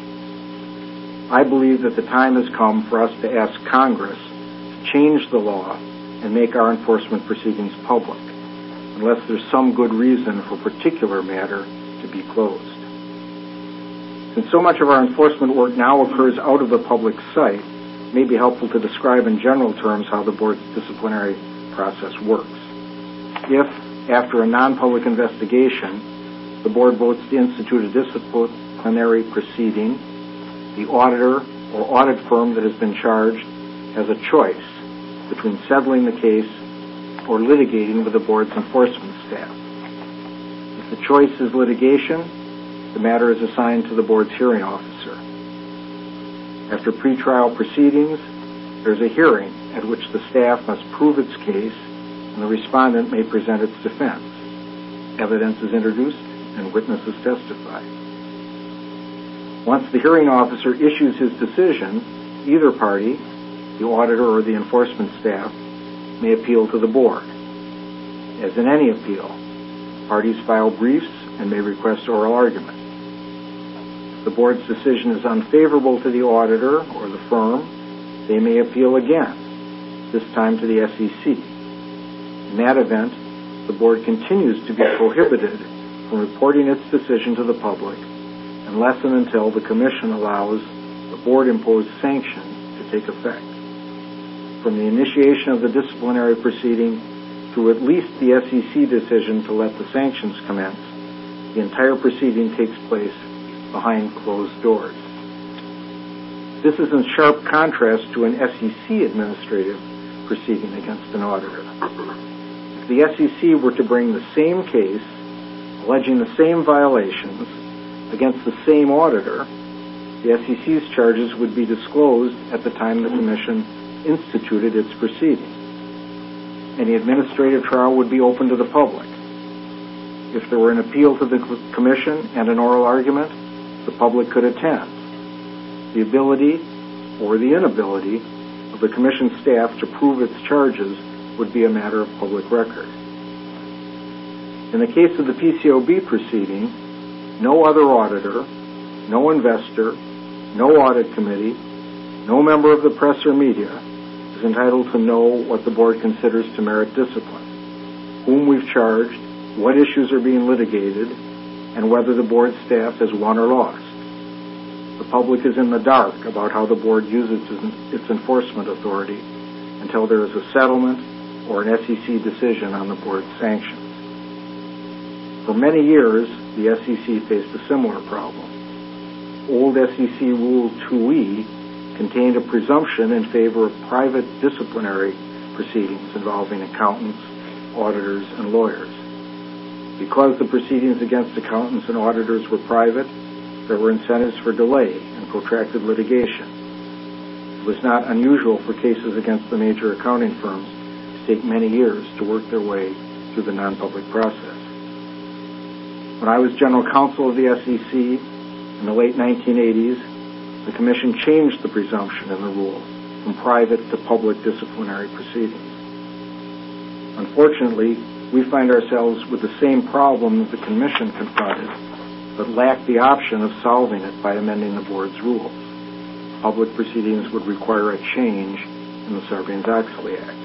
I believe that the time has come for us to ask Congress to change the law and make our enforcement proceedings public, unless there's some good reason for a particular matter to be closed. Since so much of our enforcement work now occurs out of the public sight, it may be helpful to describe in general terms how the board's disciplinary process works. If, after a non-public investigation, the board votes to institute a disciplinary proceeding, the auditor or audit firm that has been charged has a choice between settling the case or litigating with the board's enforcement staff. If the choice is litigation, the matter is assigned to the board's hearing officer. After pretrial proceedings, there's a hearing at which the staff must prove its case and the respondent may present its defense. Evidence is introduced and witnesses testify. Once the hearing officer issues his decision, either party, the auditor or the enforcement staff, may appeal to the board. As in any appeal, parties file briefs and may request oral argument. If the board's decision is unfavorable to the auditor or the firm, they may appeal again, this time to the SEC. In that event, the board continues to be prohibited from reporting its decision to the public unless and until the Commission allows the board-imposed sanction to take effect. From the initiation of the disciplinary proceeding through at least the SEC decision to let the sanctions commence, the entire proceeding takes place behind closed doors. This is in sharp contrast to an SEC administrative proceeding against an auditor. If the SEC were to bring the same case, alleging the same violations, against the same auditor, the SEC's charges would be disclosed at the time the Commission instituted its proceeding. Any administrative trial would be open to the public. If there were an appeal to the Commission and an oral argument, the public could attend. The ability or the inability of the Commission staff to prove its charges would be a matter of public record. In the case of the PCOB proceeding, no other auditor, no investor, no audit committee, no member of the press or media is entitled to know what the board considers to merit discipline, whom we've charged, what issues are being litigated, and whether the board staff has won or lost. The public is in the dark about how the board uses its enforcement authority until there is a settlement or an SEC decision on the board's sanctions. For many years, the SEC faced a similar problem. Old SEC Rule 2E contained a presumption in favor of private disciplinary proceedings involving accountants, auditors, and lawyers. Because the proceedings against accountants and auditors were private, there were incentives for delay and protracted litigation. It was not unusual for cases against the major accounting firms to take many years to work their way through the non-public process. When I was general counsel of the SEC in the late 1980s, the Commission changed the presumption in the rule from private to public disciplinary proceedings. Unfortunately, we find ourselves with the same problem that the Commission confronted, but lacked the option of solving it by amending the board's rules. Public proceedings would require a change in the Sarbanes-Oxley Act.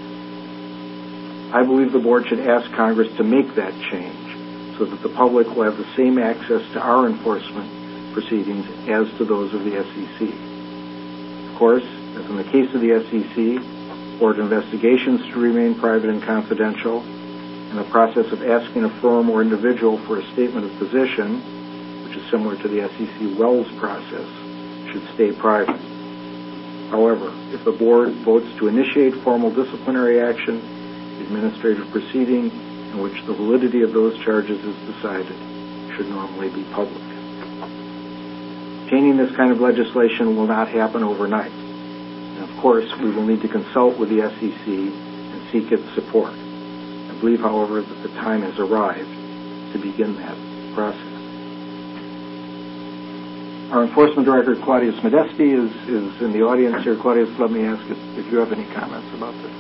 I believe the board should ask Congress to make that change so that the public will have the same access to our enforcement proceedings as to those of the SEC. Of course, as in the case of the SEC, board investigations should remain private and confidential, and the process of asking a firm or individual for a statement of position, which is similar to the SEC Wells process, should stay private. However, if the board votes to initiate formal disciplinary action, the administrative proceeding in which the validity of those charges is decided should normally be public. Obtaining this kind of legislation will not happen overnight. And of course, we will need to consult with the SEC and seek its support. I believe, however, that the time has arrived to begin that process. Our Enforcement Director, Claudius Modesti, is in the audience here. Claudius, let me ask if you have any comments about this.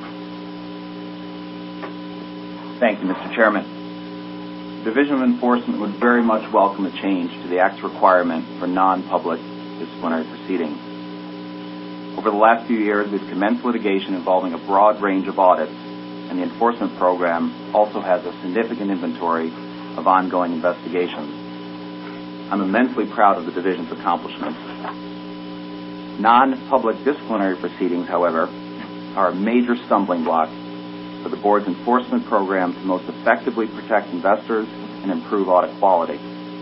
Thank you, Mr. Chairman. The Division of Enforcement would very much welcome a change to the Act's requirement for non-public disciplinary proceedings. Over the last few years, we've commenced litigation involving a broad range of audits, and the enforcement program also has a significant inventory of ongoing investigations. I'm immensely proud of the Division's accomplishments. Non-public disciplinary proceedings, however, are a major stumbling block for the board's enforcement program to most effectively protect investors and improve audit quality.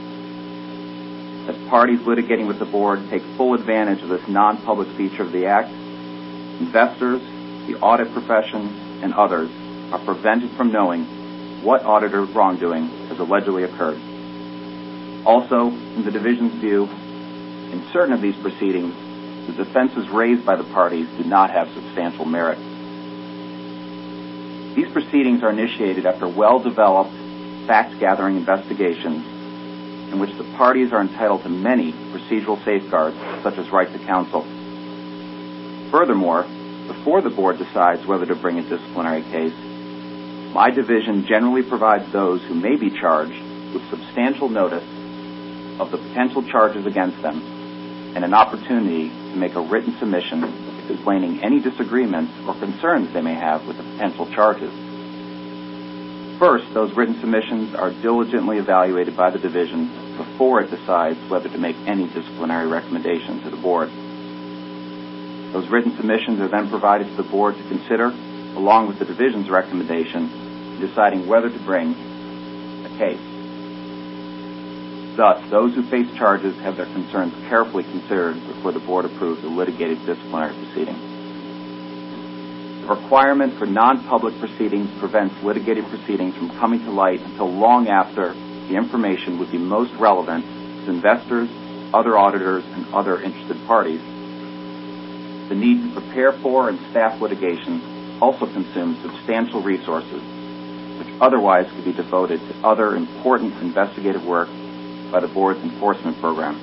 As parties litigating with the board take full advantage of this non-public feature of the Act, investors, the audit profession, and others are prevented from knowing what auditor wrongdoing has allegedly occurred. Also, in the Division's view, in certain of these proceedings, the defenses raised by the parties do not have substantial merit. These proceedings are initiated after well-developed, fact-gathering investigations in which the parties are entitled to many procedural safeguards, such as right to counsel. Furthermore, before the board decides whether to bring a disciplinary case, my division generally provides those who may be charged with substantial notice of the potential charges against them and an opportunity to make a written submission explaining any disagreements or concerns they may have with the potential charges. First, those written submissions are diligently evaluated by the division before it decides whether to make any disciplinary recommendation to the board. Those written submissions are then provided to the board to consider, along with the division's recommendation, in deciding whether to bring a case. Thus, those who face charges have their concerns carefully considered before the board approves a litigated disciplinary proceeding. The requirement for non-public proceedings prevents litigated proceedings from coming to light until long after the information would be most relevant to investors, other auditors, and other interested parties. The need to prepare for and staff litigation also consumes substantial resources, which otherwise could be devoted to other important investigative work by the board's enforcement program.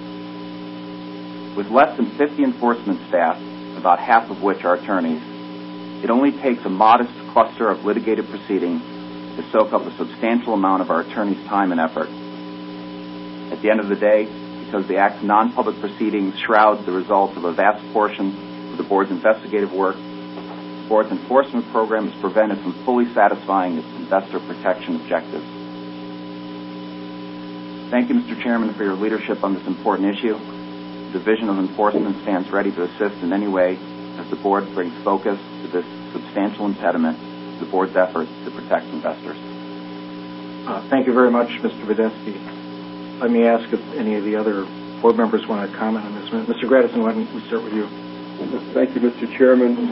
With less than 50 enforcement staff, about half of which are attorneys, it only takes a modest cluster of litigated proceedings to soak up a substantial amount of our attorneys' time and effort. At the end of the day, because the Act's non-public proceedings shroud the results of a vast portion of the board's investigative work, the board's enforcement program is prevented from fully satisfying its investor protection objectives. Thank you, Mr. Chairman, for your leadership on this important issue. The Division of Enforcement stands ready to assist in any way as the board brings focus to this substantial impediment to the board's efforts to protect investors. Thank you very much, Mr. Vedensky. Let me ask if any of the other board members want to comment on this. Mr. Gradison, why don't we start with you? Thank you, Mr. Chairman.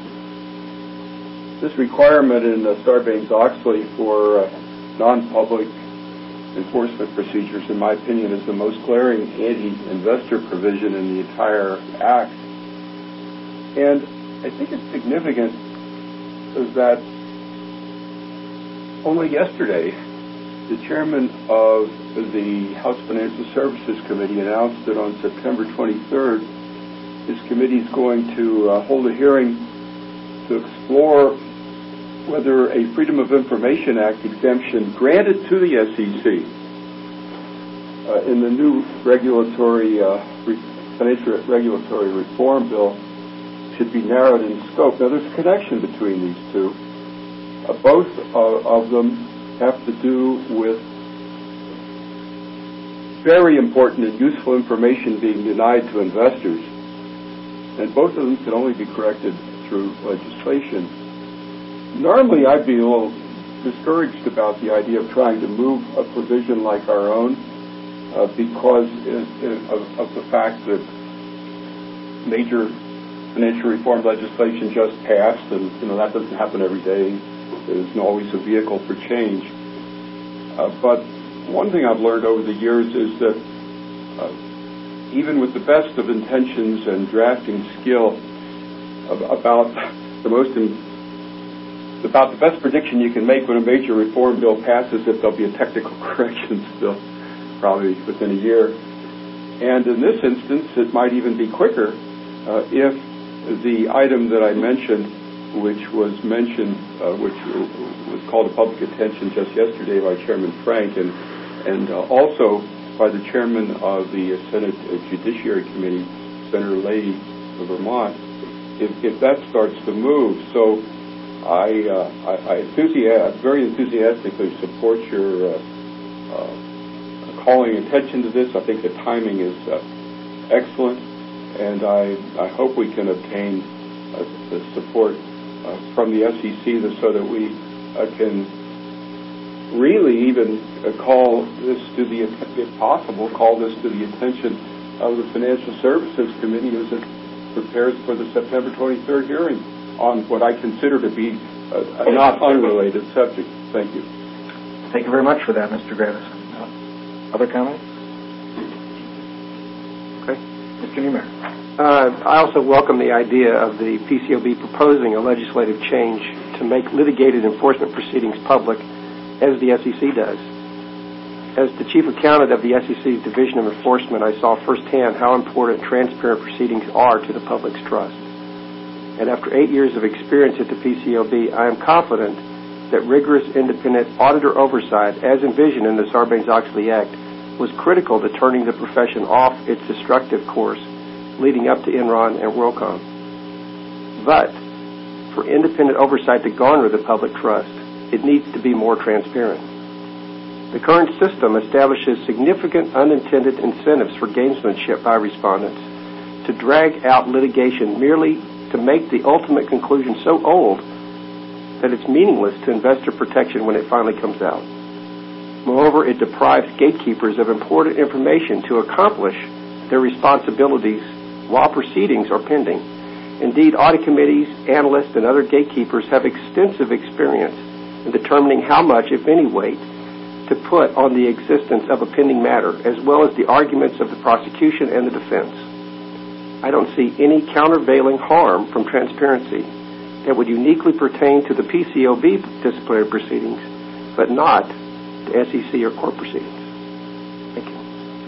This requirement in Sarbanes-Oxley for non-public enforcement procedures, in my opinion, is the most glaring anti-investor provision in the entire Act. And I think it's significant that only yesterday, the chairman of the House Financial Services Committee announced that on September 23rd, his committee is going to hold a hearing to explore whether a Freedom of Information Act exemption granted to the SEC in the new financial regulatory reform bill should be narrowed in scope. Now, there's a connection between these two. Both of them have to do with very important and useful information being denied to investors. And both of them can only be corrected through legislation. Normally, I'd be a little discouraged about the idea of trying to move a provision like our own because of the fact that major financial reform legislation just passed, and that doesn't happen every day. There's always a vehicle for change. But one thing I've learned over the years is that even with the best of intentions and drafting skill, about the best prediction you can make when a major reform bill passes, if there'll be a technical corrections bill, probably within a year. And in this instance, it might even be quicker if the item that I mentioned, which was called to public attention just yesterday by Chairman Frank and also by the chairman of the Senate Judiciary Committee, Senator Leahy of Vermont, if that starts to move. So I very enthusiastically support your calling attention to this. I think the timing is excellent, and I hope we can obtain the support from the SEC so that we can really even call this to the, if possible, call this to the attention of the Financial Services Committee as it prepares for the September 23rd hearing on what I consider to be a not unrelated subject. Thank you. Thank you very much for that, Mr. Gradison. Other comments? Okay. Mr. Niemeyer. I also welcome the idea of the PCOB proposing a legislative change to make litigated enforcement proceedings public, as the SEC does. As the chief accountant of the SEC's Division of Enforcement, I saw firsthand how important transparent proceedings are to the public's trust. And after 8 years of experience at the PCOB, I am confident that rigorous independent auditor oversight, as envisioned in the Sarbanes-Oxley Act, was critical to turning the profession off its destructive course leading up to Enron and WorldCom. But for independent oversight to garner the public trust, it needs to be more transparent. The current system establishes significant unintended incentives for gamesmanship by respondents to drag out litigation merely to make the ultimate conclusion so old that it's meaningless to investor protection when it finally comes out. Moreover, it deprives gatekeepers of important information to accomplish their responsibilities while proceedings are pending. Indeed, audit committees, analysts, and other gatekeepers have extensive experience in determining how much, if any, weight to put on the existence of a pending matter, as well as the arguments of the prosecution and the defense. I don't see any countervailing harm from transparency that would uniquely pertain to the PCOB disciplinary proceedings, but not to SEC or court proceedings. Thank you.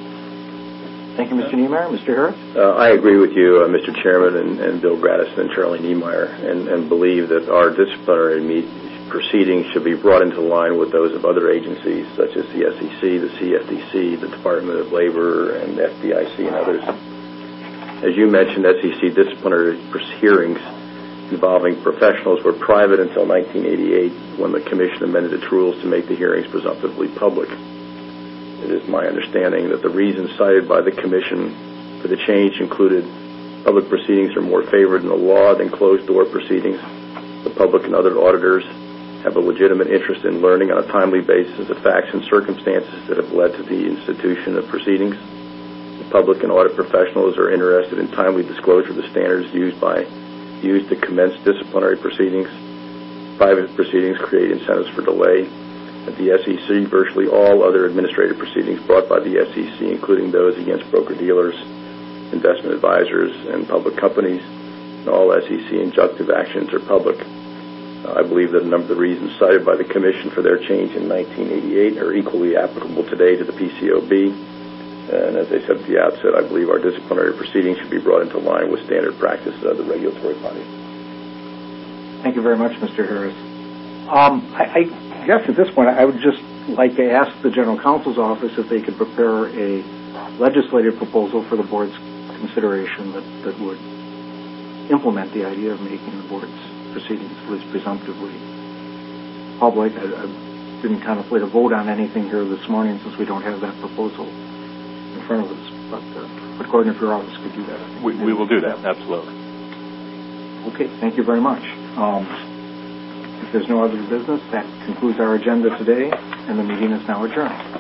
Thank you, Mr. Niemeyer. Mr. Harris? I agree with you, Mr. Chairman, and Bill Gratis and Charlie Niemeyer, and believe that our disciplinary proceedings should be brought into line with those of other agencies, such as the SEC, the CFTC, the Department of Labor, and the FDIC, and others. As you mentioned, SEC disciplinary hearings involving professionals were private until 1988, when the Commission amended its rules to make the hearings presumptively public. It is my understanding that the reasons cited by the Commission for the change included public proceedings are more favored in the law than closed-door proceedings. The public and other auditors have a legitimate interest in learning on a timely basis the facts and circumstances that have led to the institution of proceedings. The public and audit professionals are interested in timely disclosure of the standards used to commence disciplinary proceedings. Private proceedings create incentives for delay. At the SEC, virtually all other administrative proceedings brought by the SEC, including those against broker-dealers, investment advisors, and public companies, and all SEC injunctive actions are public. I believe that a number of the reasons cited by the Commission for their change in 1988 are equally applicable today to the PCOB. And as I said at the outset, I believe our disciplinary proceedings should be brought into line with standard practice of the regulatory bodies. Thank you very much, Mr. Harris. I guess at this point I would just like to ask the General Counsel's office if they could prepare a legislative proposal for the board's consideration that would implement the idea of making the board's proceedings at least presumptively public. I didn't contemplate a vote on anything here this morning since we don't have that proposal in front of us. But Gordon, if your office could do that. We will do that, absolutely. Okay, thank you very much. If there's no other business, that concludes our agenda today, and the meeting is now adjourned.